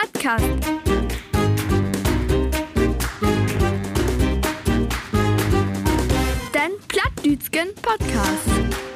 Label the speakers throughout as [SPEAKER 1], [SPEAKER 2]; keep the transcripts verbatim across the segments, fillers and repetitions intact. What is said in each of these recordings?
[SPEAKER 1] Plattcast. Den Plattdütschen Podcast.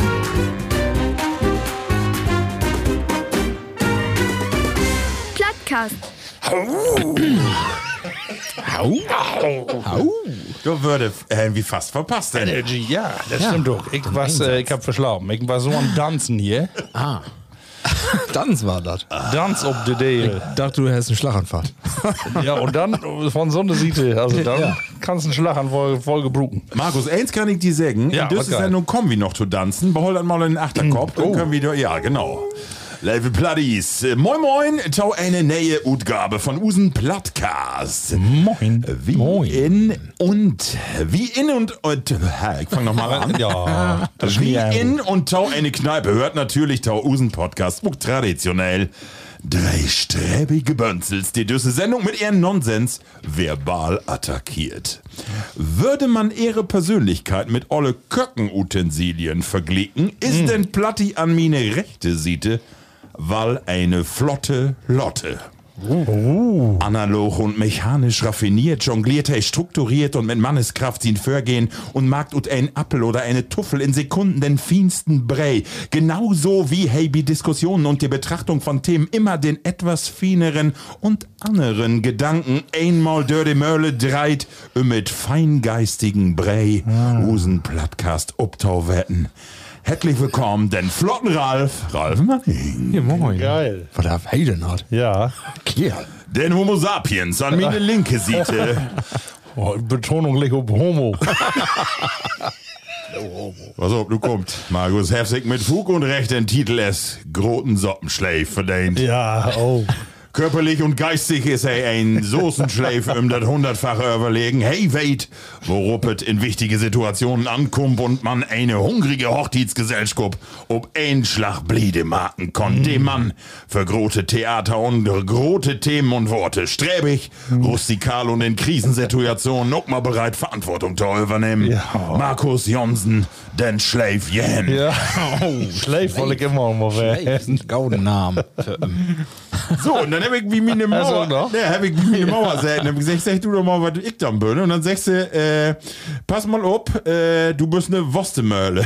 [SPEAKER 1] Plattcast.
[SPEAKER 2] Hau. Hau. Hau.
[SPEAKER 3] Du würde irgendwie fast verpasst. Denn.
[SPEAKER 2] Energy, ja, das stimmt doch. Ich, was, äh, ich hab verschlafen. Ich war so am Tanzen hier.
[SPEAKER 4] Ah. Tanz war das.
[SPEAKER 2] Tanz ob de Deel.
[SPEAKER 4] Ich dachte, du hättest einen Schlaganfall.
[SPEAKER 2] Ja, und dann von so einer Seite, also dann
[SPEAKER 4] Ja.
[SPEAKER 2] kannst du einen Schlaganfall voll gebruchen.
[SPEAKER 3] Markus, eins kann ich dir sagen.
[SPEAKER 2] Ja,
[SPEAKER 3] in
[SPEAKER 2] was
[SPEAKER 3] dieser
[SPEAKER 2] geil.
[SPEAKER 3] Sendung kommen wir noch zu tanzen. Behol dann mal in den Achterkopf.
[SPEAKER 2] Oh.
[SPEAKER 3] Dann können wir, ja, genau. Liebe Platties, moin moin, tau eine neue Utgabe von Usen Plattcast.
[SPEAKER 2] Moin.
[SPEAKER 3] Wie
[SPEAKER 2] Moin.
[SPEAKER 3] in und, wie in und, und ich fang nochmal an.
[SPEAKER 2] Ja, das ist
[SPEAKER 3] Wie
[SPEAKER 2] nie
[SPEAKER 3] in und tau eine Kneipe hört natürlich tau Usen Podcast auch traditionell. Drei sträbige Bönzels, die diese Sendung mit ihrem Nonsens verbal attackiert. Würde man ihre Persönlichkeit mit olle Köckenutensilien verglichen, ist denn Platti an meine rechte Seite, weil eine flotte Lotte.
[SPEAKER 2] Uh.
[SPEAKER 3] Analog und mechanisch raffiniert, jongliert er strukturiert und mit Manneskraft sin Vorgehen und mag ut ein Appel oder eine Tuffel in Sekunden den feinsten Brei. Genauso wie hey die Diskussionen und die Betrachtung von Themen immer den etwas feineren und anderen Gedanken einmal durch die Mölle dreit und mit feingeistigen Brei Usen Plattcast obtau wetten. Herzlich willkommen, den flotten Ralf, Ralf Manning.
[SPEAKER 4] Ja, moin.
[SPEAKER 2] Geil.
[SPEAKER 4] Was der Heiden hat.
[SPEAKER 2] Ja.
[SPEAKER 4] Kerl.
[SPEAKER 3] Den Homo sapiens an meine linke Seite.
[SPEAKER 2] Oh, Betonung liegt auf Homo.
[SPEAKER 3] Was ob du kommt, Markus Hefsig mit Fug und Recht den Titel es Groten Soppenschleif verdient.
[SPEAKER 2] Ja, oh.
[SPEAKER 3] Körperlich und geistig ist er ein Soßenschleif um das hundertfache überlegen. Hey, weit, worup es in wichtige Situationen ankommt und man eine hungrige Hochzeitsgesellschaft ob ein Schlag Bliede marken kann. Dem Mann für große Theater und große Themen und Worte strebig, rustikal und in Krisensituationen auch mal bereit, Verantwortung zu übernehmen.
[SPEAKER 2] Ja.
[SPEAKER 3] Markus Jonsen, den Schleif Jen.
[SPEAKER 2] Ja, oh, Schleif wollte ich immer mal werden.
[SPEAKER 4] Gaudennamen.
[SPEAKER 3] So, und dann hab ich wie meine
[SPEAKER 2] Also
[SPEAKER 3] Mauer,
[SPEAKER 2] noch?
[SPEAKER 3] ne, hab ich wie meine Mauer gesagt, hab ich gesagt, sag du doch mal, was ich dann bin. Und dann sagst du, äh, pass mal auf, äh, du bist ne Wostemöhle.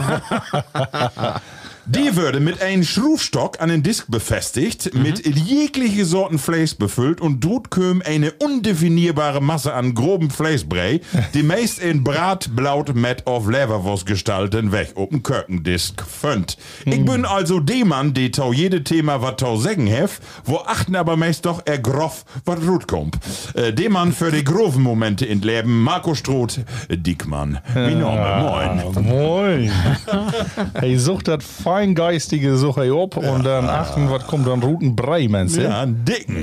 [SPEAKER 3] Die würde mit einem Schrufstock an den Disk befestigt,
[SPEAKER 2] Mhm.
[SPEAKER 3] mit jegliche Sorten Fleisch befüllt und dort köm eine undefinierbare Masse an grobem Fleischbrei, die meist in Bratblaut met auf Leberwurst gestalten, weg auf dem Kökendisk fönt.
[SPEAKER 2] Mhm.
[SPEAKER 3] Ich bin also dem Mann, die tau jede Thema wat tau sägen hef, wo achten aber meist doch er groff wat rut kommt. Äh, dem Mann für die groven Momente in Leben, Marco Stroth, Dickmann. Wie Name, moin.
[SPEAKER 2] Moin. Hey, sucht das feingeistige Suche ab und dann achten, was kommt dann Rutenbrei, meinst du?
[SPEAKER 3] Ja, einen dicken.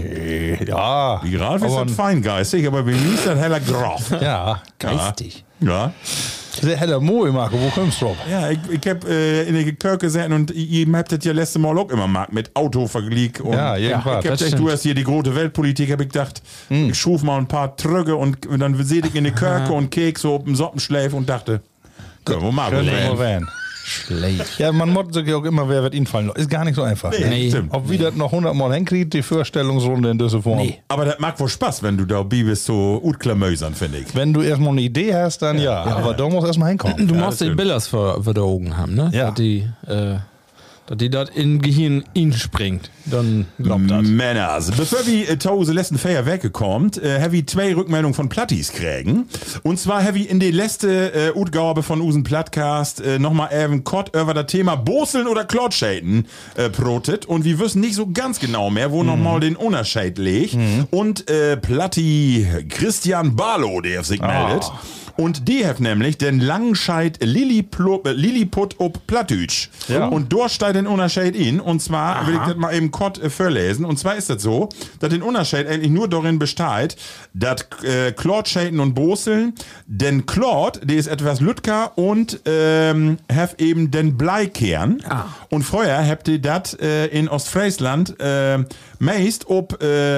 [SPEAKER 2] Ja.
[SPEAKER 3] Wie Ralf ist
[SPEAKER 2] aber-
[SPEAKER 3] das feingeistig, aber wie mir ist das heller groff.
[SPEAKER 2] Ja.
[SPEAKER 4] Geistig.
[SPEAKER 3] Ja.
[SPEAKER 2] Sehr heller Mooi, Marco, wo kommst du drauf?
[SPEAKER 3] Ja, ich, ich hab äh, in der Kirche gesehen und ihr habt das ja letzte Mal auch immer mag mit Autovergleich und
[SPEAKER 2] Ja, irgendwas,
[SPEAKER 3] ich hab
[SPEAKER 2] das
[SPEAKER 3] gedacht, du
[SPEAKER 2] stimmt.
[SPEAKER 3] hast hier die große Weltpolitik, hab ich gedacht, ich schuf mal ein paar Tröge und, und dann seh ich in die Kirche und Keks so auf dem Soppenschläf und dachte, können wir mal
[SPEAKER 2] Können wir
[SPEAKER 3] werden.
[SPEAKER 2] mal werden.
[SPEAKER 4] Schlecht.
[SPEAKER 2] Ja, man muss sich auch immer, wer wird infallen. Ist gar nicht so einfach.
[SPEAKER 3] Nee,
[SPEAKER 4] Nee.
[SPEAKER 3] stimmt.
[SPEAKER 2] Ob wir das noch hundertmal hinkriegt, die Vorstellungsrunde in dieser Form.
[SPEAKER 4] Nee.
[SPEAKER 3] Aber das mag wohl Spaß, wenn du da bist so utklamösern, finde ich.
[SPEAKER 2] Wenn du erstmal eine Idee hast, dann ja. Aber da muss erstmal hinkommen.
[SPEAKER 4] Du
[SPEAKER 3] Ja,
[SPEAKER 4] musst
[SPEAKER 3] das
[SPEAKER 4] die
[SPEAKER 3] stimmt.
[SPEAKER 4] Billers vor, vor der Augen haben, ne?
[SPEAKER 2] Ja.
[SPEAKER 4] Dass die, äh, dass die das in Gehirn inspringt. Dann glaubt das.
[SPEAKER 3] Männer, also bevor wir äh, tausend letzten Feier weggekommen, äh, habe ich zwei Rückmeldungen von Plattis kriegen. Und zwar habe ich in die letzte äh, Utgabe von Usen Plattcast äh, nochmal eben kurz über das Thema Boseln oder Klotschäden äh, protet. Und wir wissen nicht so ganz genau mehr, wo nochmal den Unterschied liegt. Und äh, Platti Christian Barlow, der sich meldet. Und die hat nämlich den Langscheid Lilliplo- äh, Lilliput ob Plattdeutsch.
[SPEAKER 2] Ja.
[SPEAKER 3] Und dort steht den Unterschied in. Und zwar will ich das mal eben kurz äh, vorlesen. Und zwar ist das so, dass den Unterschied eigentlich nur darin besteht, dass äh, Klotschäden und Boseln, denn Klot, der ist etwas lütker und ähm, hat eben den Bleikern.
[SPEAKER 4] Ah.
[SPEAKER 3] Und vorher habt ihr das äh, in Ostfriesland äh, meist ob äh,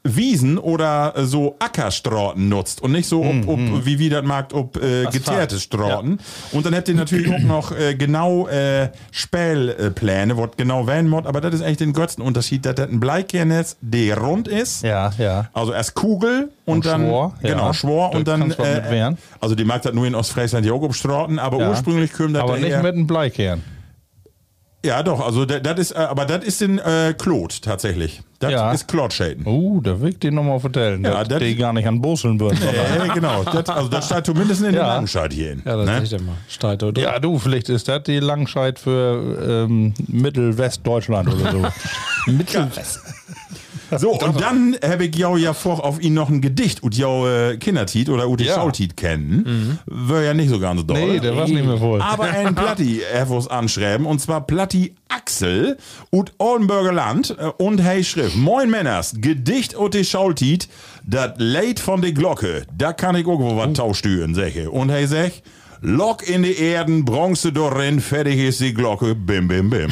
[SPEAKER 3] Wiesen oder äh, so Ackerstraßen nutzt und nicht so, ob, ob, wie wie das mag, ob äh, geteerte Straßen. Und dann habt ihr natürlich auch noch äh, genau äh, Spielpläne, was genau werden muss, aber das ist eigentlich den größten Unterschied, dass das ein Bleikern ist, der rund ist.
[SPEAKER 2] Ja, ja.
[SPEAKER 3] Also erst Kugel und,
[SPEAKER 2] Und
[SPEAKER 3] dann
[SPEAKER 2] Schwor,
[SPEAKER 3] genau,
[SPEAKER 2] ja.
[SPEAKER 3] Schwor
[SPEAKER 2] Da
[SPEAKER 3] und dann
[SPEAKER 2] kannst du was mit wehren.
[SPEAKER 3] also die mag das nur in Ostfriesland auch obstraten, aber
[SPEAKER 2] Ja.
[SPEAKER 3] ursprünglich kommt das
[SPEAKER 2] Aber
[SPEAKER 3] daher-
[SPEAKER 2] nicht mit einem Bleikern.
[SPEAKER 3] ja, doch, also das ist, äh, aber das ist in äh, Klot tatsächlich. Das
[SPEAKER 2] Ja.
[SPEAKER 3] ist Klotschäden.
[SPEAKER 2] Uh, da will ich dir nochmal erzählen,
[SPEAKER 3] Ja,
[SPEAKER 2] dass
[SPEAKER 3] das-
[SPEAKER 2] die gar nicht an Boseln wird.
[SPEAKER 3] Ja, genau. Das, also das steht zumindest in der
[SPEAKER 2] Ja.
[SPEAKER 3] Langscheid hier hin.
[SPEAKER 4] Ja, das
[SPEAKER 3] ne?
[SPEAKER 4] ist echt immer. Streit, oder?
[SPEAKER 2] Ja, du, vielleicht ist das die Langscheid für ähm, Mittelwestdeutschland oder so.
[SPEAKER 4] Mittelwest.
[SPEAKER 3] So, und dann habe ich ja ja vor, auf ihn noch ein Gedicht und ja äh, Kindertit oder Ute
[SPEAKER 2] Ja.
[SPEAKER 3] Schaultit kennen. Wäre ja nicht so ganz doll.
[SPEAKER 2] Nee, der war's nicht mehr voll.
[SPEAKER 3] Aber ein Platti etwas anschreiben, und zwar Platti Axel und Oldenburger Land äh, und hey Schrift. Moin Männers, Gedicht Ute Schaultit, das Leid von der Glocke, da kann ich irgendwo was tauschtüren, säche. Und hey sech, Lok in die Erden, Bronze dorin, fertig ist die Glocke, bim bim bim.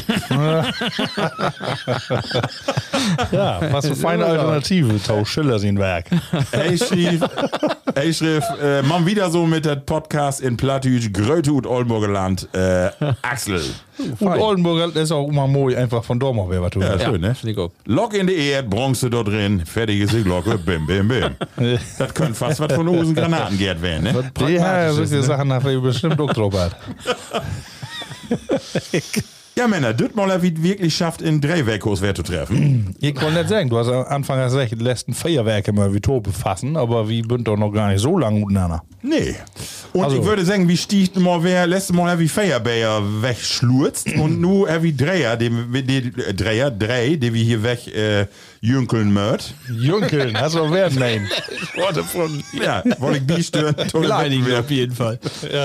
[SPEAKER 2] Ja, was für feine Alternative, Tau Schiller sein Werk.
[SPEAKER 3] Hey schrieb, hey schrieb, äh, man wieder so mit der Podcast in Plattdeutsch, Gröte und Oldenburger Land, äh, Axel.
[SPEAKER 2] Und Oldenburg ist auch immer moi einfach von Dortmund, wer was tut.
[SPEAKER 3] Ja,
[SPEAKER 4] Ja,
[SPEAKER 3] schön, ne?
[SPEAKER 4] finde ich auch.
[SPEAKER 3] Lok in die Erde, Bronze dort drin, fertig ist die Glocke, bim, bim, bim. Das könnte fast was von Osen Granatengerd werden, ne?
[SPEAKER 2] Ja, solche Sachen haben wir bestimmt auch drauf. gehabt.
[SPEAKER 3] Ja, Männer, das mal wie wirklich schafft, in drei Wekos wer zu treffen.
[SPEAKER 2] Ich wollte nicht sagen, du hast am Anfang gesagt, die letzten Feuerwerke mal wie Tobe fassen, aber wir sind doch noch gar nicht so lange miteinander.
[SPEAKER 3] Nee. Und
[SPEAKER 2] Also-
[SPEAKER 3] ich würde sagen, wie sticht mal wer, letzte Mal wie Feierbär wegschlurzt und nu wie Dreher, dem, die, äh, Dreher, Drei, die wir hier weg, äh, jünkeln mört.
[SPEAKER 2] Jünkeln, hast du auch werden nehmen.
[SPEAKER 4] Worte von
[SPEAKER 3] Ja, wollte ich bistören.
[SPEAKER 4] Beleidigen auf jeden Fall.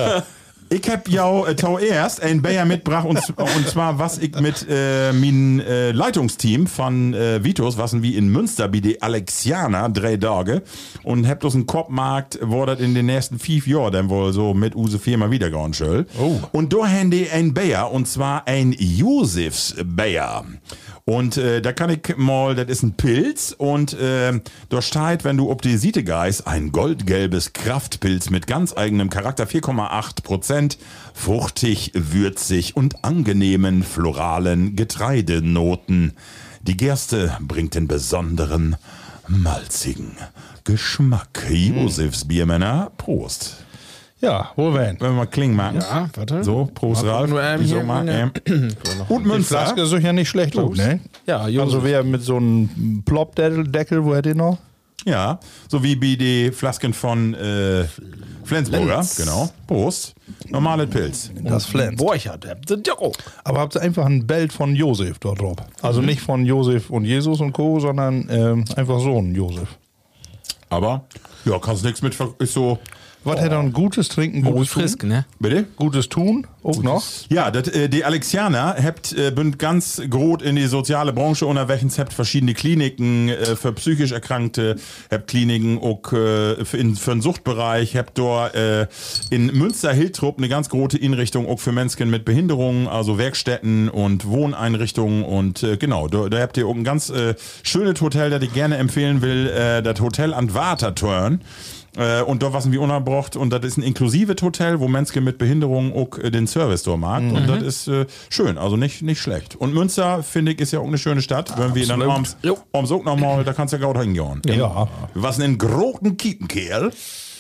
[SPEAKER 3] Ich hab ja äh, tau erst ein Bayer mitgebracht und, und zwar was ich mit äh, mein äh, Leitungsteam von äh, Vitos, was wie in Münster wie die Alexianer drei Tage und hab das einen Kopfmarkt, wo das in den nächsten fünf Jahren dann wohl so mit Use viermal wieder gehen soll.
[SPEAKER 2] Oh.
[SPEAKER 3] Und da haben die ein Bayer und zwar ein Josefs Bayer. Und äh, da kann ich mal, das ist ein Pilz und äh, da steht, wenn du ob die Siete geist, ein goldgelbes Kraftpilz mit ganz eigenem Charakter, vier Komma acht Prozent, fruchtig, würzig und angenehmen floralen Getreidenoten. Die Gerste bringt den besonderen, malzigen Geschmack. Josefs Biermänner, Prost.
[SPEAKER 2] Ja, wo werden?
[SPEAKER 3] Wenn wir mal klingen machen.
[SPEAKER 4] Ja, warte.
[SPEAKER 3] So, Prost, Ralf.
[SPEAKER 4] nur, ähm,
[SPEAKER 3] Ich so
[SPEAKER 4] hier
[SPEAKER 3] mal,
[SPEAKER 4] eine-
[SPEAKER 3] ähm. Und
[SPEAKER 2] Die
[SPEAKER 3] Münster.
[SPEAKER 2] Flaske ist ja nicht schlecht gut, ne?
[SPEAKER 4] Ja, Josef.
[SPEAKER 2] Also wer mit so einem Plopdeckel, wo hat ihr noch?
[SPEAKER 3] Ja, so wie bei die Flasken von äh, Flensburger.
[SPEAKER 4] Lenz.
[SPEAKER 3] Genau. Prost. Normale Pilz.
[SPEAKER 2] Das Flens.
[SPEAKER 4] Borchert, sind ja auch.
[SPEAKER 2] Aber habt ihr einfach ein Bild von Josef dort drauf? Also nicht von Josef und Jesus und Co., sondern ähm, einfach so ein Josef.
[SPEAKER 3] Aber, ja, kannst nichts mit, ver- ist so,
[SPEAKER 2] Was hätte er ein gutes Trinken,
[SPEAKER 4] Oh,
[SPEAKER 2] gutes
[SPEAKER 4] frisk,
[SPEAKER 2] tun?
[SPEAKER 4] ne?
[SPEAKER 3] bitte?
[SPEAKER 2] Gutes Tun, auch noch?
[SPEAKER 3] Ja, dat, äh, die Alexianer habt äh, bünd ganz groß in die soziale Branche unterwegs, habt verschiedene Kliniken äh, für psychisch Erkrankte, habt Kliniken auch äh, für, in, für den Suchtbereich, habt dort äh, in Münster-Hiltrup eine ganz große Einrichtung auch für Menschen mit Behinderungen, also Werkstätten und Wohneinrichtungen und äh, genau, da, da habt ihr auch ein ganz äh, schönes Hotel, das ich gerne empfehlen will, äh, das Hotel an Waterturn. Äh, und da was wie unterbrocht und das ist ein inklusives Hotel, wo Menschen mit Behinderung auch äh, den Service dort mag und das ist äh, schön, also nicht, nicht schlecht. Und Münster, finde ich, ist ja auch eine schöne Stadt, wenn wir dann abends, abends auch nochmal, da kannst du ja gut hingehen.
[SPEAKER 2] Ja.
[SPEAKER 3] Was einen großen Kiepenkerl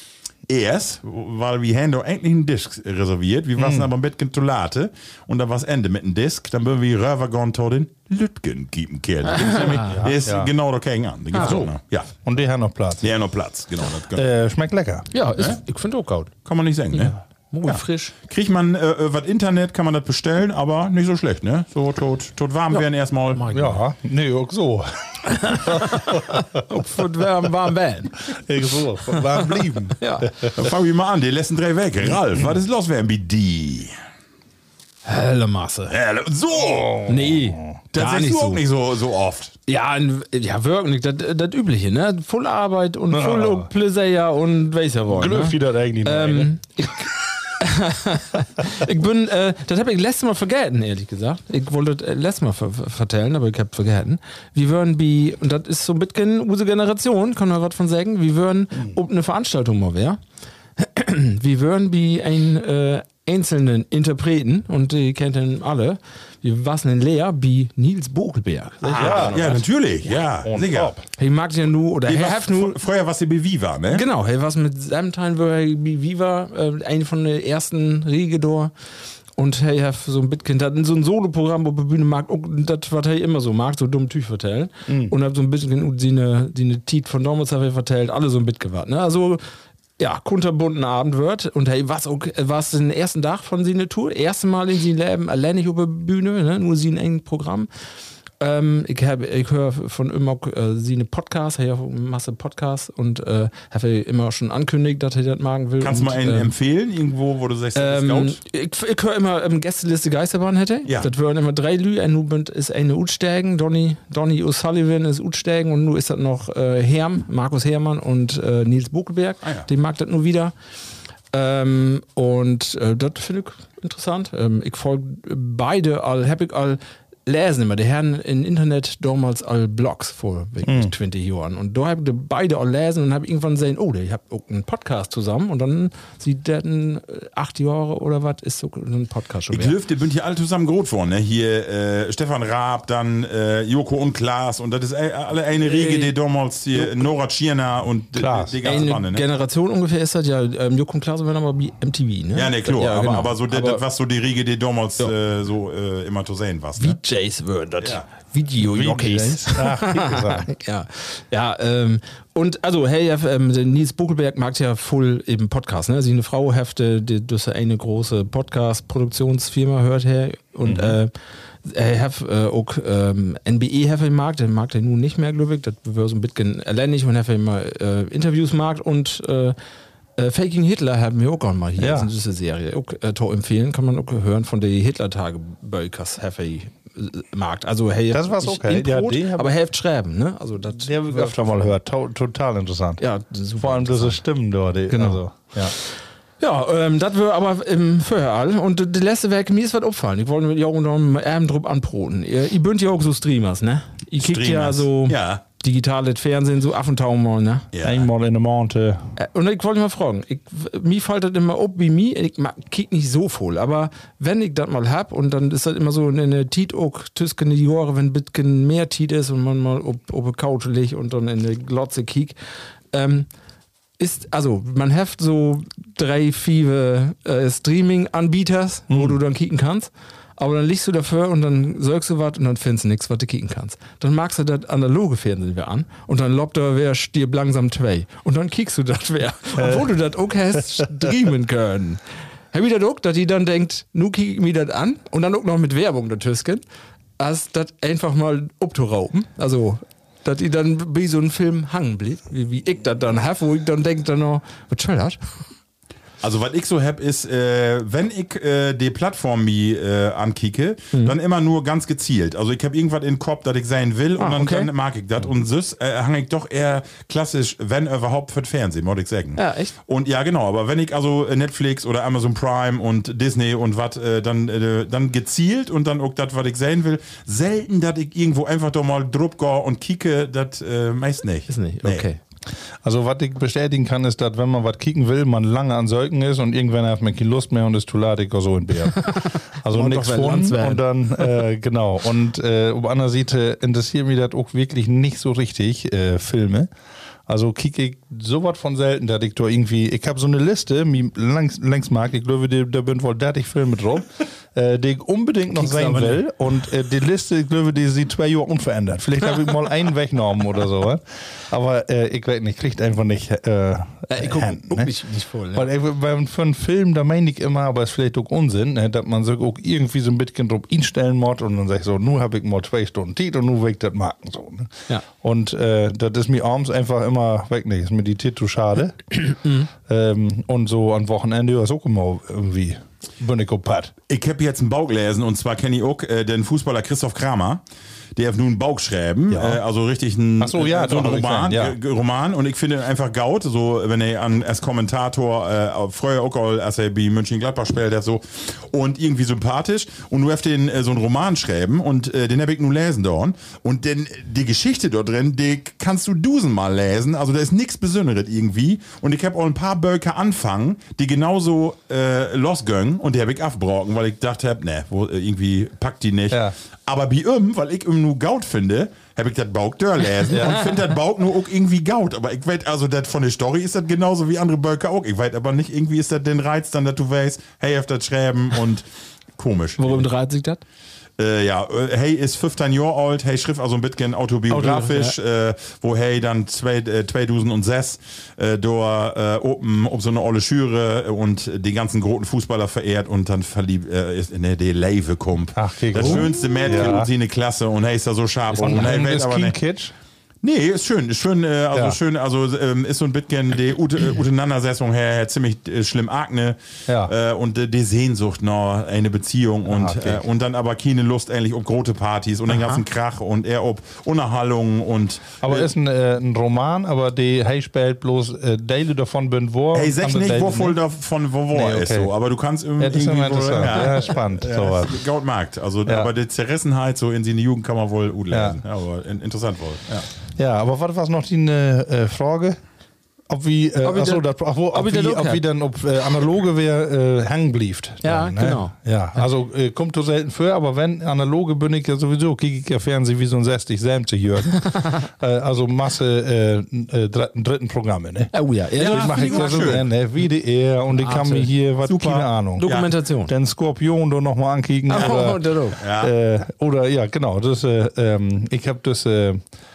[SPEAKER 3] erst, weil wir haben da eigentlich einen Disk reserviert, wir waren aber mit Toilette und da war es Ende mit dem Disk, dann würden wir rübergehen zu den Lütgen Kiepenkerl. Der ist, nämlich- der ist
[SPEAKER 2] ja.
[SPEAKER 3] genau da gegen an. Der gibt's auch noch. Ja,
[SPEAKER 2] Und die haben noch Platz.
[SPEAKER 3] der hat noch Platz, genau. Das kann,
[SPEAKER 2] Äh, schmeckt lecker.
[SPEAKER 4] Ja, ist, ich finde auch gut.
[SPEAKER 3] kann man nicht sagen, ne?
[SPEAKER 4] Muy frisch.
[SPEAKER 3] Kriegt man äh, über das Internet, kann man das bestellen, aber nicht so schlecht, ne? So tot, tot warm werden erstmal.
[SPEAKER 2] Ja, nee, auch so.
[SPEAKER 4] Von warm, warm werden.
[SPEAKER 2] Ich so, warm blieben.
[SPEAKER 4] Ja.
[SPEAKER 3] Dann fangen wir mal an, die letzten drei weg. Ralf, was ist los werden wie die?
[SPEAKER 4] Helle Masse.
[SPEAKER 3] Äh, so!
[SPEAKER 4] Nee,
[SPEAKER 3] Das
[SPEAKER 4] gar
[SPEAKER 3] sagst
[SPEAKER 4] nicht
[SPEAKER 3] du auch
[SPEAKER 4] so.
[SPEAKER 3] nicht so, so oft.
[SPEAKER 4] Ja, n- ja, wirklich, das, das Übliche, ne? Voll Arbeit und
[SPEAKER 2] Ja.
[SPEAKER 4] voll Pleasure und weiß ja wohl.
[SPEAKER 2] Glück
[SPEAKER 4] Ne?
[SPEAKER 2] die das eigentlich noch, ne?
[SPEAKER 4] Ähm, ich, ich bin, äh, das habe ich letztes Mal vergessen, ehrlich gesagt. Ich wollte das äh, letztes Mal ver ver vertellen, aber ich habe vergessen. Wir würden wie, und das ist so ein bisschen unsere Generation, kann man was von sagen, wir würden, ob eine Veranstaltung mal wäre, wir würden wie ein äh, einzelnen Interpreten, und die kennt ihn alle, wir waren in Lea, wie Nils Bokelberg.
[SPEAKER 3] Ah, ja, natürlich, ja, sicher.
[SPEAKER 4] Ich mag ja nur, oder
[SPEAKER 3] Die
[SPEAKER 4] er
[SPEAKER 3] was-
[SPEAKER 4] hat nur,
[SPEAKER 3] Vorher was die Viva, ne?
[SPEAKER 4] genau, er war mit seinem Teil, wo er wie Viva, äh, eine von den ersten Riege da. Und er hat so ein bisschen, das ist so ein Solo-Programm, wo die Bühne mag, auch das, was er immer so mag, so dumm Tüch vertellen. Und hat so ein bisschen seine, seine Tiet von damals hat er vertellt, alle so ein bisschen gewartet. Ne? Also, ja, kunterbunden Abend wird. Und hey, was auch, was den ersten Tag von seiner Tour? Erste Mal in seinem Leben alleine auf der Bühne, ne? Nur sie in einem Programm. Ähm, ich hab, ich höre von immer äh, sie eine Podcast, ja, eine Masse Podcasts und äh, habe immer schon ankündigt, dass er das machen will.
[SPEAKER 3] Kannst du
[SPEAKER 4] und,
[SPEAKER 3] mal einen
[SPEAKER 4] ähm,
[SPEAKER 3] empfehlen, irgendwo, wo du sagst, das ist
[SPEAKER 4] ähm,
[SPEAKER 3] Scout?
[SPEAKER 4] ich ich höre immer ähm, Gästeliste Geisterbahn hätte.
[SPEAKER 3] Ja.
[SPEAKER 4] Das wären immer drei Lü. Ein Nubend ist eine Utsteigen, Donny, Donny O'Sullivan ist Utsteigen und nun ist das noch äh, Herm, Markus Hermann und äh, Nils Bokelberg.
[SPEAKER 3] Ah, ja.
[SPEAKER 4] Den mag das nur wieder. Ähm, und äh, das finde ich interessant. Ähm, ich folge beide all, hab ich all lesen immer. Die Herren im Internet damals all Blogs vor wirklich zwanzig Jahren. Und da habe ich beide all lesen und habe irgendwann gesehen, oh, ich habe auch einen Podcast zusammen. Und dann sieht der in acht Jahre oder was, ist so ein Podcast schon.
[SPEAKER 3] Ich glaube, die sind hier alle zusammen groß worden, ne? Hier äh, Stefan Raab, dann äh, Joko und Klaas und das ist äh, alle eine Riege, die damals hier Nora Tschirner und die,
[SPEAKER 2] Klaas.
[SPEAKER 3] die ganze
[SPEAKER 4] Eine
[SPEAKER 3] Bande, ne?
[SPEAKER 4] Generation ungefähr ist das ja. Ähm, Joko und Klaas waren aber bei M T V, ne?
[SPEAKER 3] Ja, ne, klar,
[SPEAKER 4] Ja,
[SPEAKER 3] aber,
[SPEAKER 4] genau.
[SPEAKER 3] aber so das,
[SPEAKER 4] Aber
[SPEAKER 3] das was so die Riege, die damals äh, so äh, immer zu sehen war. Ne?
[SPEAKER 4] V Js würden das.
[SPEAKER 3] Ja.
[SPEAKER 4] Video-Jockeys.
[SPEAKER 2] Ach, wie gesagt.
[SPEAKER 4] Ja, ja, ähm, und also, hey, ja, ähm, der Nils Bokelberg mag ja voll eben Podcast, ne? Sie eine Frau hefte, die, das ist eine große Podcast-Produktionsfirma hört her und mhm. äh, er hat äh, auch ähm, N B E hat mag, den mag der nun nicht mehr, glaube ich, das wäre so ein bisschen erländig und hat immer äh, Interviews mag und äh, äh, Faking Hitler haben wir auch auch mal hier,
[SPEAKER 2] Ja.
[SPEAKER 4] das ist eine Serie, auch äh, to empfehlen, kann man auch hören von der Hitler-Tage-Böikers, Markt. Also hey,
[SPEAKER 2] Das war's
[SPEAKER 4] nicht
[SPEAKER 2] okay. Ja,
[SPEAKER 4] Inbrot,
[SPEAKER 2] die hab-
[SPEAKER 4] aber Hälfte schreiben, ne? Also das
[SPEAKER 2] Der habe ich öfter mal gehört. To total interessant.
[SPEAKER 4] Ja, super.
[SPEAKER 2] Vor allem diese Stimmen dort. Die,
[SPEAKER 4] Genau.
[SPEAKER 2] Also, ja.
[SPEAKER 4] Ja, ähm, das wäre aber im Vorher und die letzte Werk, mir ist was aufgefallen. Ich wollte mit Jörg und noch einen Druck anbroten. Ihr, ihr bünd ja auch so Streamers, ne? Ihr kickt ja
[SPEAKER 3] Streamers.
[SPEAKER 4] so
[SPEAKER 3] Ja.
[SPEAKER 4] digitales Fernsehen, so Affentauchen mal, ne?
[SPEAKER 3] Ja.
[SPEAKER 2] Einmal in der Monate.
[SPEAKER 4] Äh, Und ich wollte mal fragen, ich, mir fällt das immer ob wie mir, ich mag, kick nicht so voll, aber wenn ich das mal hab und dann ist das immer so in der Tiet auch tüsken die Jahre, wenn ein bisschen mehr Tiet ist und man mal ob, ob eine Couch liegt und dann in der Glotze kick, ähm, ist, also man hat so drei, vier äh, Streaming-Anbieters, wo du dann kicken kannst. Aber dann liegst du dafür und dann sagst du was und dann findest du nichts, was du kicken kannst. Dann magst du das analoge Fernsehen wieder an und dann lobt er wer stirbt langsam zwei. Und dann kickst du das wer. Obwohl du das auch hast streamen können. Hab ich das auch, dass die dann denkt, nu kick ich mir das an und dann auch noch mit Werbung der Tüsken, als das einfach mal abzurauben. Also, dass die dann wie so ein Film hangen blieb, wie, wie ich das dann hab, wo ich dann denke dann noch, was soll das?
[SPEAKER 3] Also was ich so hab ist, äh, wenn ich äh, die Plattform mi äh, ankicke, dann immer nur ganz gezielt. Also ich habe irgendwas in den Kopf, das ich sein will und
[SPEAKER 4] Ah,
[SPEAKER 3] dann,
[SPEAKER 4] okay.
[SPEAKER 3] dann mag ich das. Und süß äh, hang ich doch eher klassisch, wenn überhaupt, für das Fernsehen, muss ich sagen.
[SPEAKER 4] Ja, echt?
[SPEAKER 3] Und ja, genau, aber wenn ich also äh, Netflix oder Amazon Prime und Disney und was, äh, dann, äh, dann gezielt und dann auch das, was ich sehen will, selten, dass ich irgendwo einfach doch mal drup gehe und kicke, das äh, meist nicht.
[SPEAKER 4] Ist nicht,
[SPEAKER 3] Nee.
[SPEAKER 4] okay.
[SPEAKER 2] Also, was ich bestätigen kann, ist, dass, wenn man was kicken will, man lange an Säugen ist und irgendwann hat man keine Lust mehr und ist zu ladig oder so in Bär. Also,
[SPEAKER 4] Und
[SPEAKER 2] nichts
[SPEAKER 4] doch, wenn
[SPEAKER 2] von.
[SPEAKER 4] Lanz werden.
[SPEAKER 2] Und dann, äh, genau. Und äh, auf der anderen Seite interessiert mich das auch wirklich nicht so richtig, äh, Filme. Also kicke ich sowas von selten, dass ich da irgendwie, ich habe so eine Liste, mi längst, längst mag, ich glaube, die- da bin wohl dertig Filme drauf, äh, die ich unbedingt noch
[SPEAKER 4] Kickst
[SPEAKER 2] sehen
[SPEAKER 4] aber
[SPEAKER 2] will. Und äh, die Liste, ich glaube, die sieht zwei Jahre unverändert. Vielleicht habe ich mal einen weggenommen oder so. Was? Aber äh, ich weiß nicht, kriegt einfach nicht äh,
[SPEAKER 4] Ja, ich guck,
[SPEAKER 2] Hand,
[SPEAKER 4] guck
[SPEAKER 2] ne?
[SPEAKER 4] nicht, nicht voll. Ja.
[SPEAKER 2] Weil ey, bei, für einen Film, da meine ich immer, aber es ist vielleicht auch Unsinn, ne, dass man so auch irgendwie so ein bisschen drauf instellen muss und dann sag ich so, nun habe ich mal zwei Stunden Tiet und nun weg das machen. So, ne?
[SPEAKER 4] Ja.
[SPEAKER 2] Und äh, das ist mir abends einfach immer weg nicht. Ist mir die Tiet zu schade. ähm, und so am Wochenende ist auch immer irgendwie bin ich kaputt.
[SPEAKER 3] Ich habe jetzt einen Bauch gelesen und zwar kenne ich auch äh, den Fußballer Christoph Kramer. der hat nun einen Bauch schreiben,
[SPEAKER 2] Ja.
[SPEAKER 3] äh, also richtig ein,
[SPEAKER 2] Ach so, ja,
[SPEAKER 3] so ein
[SPEAKER 2] doch, hab ich
[SPEAKER 3] Roman,
[SPEAKER 2] gesehen, ja.
[SPEAKER 3] äh, Roman und ich finde einfach gaut, so wenn er an als Kommentator äh, auf früher auch als er bei Mönchengladbach spielt, der so und irgendwie sympathisch und du hast den äh, so einen Roman schreiben und äh, den habe ich nun lesen dort und denn die Geschichte dort drin, die kannst du dusenmal lesen, also da ist nichts Besonderes irgendwie und ich habe auch ein paar Böcke anfangen, die genauso äh, losgöngen und die habe ich abgebrochen, weil ich dachte hab, ne, wo, äh, irgendwie packt die nicht.
[SPEAKER 2] Ja.
[SPEAKER 3] Aber bei ihm, weil ich ihm nur Gaut finde, habe ich das Bauk dör lesen und finde das Bauk nur auch irgendwie Gaut. Aber ich weiß, also das von der Story ist das genauso wie andere Böcke auch. Ich weiß aber nicht, irgendwie ist das den Reiz dann, dass du weißt, hey, auf das schreiben und komisch.
[SPEAKER 4] Worum dreht sich das?
[SPEAKER 3] Äh, ja, äh, hey ist fünfzehn Jahre alt, hey schrift also ein bisschen autobiografisch, äh, wo hey dann zwei, äh, zweitausendsechs äh, da äh, oben ob so eine olle Schüre und die ganzen großen Fußballer verehrt und dann verliebt äh, ist in der die Leive kommt.
[SPEAKER 2] Ach, okay,
[SPEAKER 3] das
[SPEAKER 2] gut.
[SPEAKER 3] schönste Mädchen
[SPEAKER 2] Ja.
[SPEAKER 3] und sie eine Klasse und hey ist da so scharf und,
[SPEAKER 2] Und
[SPEAKER 3] hey,
[SPEAKER 2] hey,
[SPEAKER 3] weiß
[SPEAKER 2] ist
[SPEAKER 3] aber
[SPEAKER 2] kein
[SPEAKER 3] nicht.
[SPEAKER 2] Kitsch.
[SPEAKER 3] Nee, ist schön, ist schön, äh, also
[SPEAKER 2] Ja.
[SPEAKER 3] schön, also ähm, ist so ein bisschen die Ute- äh, Auseinandersetzung her, her ziemlich äh, schlimm Agne
[SPEAKER 2] Ja.
[SPEAKER 3] äh, und äh, die Sehnsucht nach eine Beziehung und
[SPEAKER 2] Ah, okay.
[SPEAKER 3] äh, und dann aber keine Lust eigentlich um große Partys und den ganzen Krach und eher ob Unterhaltung und
[SPEAKER 2] Aber
[SPEAKER 3] äh,
[SPEAKER 2] ist ein, äh, ein Roman, aber die hey spielt bloß äh, Teile davon bin wo.
[SPEAKER 3] hey, sag
[SPEAKER 2] andere
[SPEAKER 3] nicht,
[SPEAKER 2] Teile
[SPEAKER 3] wovon
[SPEAKER 2] nicht.
[SPEAKER 3] davon wo wo
[SPEAKER 2] Nee,
[SPEAKER 3] ist
[SPEAKER 2] okay.
[SPEAKER 3] so, aber du kannst irgendwie
[SPEAKER 2] Ja, das ist immer
[SPEAKER 3] wohl-
[SPEAKER 2] interessant. Ja, spannend.
[SPEAKER 3] Ja,
[SPEAKER 2] sowas.
[SPEAKER 3] ist Gautmarkt, also
[SPEAKER 2] Ja.
[SPEAKER 3] aber die Zerrissenheit so in seine Jugend kann man wohl gut
[SPEAKER 2] Ja.
[SPEAKER 3] lesen. Ja, aber in, interessant wohl. Ja.
[SPEAKER 2] Ja, aber was war noch die äh, Frage? Ob wie, äh,
[SPEAKER 4] Ob ich
[SPEAKER 2] achso,
[SPEAKER 4] das-
[SPEAKER 2] das, ach, wo,
[SPEAKER 4] ob
[SPEAKER 2] ob,
[SPEAKER 4] ich
[SPEAKER 2] wie,
[SPEAKER 4] das auch
[SPEAKER 2] ob wie
[SPEAKER 4] hab.
[SPEAKER 2] dann, ob äh, analoge wer äh, hängen blieft.
[SPEAKER 4] Ja,
[SPEAKER 2] dann, ne?
[SPEAKER 4] genau.
[SPEAKER 2] Ja, also äh, kommt so selten für, aber wenn analoge bin ich ja sowieso, kriege ich ja Fernsehen wie so ein sechzig siebzig Jürgen. äh, also Masse äh, äh, dritten, dritten Programme, ne?
[SPEAKER 4] Oh ja,
[SPEAKER 3] Ja,
[SPEAKER 2] Ich mache
[SPEAKER 3] finde ich
[SPEAKER 2] ja
[SPEAKER 3] auch
[SPEAKER 2] so
[SPEAKER 3] schön.
[SPEAKER 2] gerne, ne? W D R und ich kann
[SPEAKER 4] Arte.
[SPEAKER 2] mir hier, was,
[SPEAKER 3] Super.
[SPEAKER 2] keine Ahnung.
[SPEAKER 4] Dokumentation.
[SPEAKER 2] Den Skorpion da nochmal ankicken.
[SPEAKER 4] Oh,
[SPEAKER 2] oder,
[SPEAKER 4] das auch.
[SPEAKER 3] Ja.
[SPEAKER 2] äh, oder ja, genau, das, äh, ähm, ich habe das, äh,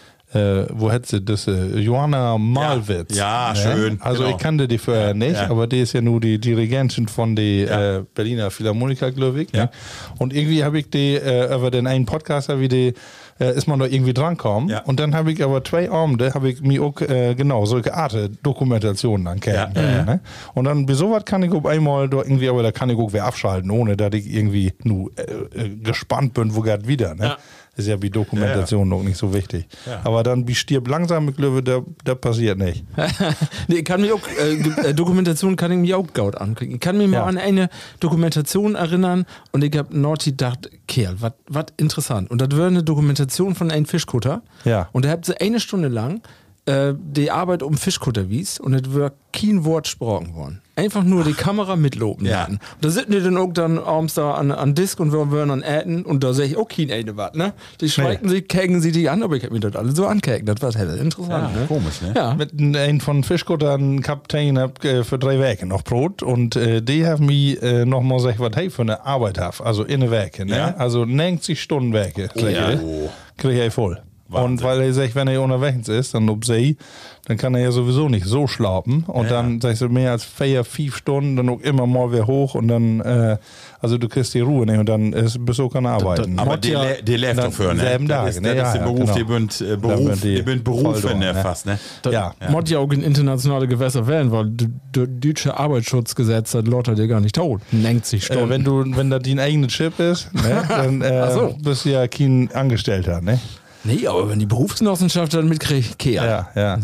[SPEAKER 2] äh, wo hätte sie das, äh, Johanna Malwitz.
[SPEAKER 3] Ja, ja, schön,
[SPEAKER 2] Also
[SPEAKER 3] genau.
[SPEAKER 2] ich kannte die vorher nicht,
[SPEAKER 3] ja.
[SPEAKER 2] aber die ist ja nur die Dirigentin von der
[SPEAKER 3] Ja.
[SPEAKER 2] äh, Berliner Philharmoniker, glaube ich.
[SPEAKER 3] Ja.
[SPEAKER 2] Ne? Und irgendwie habe ich die äh, über den einen Podcaster, wie die äh, ist man da irgendwie drankommen.
[SPEAKER 3] Ja.
[SPEAKER 2] Und dann habe ich aber zwei Abende, habe ich mir auch äh, genau solche Art Dokumentationen ankennen.
[SPEAKER 3] Ja, ja, ja.
[SPEAKER 2] Ne? Und dann bei sowas kann ich auf einmal da irgendwie, aber da kann ich auch wer abschalten, ohne dass ich irgendwie nur äh, äh, gespannt bin, wo geht wieder. Ne?
[SPEAKER 4] Ja.
[SPEAKER 2] Ist ja wie Dokumentation noch nicht so wichtig.
[SPEAKER 3] Ja.
[SPEAKER 2] Aber dann wie stirb langsam, ich glaube, da, da passiert nicht.
[SPEAKER 4] Nee, ich kann mir auch, äh, Ge- äh, Dokumentation kann ich mir auch gut anklicken. Ich kann mich mal
[SPEAKER 2] Ja.
[SPEAKER 4] an eine Dokumentation erinnern und ich habe Naughty gedacht, Kerl, was interessant. Und das wäre eine Dokumentation von einem Fischkutter.
[SPEAKER 2] Ja.
[SPEAKER 4] Und da habt sie eine Stunde lang äh, die Arbeit um Fischkutter wies und es wäre kein Wort gesprochen worden. Einfach nur die Kamera mitloben.
[SPEAKER 3] Ja.
[SPEAKER 4] lassen. Und da sitzen die dann auch dann abends da an, an Disk und wir wollen dann äten und da sehe ich auch kein eine was, ne? Die schweigen sich, kägen sie die an, aber ich hab mir das alle so ankägen. Das war hell interessant, ne?
[SPEAKER 3] Komisch, ne?
[SPEAKER 4] Ja.
[SPEAKER 2] Mit einem von Fischkutter, einen Kapitän, hab äh, für drei Werke noch Brot und äh, die haben mir äh, noch mal gesagt, was hey für eine Arbeit hab, also in der Werke, ne?
[SPEAKER 3] Ja.
[SPEAKER 2] Also neunzig Stunden Werke krieg
[SPEAKER 3] ja.
[SPEAKER 2] ich, krieg ich voll.
[SPEAKER 3] Wahnsinn.
[SPEAKER 2] Und weil er sagt, wenn er unterwegs ist, dann ob See, dann kann er ja sowieso nicht so schlafen. Und
[SPEAKER 3] Ja.
[SPEAKER 2] dann sagst du mehr als vier, fünf Stunden, dann auch immer mal wieder hoch und dann, äh, also du kriegst die Ruhe nicht und dann ist, bist du auch keine Arbeiten.
[SPEAKER 3] Aber die, le- die läuft
[SPEAKER 2] dann
[SPEAKER 3] doch für, ne?
[SPEAKER 2] selben
[SPEAKER 3] Das
[SPEAKER 2] Tag,
[SPEAKER 3] ist,
[SPEAKER 2] ne?
[SPEAKER 3] das ist
[SPEAKER 2] Ja,
[SPEAKER 3] der
[SPEAKER 2] ja,
[SPEAKER 3] Beruf,
[SPEAKER 2] genau.
[SPEAKER 3] die bünd, äh,
[SPEAKER 2] Da
[SPEAKER 3] Beruf,
[SPEAKER 2] bünd die
[SPEAKER 3] die bünd Berufe,
[SPEAKER 2] voll
[SPEAKER 3] ne,
[SPEAKER 2] da, ne?
[SPEAKER 3] fast, ne?
[SPEAKER 2] Ja.
[SPEAKER 4] Mod ja auch in internationale Gewässer werden, weil das deutsche Arbeitsschutzgesetz, das lottert dir gar nicht tot. Nennt sich
[SPEAKER 2] Äh, wenn du, wenn da dein eigenes Chip ist, ne, dann äh,
[SPEAKER 4] so.
[SPEAKER 2] bist du ja kein Angestellter, ne?
[SPEAKER 4] Nee, aber wenn die Berufsgenossenschaft dann mitkriegt, Kehr.
[SPEAKER 2] Ja, ja.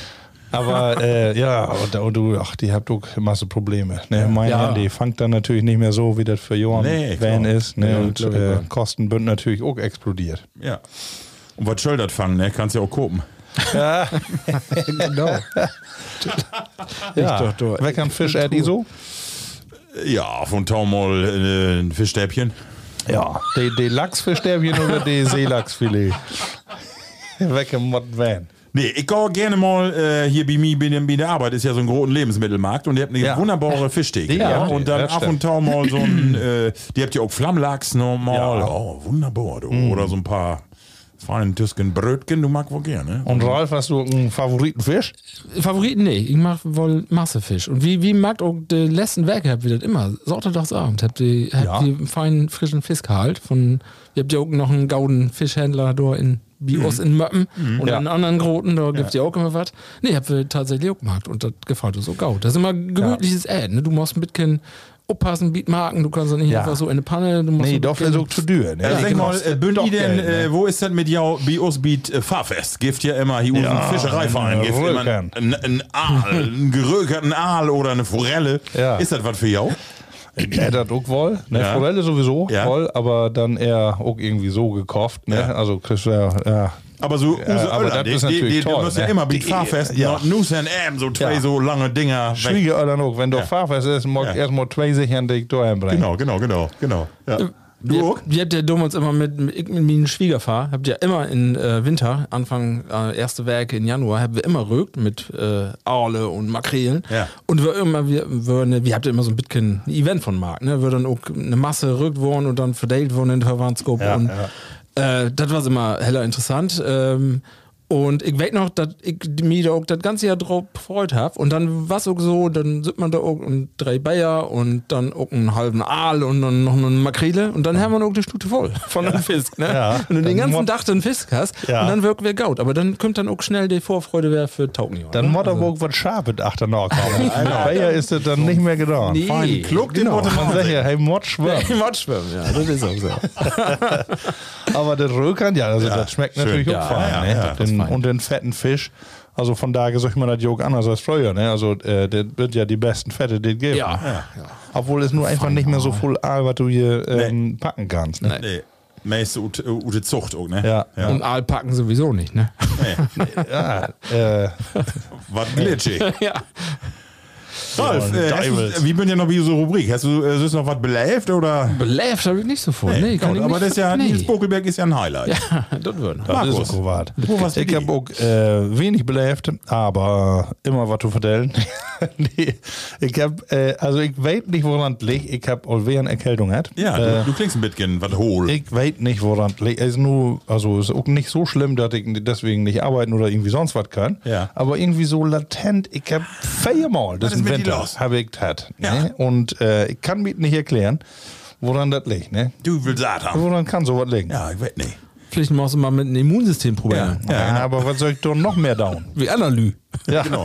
[SPEAKER 2] Aber äh, ja, und, und du, ach, die habt auch Masse Probleme. Ne? Meine,
[SPEAKER 4] Ja.
[SPEAKER 2] die fangt dann natürlich nicht mehr so, wie das für Johann
[SPEAKER 3] Nee,
[SPEAKER 2] Van
[SPEAKER 3] klar.
[SPEAKER 2] ist. Ne?
[SPEAKER 4] Ja,
[SPEAKER 2] und
[SPEAKER 4] glaub ich
[SPEAKER 2] äh,
[SPEAKER 4] auch.
[SPEAKER 2] Kosten sind natürlich auch explodiert.
[SPEAKER 3] Ja. Und was soll das fangen, ne? Kannst ja auch gucken.
[SPEAKER 4] genau.
[SPEAKER 2] Ja,
[SPEAKER 4] doch, doch.
[SPEAKER 2] wer kann Fisch Eddie so?
[SPEAKER 3] Ja, von Taumol äh, ein Fischstäbchen.
[SPEAKER 2] Ja, die, die Lachsfischstäbchen oder die Seelachsfilet? Wer kann Mod Van?
[SPEAKER 3] Nee, ich gehe gerne mal äh, hier bei mir bei der, bei der Arbeit, ist ja so ein großer Lebensmittelmarkt und ihr habt eine
[SPEAKER 2] Ja.
[SPEAKER 3] wunderbare Fischtheke.
[SPEAKER 2] Ja,
[SPEAKER 3] Ja,
[SPEAKER 2] okay,
[SPEAKER 3] und dann
[SPEAKER 2] das
[SPEAKER 3] ab und
[SPEAKER 2] stimmt.
[SPEAKER 3] zu mal so ein, äh, die habt ja auch Flammlachs normal.
[SPEAKER 2] Ja.
[SPEAKER 3] Oh, wunderbar. Du. Oder so ein paar feinen Tüsken Brötchen, du magst wohl gerne.
[SPEAKER 2] Und Ralf, hast du einen Favoritenfisch?
[SPEAKER 4] Favoriten, nee, ich mach wohl Massefisch. Und wie, wie mag auch die letzten Werke, habt ihr das immer, Sonntagabend, habt ihr, habt
[SPEAKER 2] Ja.
[SPEAKER 4] ihr einen feinen, frischen Fisch gehalten von, ihr habt ja auch noch einen gauden Fischhändler da in Bios in Möppen und
[SPEAKER 2] Ja.
[SPEAKER 4] einen anderen Groten, da gibt's ja auch immer was. Nee, habt ihr tatsächlich auch gemacht und das gefällt uns so gaut. Das ist immer gemütliches Äden, ne? Du musst ein bisschen oppassen, biet Marken, du kannst doch nicht
[SPEAKER 2] Ja.
[SPEAKER 4] einfach so in eine Panne. Du musst
[SPEAKER 2] Nee,
[SPEAKER 4] so
[SPEAKER 2] doch ist auch zu dür. Ne?
[SPEAKER 3] Ja,
[SPEAKER 2] Die
[SPEAKER 3] sag mal,
[SPEAKER 2] kostet
[SPEAKER 3] äh, Bünd
[SPEAKER 2] doch
[SPEAKER 3] i denn,
[SPEAKER 2] Geld, ne?
[SPEAKER 3] äh, wo ist das mit jou, bei uns biet äh, Fahrfest? Gift ja immer hier
[SPEAKER 2] Ja,
[SPEAKER 3] unseren Fischereiverein,
[SPEAKER 2] ein
[SPEAKER 3] gift immer
[SPEAKER 2] Rökern.
[SPEAKER 3] ein, ein Aal, einen gerökerten Aal oder eine Forelle.
[SPEAKER 2] Ja.
[SPEAKER 3] Ist das was für jou?
[SPEAKER 2] Er hat auch wohl, ne?
[SPEAKER 3] Ja.
[SPEAKER 2] Forelle sowieso
[SPEAKER 3] Ja.
[SPEAKER 2] voll, aber dann eher auch irgendwie so gekauft, ne?
[SPEAKER 3] Ja.
[SPEAKER 2] Also kriegst du ja, ja.
[SPEAKER 3] Aber so Use
[SPEAKER 2] aber
[SPEAKER 3] Öller,
[SPEAKER 2] das
[SPEAKER 3] die,
[SPEAKER 2] ist
[SPEAKER 3] die,
[SPEAKER 2] natürlich
[SPEAKER 3] die, die
[SPEAKER 2] toll,
[SPEAKER 3] müssen ja
[SPEAKER 2] ne?
[SPEAKER 3] immer bei
[SPEAKER 2] Die-
[SPEAKER 3] Fahrfest,
[SPEAKER 2] ja.
[SPEAKER 3] ja. Nuss und M, so zwei
[SPEAKER 2] Ja.
[SPEAKER 3] so lange Dinger weg.
[SPEAKER 2] Schwiege oder noch, wenn du
[SPEAKER 3] Ja.
[SPEAKER 2] Fahrfest ist, mag
[SPEAKER 3] Ja.
[SPEAKER 2] erstmal zwei sichern dich da einbringen.
[SPEAKER 3] Genau, genau, genau, genau. Ja. Du auch?
[SPEAKER 4] Wir habt ja damals immer mit, mit, ich mit meinem Schwiegervater, habt ihr immer in äh, Winter, Anfang äh, erste Werke in Januar, haben wir immer rögt mit äh, Aale und Makrelen.
[SPEAKER 3] Ja.
[SPEAKER 4] Und wir immer, wir, wir, ne, wir habt ja immer so ein bisschen ein Event von Markt, ne? Wir dann auch eine Masse rögt worden und dann verteilt worden in der Verwandtsgruppe.
[SPEAKER 2] Ja,
[SPEAKER 4] und
[SPEAKER 2] ja.
[SPEAKER 4] Äh, das war immer heller interessant. Ähm, und ich weiß noch, dass ich mich da auch das ganze Jahr drauf gefreut habe. Und dann war es auch so, dann sieht man da auch ein drei Bayer und dann auch einen halben Aal und dann noch eine Makrele. Und dann haben wir auch die Stute voll von einem Fisk. Ne?
[SPEAKER 2] Ja.
[SPEAKER 4] Wenn du den
[SPEAKER 2] Dann
[SPEAKER 4] ganzen
[SPEAKER 2] mod-
[SPEAKER 4] Tag den Fisk hast
[SPEAKER 2] Ja.
[SPEAKER 4] und dann wirkt wir gaut. Aber dann kommt dann auch schnell die Vorfreude wer für Taugen.
[SPEAKER 2] Dann muss aber auch was Scharfes achternacht kommen. Mit Bayer ist das dann nicht mehr getan.
[SPEAKER 4] Nee,
[SPEAKER 3] Fein Kluck, den
[SPEAKER 4] genau.
[SPEAKER 3] Worte
[SPEAKER 2] Man sagt ja, hey, Mod schwimmen.
[SPEAKER 4] Mordschwimmen, ja, das ist auch so.
[SPEAKER 2] Aber das Rökern, ja, also das schmeckt
[SPEAKER 3] schön.
[SPEAKER 2] natürlich
[SPEAKER 4] Ja,
[SPEAKER 2] auch fein.
[SPEAKER 3] ja,
[SPEAKER 2] ne?
[SPEAKER 3] ja, das
[SPEAKER 2] den,
[SPEAKER 4] ist fein.
[SPEAKER 2] und den fetten Fisch. Also von daher sag ich mal das Jog anders als früher. Ne? Also äh, das wird ja die besten Fette, die es gibt.
[SPEAKER 4] Ja.
[SPEAKER 2] Ne? Obwohl es nur einfach nicht mehr so voll Aal, was du hier ähm, packen kannst. Ne?
[SPEAKER 3] Nee. Meiste Ute, Ute Zucht auch, ne?
[SPEAKER 2] Ja.
[SPEAKER 4] Und Aal packen sowieso nicht, ne?
[SPEAKER 3] Nee.
[SPEAKER 2] Ja, äh,
[SPEAKER 3] Was glitschig.
[SPEAKER 4] ja.
[SPEAKER 3] Ralf,
[SPEAKER 2] Ja,
[SPEAKER 3] äh, hast
[SPEAKER 2] Deibels.
[SPEAKER 3] du, wie bin ja noch wie so Rubrik? Hast du, äh, ist noch was belebt oder?
[SPEAKER 4] Belebt habe ich nicht so vor. Nee, kann
[SPEAKER 3] Gut,
[SPEAKER 4] ich
[SPEAKER 3] aber
[SPEAKER 4] nicht.
[SPEAKER 3] das ist ja,
[SPEAKER 4] nee.
[SPEAKER 3] Nils Bokelberg ist ja ein Highlight.
[SPEAKER 4] Ja, das wird.
[SPEAKER 2] das
[SPEAKER 3] Markus,
[SPEAKER 2] ist auch was.
[SPEAKER 3] wo warst du
[SPEAKER 2] Ich
[SPEAKER 3] die?
[SPEAKER 2] habe auch äh, wenig belebt, aber immer was zu vertellen. nee, ich habe, äh, also ich weiß nicht, woran es liegt. Ich habe auch eine Erkältung gehabt.
[SPEAKER 3] Ja,
[SPEAKER 2] äh,
[SPEAKER 3] du, du klingst ein bisschen was hohl.
[SPEAKER 2] Ich weiß nicht, woran es liegt. Es ist nur, also es ist auch nicht so schlimm, dass ich deswegen nicht arbeiten oder irgendwie sonst was kann.
[SPEAKER 3] Ja.
[SPEAKER 2] Aber irgendwie so latent, ich habe viermal das
[SPEAKER 3] ist
[SPEAKER 2] im
[SPEAKER 3] mit dir
[SPEAKER 2] Winter
[SPEAKER 3] los?
[SPEAKER 2] habe ich gehabt.
[SPEAKER 3] Ja.
[SPEAKER 2] Ne? Und äh, ich kann mir nicht erklären, woran das liegt. Ne?
[SPEAKER 3] Du willst Satan.
[SPEAKER 2] Woran kann sowas liegen?
[SPEAKER 3] Ja, ich weiß nicht.
[SPEAKER 4] Vielleicht musst du mal mit einem Immunsystem probieren.
[SPEAKER 3] Ja,
[SPEAKER 2] Ja, aber was soll ich doch noch mehr down?
[SPEAKER 4] Wie Analy.
[SPEAKER 2] Ja,
[SPEAKER 3] Genau.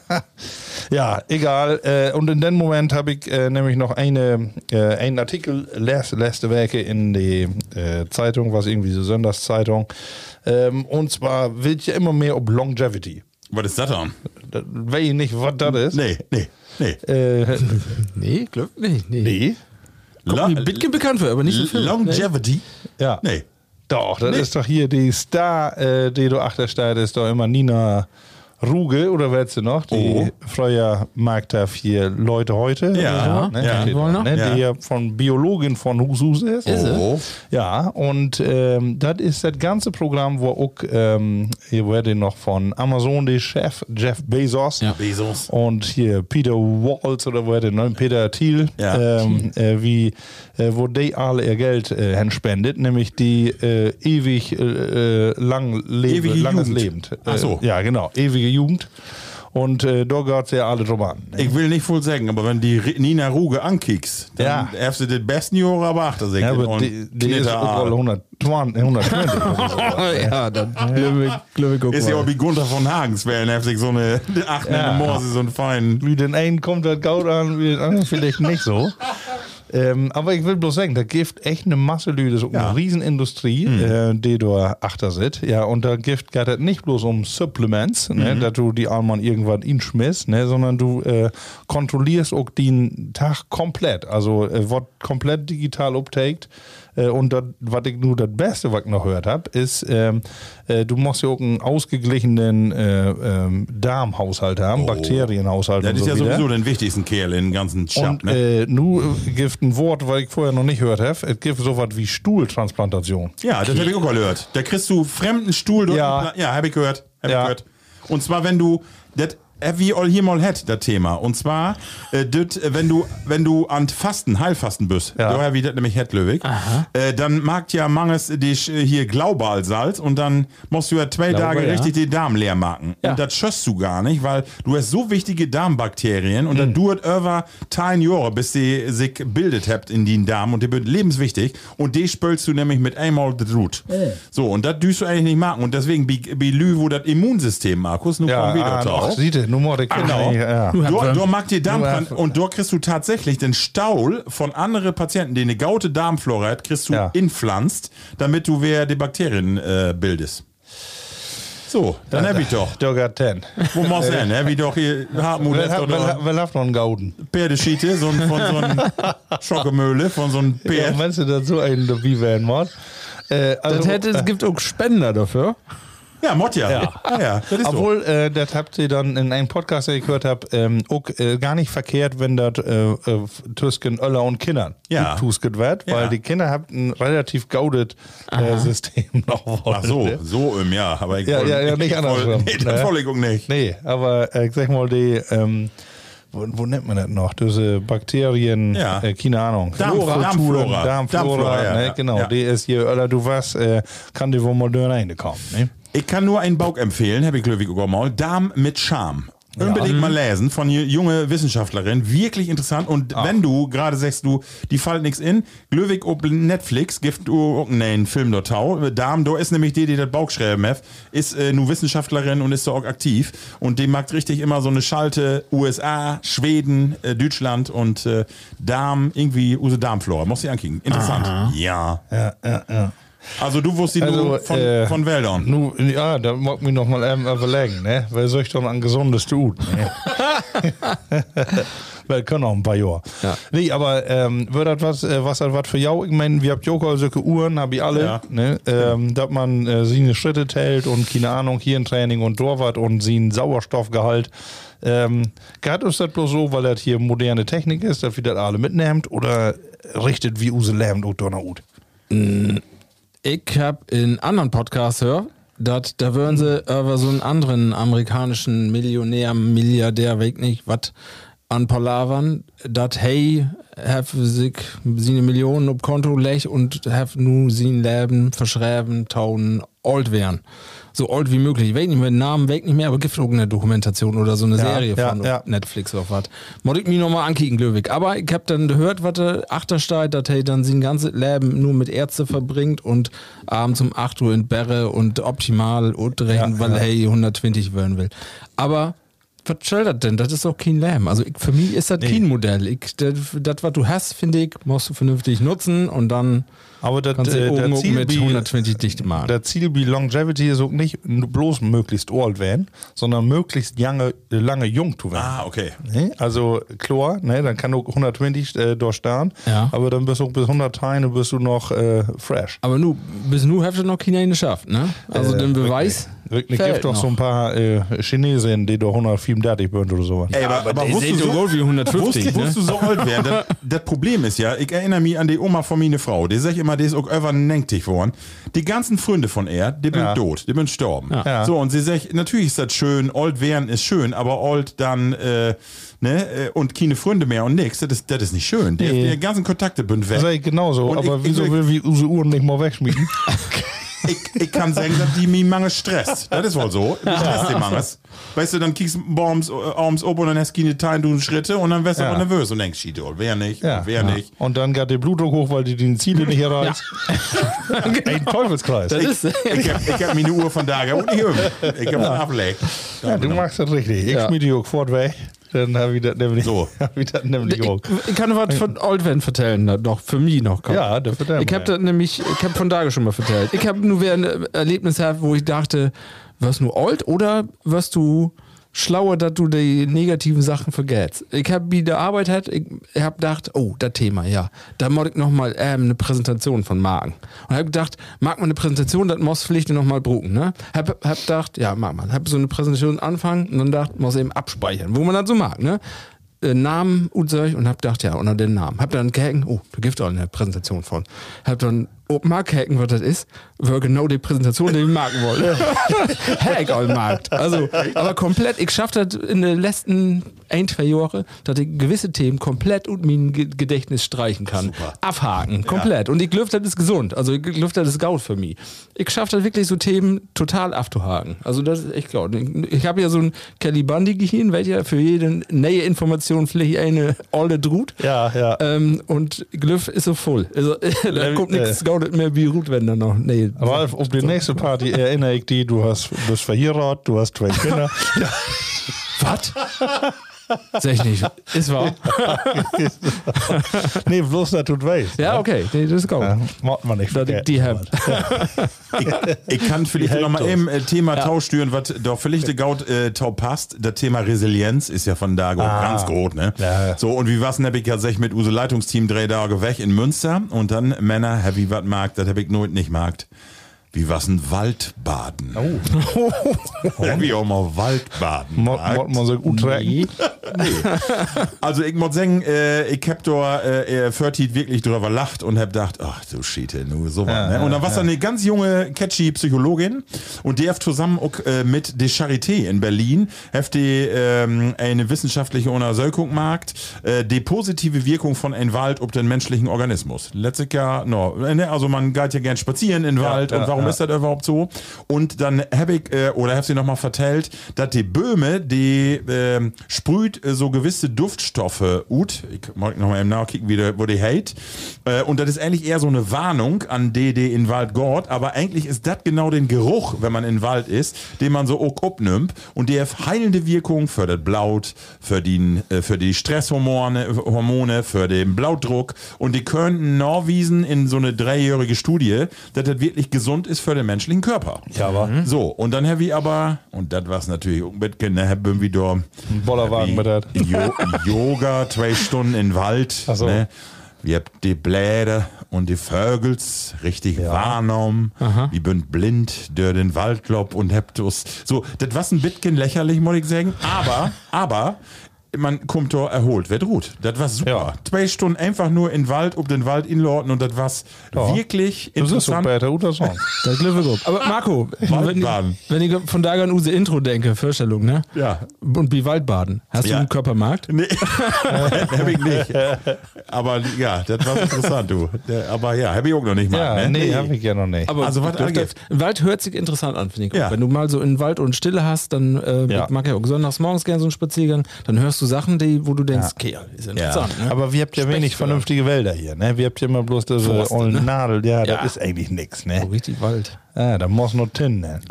[SPEAKER 2] ja, egal. Äh, und in dem Moment habe ich äh, nämlich noch eine, äh, einen Artikel les, letzte Woche in die äh, Zeitung, was irgendwie so Sonntagszeitung. Ähm, und zwar will ich ja immer mehr ob Longevity.
[SPEAKER 3] Was ist das dann?
[SPEAKER 2] Das weiß ich nicht, was das ist.
[SPEAKER 3] Nee, nee, nee.
[SPEAKER 2] Äh,
[SPEAKER 4] Nee, glaub nicht. Nee.
[SPEAKER 2] nee.
[SPEAKER 3] La-
[SPEAKER 4] Kommt mir Bitcoin bekannt für, aber nicht so viel.
[SPEAKER 3] Longevity?
[SPEAKER 2] Ja.
[SPEAKER 3] Nee.
[SPEAKER 2] Doch, das ist doch hier die Star, äh, die du achtersteht, ist doch immer Nina Ruge, oder wer du noch? Die
[SPEAKER 3] Oh.
[SPEAKER 2] früher mag da vier Leute heute.
[SPEAKER 3] Ja,
[SPEAKER 2] oder so, ne?
[SPEAKER 3] ja.
[SPEAKER 2] Steht
[SPEAKER 4] Wollen
[SPEAKER 2] da,
[SPEAKER 4] noch?
[SPEAKER 2] ne?
[SPEAKER 3] Ja.
[SPEAKER 2] Die ja von Biologin von Hus Hus ist.
[SPEAKER 4] Ist sie?
[SPEAKER 3] Oh.
[SPEAKER 2] Ja, und ähm, das ist das ganze Programm, wo auch, ähm, hier wurde noch von Amazon der Chef, Jeff Bezos.
[SPEAKER 4] Ja.
[SPEAKER 3] Bezos.
[SPEAKER 2] Und hier Peter Waltz oder wo der ne? Peter Thiel,
[SPEAKER 3] Ja.
[SPEAKER 2] ähm, äh, wie, äh, wo die alle ihr Geld äh, hinspendet, nämlich die äh, ewig äh, äh, lang lebe,
[SPEAKER 3] Ewige
[SPEAKER 2] langes
[SPEAKER 3] Jugend.
[SPEAKER 2] Leben.
[SPEAKER 3] Ach so.
[SPEAKER 2] Äh, ja, genau, ewige Jugend. Und äh, da geht es ja alle drum an. Ne?
[SPEAKER 3] Ich will nicht voll sagen, aber wenn die Ri- Nina Ruge ankickst, dann
[SPEAKER 2] Ja.
[SPEAKER 3] hast du die besten Jahre aber achter sich.
[SPEAKER 2] Ja, aber die, die ist auch wohl hundertzwanzig, hundertzwanzig oder so.
[SPEAKER 4] Ja, dann glaube ich, glaub ich auch
[SPEAKER 3] Ist ja
[SPEAKER 4] mal.
[SPEAKER 3] auch wie Gunther von Hagens, wer hat sich so eine acht
[SPEAKER 2] Ja.
[SPEAKER 3] Morse, so einen feinen.
[SPEAKER 2] Wie den einen kommt das Gaut an, wie den anderen vielleicht nicht so. Ähm, aber ich will bloß sagen, da gibt echt eine Masse Leute, so
[SPEAKER 3] Ja.
[SPEAKER 2] eine Riesenindustrie, äh, die da achter sind. Ja, und da gibt geht es nicht bloß um Supplements, ne, dass du die Alman irgendwann inschmiss, ne, sondern du äh, kontrollierst auch den Tag komplett. Also äh, wird komplett digital uptaked. Äh, und das, was ich nur das Beste, was ich noch gehört habe, ist, ähm, äh, du musst ja auch einen ausgeglichenen äh, ähm, Darmhaushalt haben, Bakterienhaushalt
[SPEAKER 3] Das
[SPEAKER 2] und
[SPEAKER 3] ist
[SPEAKER 2] so
[SPEAKER 3] ja
[SPEAKER 2] wieder.
[SPEAKER 3] sowieso den wichtigsten Kerl in den ganzen Shop,
[SPEAKER 2] Und
[SPEAKER 3] ne?
[SPEAKER 2] äh, nu äh, gibt ein Wort, was ich vorher noch nicht gehört habe. Es gibt sowas wie Stuhltransplantation.
[SPEAKER 3] Ja, das habe ich auch gehört. Da kriegst du fremden Stuhl dort.
[SPEAKER 2] Ja.
[SPEAKER 3] Ja, habe ich gehört. Hab
[SPEAKER 2] Ja.
[SPEAKER 3] ich gehört. Und zwar, wenn du, das äh, wie all hier mal hat, das Thema. Und zwar, äh, das, äh, wenn du, wenn du an Fasten, Heilfasten bist,
[SPEAKER 2] Ja.
[SPEAKER 3] daher wie das nämlich hat, Löwig, äh, dann mag ja manches dich äh, hier Glaubalsalz und dann musst du ja zwei
[SPEAKER 4] Glaube,
[SPEAKER 3] Tage
[SPEAKER 4] ja.
[SPEAKER 3] richtig den Darm leer machen.
[SPEAKER 4] Ja.
[SPEAKER 3] Und das schösst du gar nicht, weil du hast so wichtige Darmbakterien und dann dauert über zehn Jahre, bis sie sich bildet habt in den Darm und die wird lebenswichtig und die spülst du nämlich mit einmal das Rut. So, und das düst du eigentlich nicht machen und deswegen, wie Lü, wo das Immunsystem, Markus, nur
[SPEAKER 2] Ja,
[SPEAKER 3] kommen wieder
[SPEAKER 2] ah,
[SPEAKER 3] drauf.
[SPEAKER 2] ach, sieht es nun muss ich
[SPEAKER 3] Genau.
[SPEAKER 2] Ja.
[SPEAKER 4] Nu hab
[SPEAKER 3] Du,
[SPEAKER 4] wir-
[SPEAKER 3] du magst die Darm
[SPEAKER 2] Du
[SPEAKER 3] dran
[SPEAKER 2] hast-
[SPEAKER 3] und dort kriegst du tatsächlich den Staul von anderen Patienten, die eine gaute Darmflora hat, kriegst du
[SPEAKER 2] Ja.
[SPEAKER 3] inpflanzt, damit du wer die Bakterien äh, bildest. So, dann hab ich doch.
[SPEAKER 2] Der got ten.
[SPEAKER 3] Wo muss hin? Hab ich doch hier Hartmut
[SPEAKER 2] Wer
[SPEAKER 3] lässt
[SPEAKER 2] hat- wer
[SPEAKER 3] oder
[SPEAKER 2] hat- wer hat noch einen Gauden?
[SPEAKER 3] Pferdeschiete, so ein, von so einem Schockemöhle, von so einem
[SPEAKER 2] Ja,
[SPEAKER 3] Pferd.
[SPEAKER 2] meinst du, dass so einen dabei werden muss? Äh, also,
[SPEAKER 4] Das hätte, es gibt auch Spender dafür.
[SPEAKER 3] Ja, Mott ja. Ja, ja, das ist so.
[SPEAKER 2] Obwohl, äh, das habt ihr dann in einem Podcast, den ich gehört habe, ähm, auch äh, gar nicht verkehrt, wenn das äh, äh, Tüsken, Öller und Kindern
[SPEAKER 3] Ja.
[SPEAKER 2] tusket wird,
[SPEAKER 3] Ja.
[SPEAKER 2] weil die Kinder haben ein relativ gaudet äh, System noch.
[SPEAKER 3] Ach so,
[SPEAKER 2] ne?
[SPEAKER 3] so im Jahr. Aber ich
[SPEAKER 2] Ja,
[SPEAKER 3] woll-
[SPEAKER 2] ja, ja, nicht
[SPEAKER 3] ich woll-
[SPEAKER 2] andersrum.
[SPEAKER 3] Nee, das
[SPEAKER 2] Ne?
[SPEAKER 3] wollte ich auch nicht.
[SPEAKER 2] Nee, aber äh, ich sag mal, die, ähm, wo, wo nennt man das noch? Diese Bakterien,
[SPEAKER 3] Ja.
[SPEAKER 2] äh, keine Ahnung.
[SPEAKER 3] Darmflora.
[SPEAKER 2] Darmflora,
[SPEAKER 3] Darmflora,
[SPEAKER 2] Darmflora,
[SPEAKER 3] ja,
[SPEAKER 2] ne?
[SPEAKER 3] ja.
[SPEAKER 2] Genau,
[SPEAKER 3] Ja.
[SPEAKER 2] die ist hier, oder du was, äh, kann die wohl mal da reinkommen, ne?
[SPEAKER 3] Ich kann nur einen Bauch empfehlen, habe ich Glöwig auch mal. Darm mit Charme. Unbedingt mal lesen von hier junge Wissenschaftlerin. Wirklich interessant. Und wenn du gerade sagst, du, die fallen nichts in, Glöwig ob Netflix, gibt du auch einen Film dort tau. Darm, da ist nämlich die, die das Bauch schreiben hat, ist äh, nur Wissenschaftlerin und ist da auch aktiv. Und die macht richtig immer so eine Schalte U S A, Schweden, äh, Deutschland und äh, Darm, irgendwie use Darmflora. Muss ich ankicken. Interessant. Ja.
[SPEAKER 2] Ja, ja, ja.
[SPEAKER 3] Also du wusstest
[SPEAKER 2] Also,
[SPEAKER 3] nur von,
[SPEAKER 2] äh,
[SPEAKER 3] von Wäldern.
[SPEAKER 2] Nu, ja, da mag mich noch mal eben überlegen, ne? Wer soll ich doch ein gesundes tun? Ne? Weil können auch ein paar Jahre.
[SPEAKER 4] Ja.
[SPEAKER 2] Nee, aber ähm, wird das was, äh, was das was für jou? Ich meine, wir habt Joker solche Uhren, hab ich alle,
[SPEAKER 3] Ja.
[SPEAKER 2] ne? Ähm, dass man äh, sie eine Schritte hält und keine Ahnung, hier ein Training und dort was und sie einen Sauerstoffgehalt. Ähm, Gehört uns das bloß so, weil das hier moderne Technik ist, dass wir das alle mitnehmt oder richtet wie Use Lärm und Donnerhut?
[SPEAKER 4] Ich hab in anderen Podcasts gehört, dass da würden sie über so einen anderen amerikanischen Millionär, Milliardär, weiß nicht, was an Palavern, dass hey, have sich sie eine Million auf Konto legt und have nu sie ein Leben verschreiben, tauen, alt werden. So alt wie möglich. Ich weiß nicht mehr den Namen, weg nicht mehr, aber gibt es irgendeine Dokumentation oder so eine
[SPEAKER 2] Ja,
[SPEAKER 4] Serie
[SPEAKER 2] ja,
[SPEAKER 4] von
[SPEAKER 2] ja.
[SPEAKER 4] Netflix oder was. Muss ich mich nochmal ankicken, Glöwig. Aber ich hab dann gehört, was der Achtersteigt, dass er dann sein ganzes Leben nur mit Ärzte verbringt und abends um acht Uhr in Berre und optimal und rechnen,
[SPEAKER 2] Ja,
[SPEAKER 4] weil
[SPEAKER 2] ja.
[SPEAKER 4] hey hundertzwanzig werden will. Aber was soll das denn? Das ist doch kein Lärm. Also ich, für mich ist das kein Modell. Ich, das, das, was du hast, finde ich, musst du vernünftig nutzen und dann
[SPEAKER 2] Aber das,
[SPEAKER 4] kannst du
[SPEAKER 2] äh,
[SPEAKER 4] oben
[SPEAKER 2] das Ziel
[SPEAKER 4] mit
[SPEAKER 2] wie-
[SPEAKER 4] hundertzwanzig dichte machen.
[SPEAKER 2] Der Ziel wie Longevity ist auch nicht bloß möglichst alt werden, sondern möglichst lange, lange jung zu werden.
[SPEAKER 3] Ah, okay.
[SPEAKER 2] Ne? Also klar, ne, dann kann du hundertzwanzig äh, durchstarren,
[SPEAKER 4] Ja.
[SPEAKER 2] aber dann bist du auch bis hundertdrei und bist du noch äh, fresh.
[SPEAKER 4] Aber nu, bis nu habt ihr noch keine geschafft, ne? Also den Beweis.
[SPEAKER 2] Wirklich,
[SPEAKER 4] fehlt
[SPEAKER 2] gibt doch
[SPEAKER 4] noch.
[SPEAKER 2] so ein paar äh, Chinesen, die doch hundertfünfunddreißig sind oder sowas.
[SPEAKER 3] Ey, aber, aber
[SPEAKER 4] die
[SPEAKER 3] wusstest
[SPEAKER 4] sind
[SPEAKER 3] du
[SPEAKER 4] so gut wie hundertfünfzig,
[SPEAKER 3] wusstest,
[SPEAKER 4] ne?
[SPEAKER 3] wusstest du so alt werden? Das, das Problem ist ja, ich erinnere mich an die Oma von meiner Frau, die sagt immer, die ist auch irgendwann nenktig worden. Die ganzen Freunde von ihr, die sind
[SPEAKER 2] Ja.
[SPEAKER 3] tot, die sind gestorben.
[SPEAKER 2] Ja.
[SPEAKER 3] So, und sie sagt, natürlich ist das schön, alt werden ist schön, aber alt dann, äh, ne, äh, und keine Freunde mehr und nix, das ist, das ist nicht schön. Die,
[SPEAKER 2] Nee.
[SPEAKER 3] die ganzen Kontakte sind weg.
[SPEAKER 2] Das sag ich genauso,
[SPEAKER 3] Und
[SPEAKER 2] aber
[SPEAKER 3] ich-
[SPEAKER 2] wieso
[SPEAKER 3] ich-
[SPEAKER 2] will wir unsere Uhren nicht mal wegschmieden?
[SPEAKER 3] Ich, ich kann sagen, dass die mich mangels stresst. Das ist wohl so. Die stresst die mangels. Weißt du, dann kiekst du morgens, äh, abends oben und dann hast du keine Teil, du Schritte und dann wirst du
[SPEAKER 2] Ja.
[SPEAKER 3] aber nervös und denkst, shit, wer nicht,
[SPEAKER 2] Ja.
[SPEAKER 3] wer nicht.
[SPEAKER 2] Und dann geht der Blutdruck hoch, weil die die Ziele nicht erreicht. Ein Teufelskreis.
[SPEAKER 4] Das ist,
[SPEAKER 3] Ich hab, ich hab meine Uhr von da und nicht üben. Ich hab ja. abgelegt.
[SPEAKER 2] Ja, du magst das richtig. Ich
[SPEAKER 4] Ja.
[SPEAKER 2] schmiede die auch fort weg. Dann habe ich das nämlich,
[SPEAKER 3] So.
[SPEAKER 2] hab ich das nämlich auch.
[SPEAKER 4] ich, ich kann noch was von Oldven vertellen, da noch für mich noch. Komm.
[SPEAKER 2] Ja, das wird
[SPEAKER 4] Ich habe das nämlich, ich habe von da schon mal vertellt. Ich habe nur wieder ein Erlebnis gehabt, wo ich dachte, wirst du alt oder wirst du schlauer, dass du die negativen Sachen vergisst. Ich habe wie der Arbeit hat, ich, ich habe gedacht, oh, das Thema, ja, da muss ich nochmal ähm, eine Präsentation von Marken. Und habe gedacht, mag man eine Präsentation, das muss vielleicht nochmal bruchen, ne? Hab, hab gedacht, ja, mag man. Hab so eine Präsentation anfangen und dann dachte, muss eben abspeichern, wo man das so mag, ne? Äh, Namen und solch und hab gedacht, ja, unter den Namen. Hab dann gehacken, oh, da gibt auch eine Präsentation von. Hab dann Open Markt hacken, was das ist, war genau die Präsentation, die ich marken wollte. Hack all Markt. Also, aber komplett, ich schaff das in den letzten ein, zwei Jahren, dass ich gewisse Themen komplett und mein Ge- Gedächtnis streichen kann.
[SPEAKER 3] Super.
[SPEAKER 4] Abhaken, komplett. Und ich glaube, das ist gesund. Also, ich glaube, das ist gut für mich. Ich schaff das wirklich so Themen total abzuhaken. Also, das ist echt klar. Ich, ich habe ja so ein Kelly Bundy-Gehirn, welcher für jede neue Information vielleicht eine alte Drut.
[SPEAKER 2] Ja, ja.
[SPEAKER 4] Ähm, und Glüff ist so voll. Also, da kommt nichts
[SPEAKER 2] äh.
[SPEAKER 4] Gaudet mehr wie Rut, wenn da noch. Nee.
[SPEAKER 2] Aber Alf, auf die nächste Party erinnere ich die, du hast, bist verheiratet, du hast zwei Kinder.
[SPEAKER 4] Was? Sag ich nicht. Ist wahr.
[SPEAKER 2] Nee, bloß das tut weiß.
[SPEAKER 4] Ja, okay. Nee, das ist gut.
[SPEAKER 2] Ja, macht man nicht.
[SPEAKER 4] Da die, die haben.
[SPEAKER 3] ich, ich kann vielleicht
[SPEAKER 2] Die
[SPEAKER 3] noch mal
[SPEAKER 2] hält
[SPEAKER 3] eben äh, Thema
[SPEAKER 4] Ja.
[SPEAKER 3] Tau stüren, was doch vielleicht der Gaut äh, Tau passt. Das Thema Resilienz ist ja von da
[SPEAKER 2] Ah.
[SPEAKER 3] ganz groß, ne?
[SPEAKER 2] Ja.
[SPEAKER 3] So, und wie was, hab ich ja sech mit Use Leitungsteam drei Tage weg in Münster und dann Männer, hab ich was mag, das hab ich nooit nicht mag. Wie was ein Waldbaden.
[SPEAKER 2] Oh.
[SPEAKER 3] Hab ich auch mal Waldbaden.
[SPEAKER 2] Mord
[SPEAKER 3] mag.
[SPEAKER 2] man so gut tracken.
[SPEAKER 3] Also ich muss sagen, äh, ich hab da äh, Fertit wirklich drüber lacht und hab gedacht, ach du Schiete, nur so was.
[SPEAKER 2] Ja,
[SPEAKER 3] Ne? Und
[SPEAKER 2] ja,
[SPEAKER 3] dann war ja. eine ganz junge, catchy Psychologin und die hat zusammen auch, äh, mit der Charité in Berlin hat die ähm, eine wissenschaftliche Untersuchung gemacht, äh, die positive Wirkung von einem Wald auf den menschlichen Organismus. Letztes Jahr, no, ne? Also man geht ja gern spazieren in den Wald
[SPEAKER 2] ja,
[SPEAKER 3] und warum
[SPEAKER 2] ja.
[SPEAKER 3] ist das überhaupt so? Und dann hab ich, äh, oder hab sie nochmal vertellt, dass die Böhme, die äh, sprüht äh, so gewisse Duftstoffe ut. Ich mag nochmal im Nachkicken, wie der, wo die hält. Äh, und das ist eigentlich eher so eine Warnung an die, die in den Wald geht. Aber eigentlich ist das genau den Geruch, wenn man in den Wald ist, den man so auch abnimmt. Und die hat heilende Wirkung für das Blaut, für die, äh, für die Stresshormone, Hormone, für den Blutdruck. Und die könnten nachwiesen in so eine dreijährige Studie, dass das wirklich gesund ist für den menschlichen Körper.
[SPEAKER 2] Ja, aber
[SPEAKER 3] So, und dann habe ich aber, und das war's natürlich auch mit, ne, hab ich wieder
[SPEAKER 2] ein Bollerwagen mit das.
[SPEAKER 3] Jo Yoga, zwei Stunden im Wald.
[SPEAKER 2] Ach so.
[SPEAKER 3] Ne? Wir habt die Bläder und die Vögels richtig
[SPEAKER 2] Ja.
[SPEAKER 3] wahrgenommen. Wir sind blind durch den Waldlob und habt us. So, das war ein bisschen lächerlich, muss ich sagen. Aber, aber, man kommt da erholt, wird ruht. Das war super.
[SPEAKER 2] Ja.
[SPEAKER 3] Zwei Stunden einfach nur in den Wald, ob den Wald inlorten und das war's
[SPEAKER 2] Ja.
[SPEAKER 3] wirklich
[SPEAKER 2] Das ist so
[SPEAKER 3] interessant.
[SPEAKER 2] besser, oder sonst.
[SPEAKER 4] Das Glück gut. Aber Marco, wenn
[SPEAKER 3] Waldbaden.
[SPEAKER 4] ich, wenn ich von da an use Intro denke, Vorstellung, ne?
[SPEAKER 3] Ja.
[SPEAKER 4] Und wie Waldbaden. Hast
[SPEAKER 3] Ja.
[SPEAKER 4] du einen Körpermarkt?
[SPEAKER 3] Nee, hab ich nicht. Aber ja, das war interessant, du. Der, aber ja, hab ich auch noch nicht mal.
[SPEAKER 2] Ja,
[SPEAKER 3] ne?
[SPEAKER 2] nee, hab ich ja noch nicht.
[SPEAKER 4] Aber
[SPEAKER 3] Also, was
[SPEAKER 4] dürfte-
[SPEAKER 3] angeht.
[SPEAKER 4] Ein Wald hört sich interessant an, finde ich.
[SPEAKER 3] Ja.
[SPEAKER 4] Wenn du mal so in den Wald und Stille hast, dann äh,
[SPEAKER 2] Ja.
[SPEAKER 4] ich mag ja auch sonntags morgens gerne so einen Spaziergang, dann hörst du Sachen, die, wo du denkst, okay, ja, ist interessant. Ne?
[SPEAKER 2] Aber wir habt ja wenig vernünftige Wälder hier, ne? Wir habt ja immer bloß diese
[SPEAKER 4] Forste,
[SPEAKER 2] ollen
[SPEAKER 4] ne?
[SPEAKER 2] Nadel, ja,
[SPEAKER 4] Ja.
[SPEAKER 2] das ist eigentlich nix,
[SPEAKER 4] Oh,
[SPEAKER 2] ne?
[SPEAKER 4] richtig Wald.
[SPEAKER 2] Ja, da muss noch Tin, ne?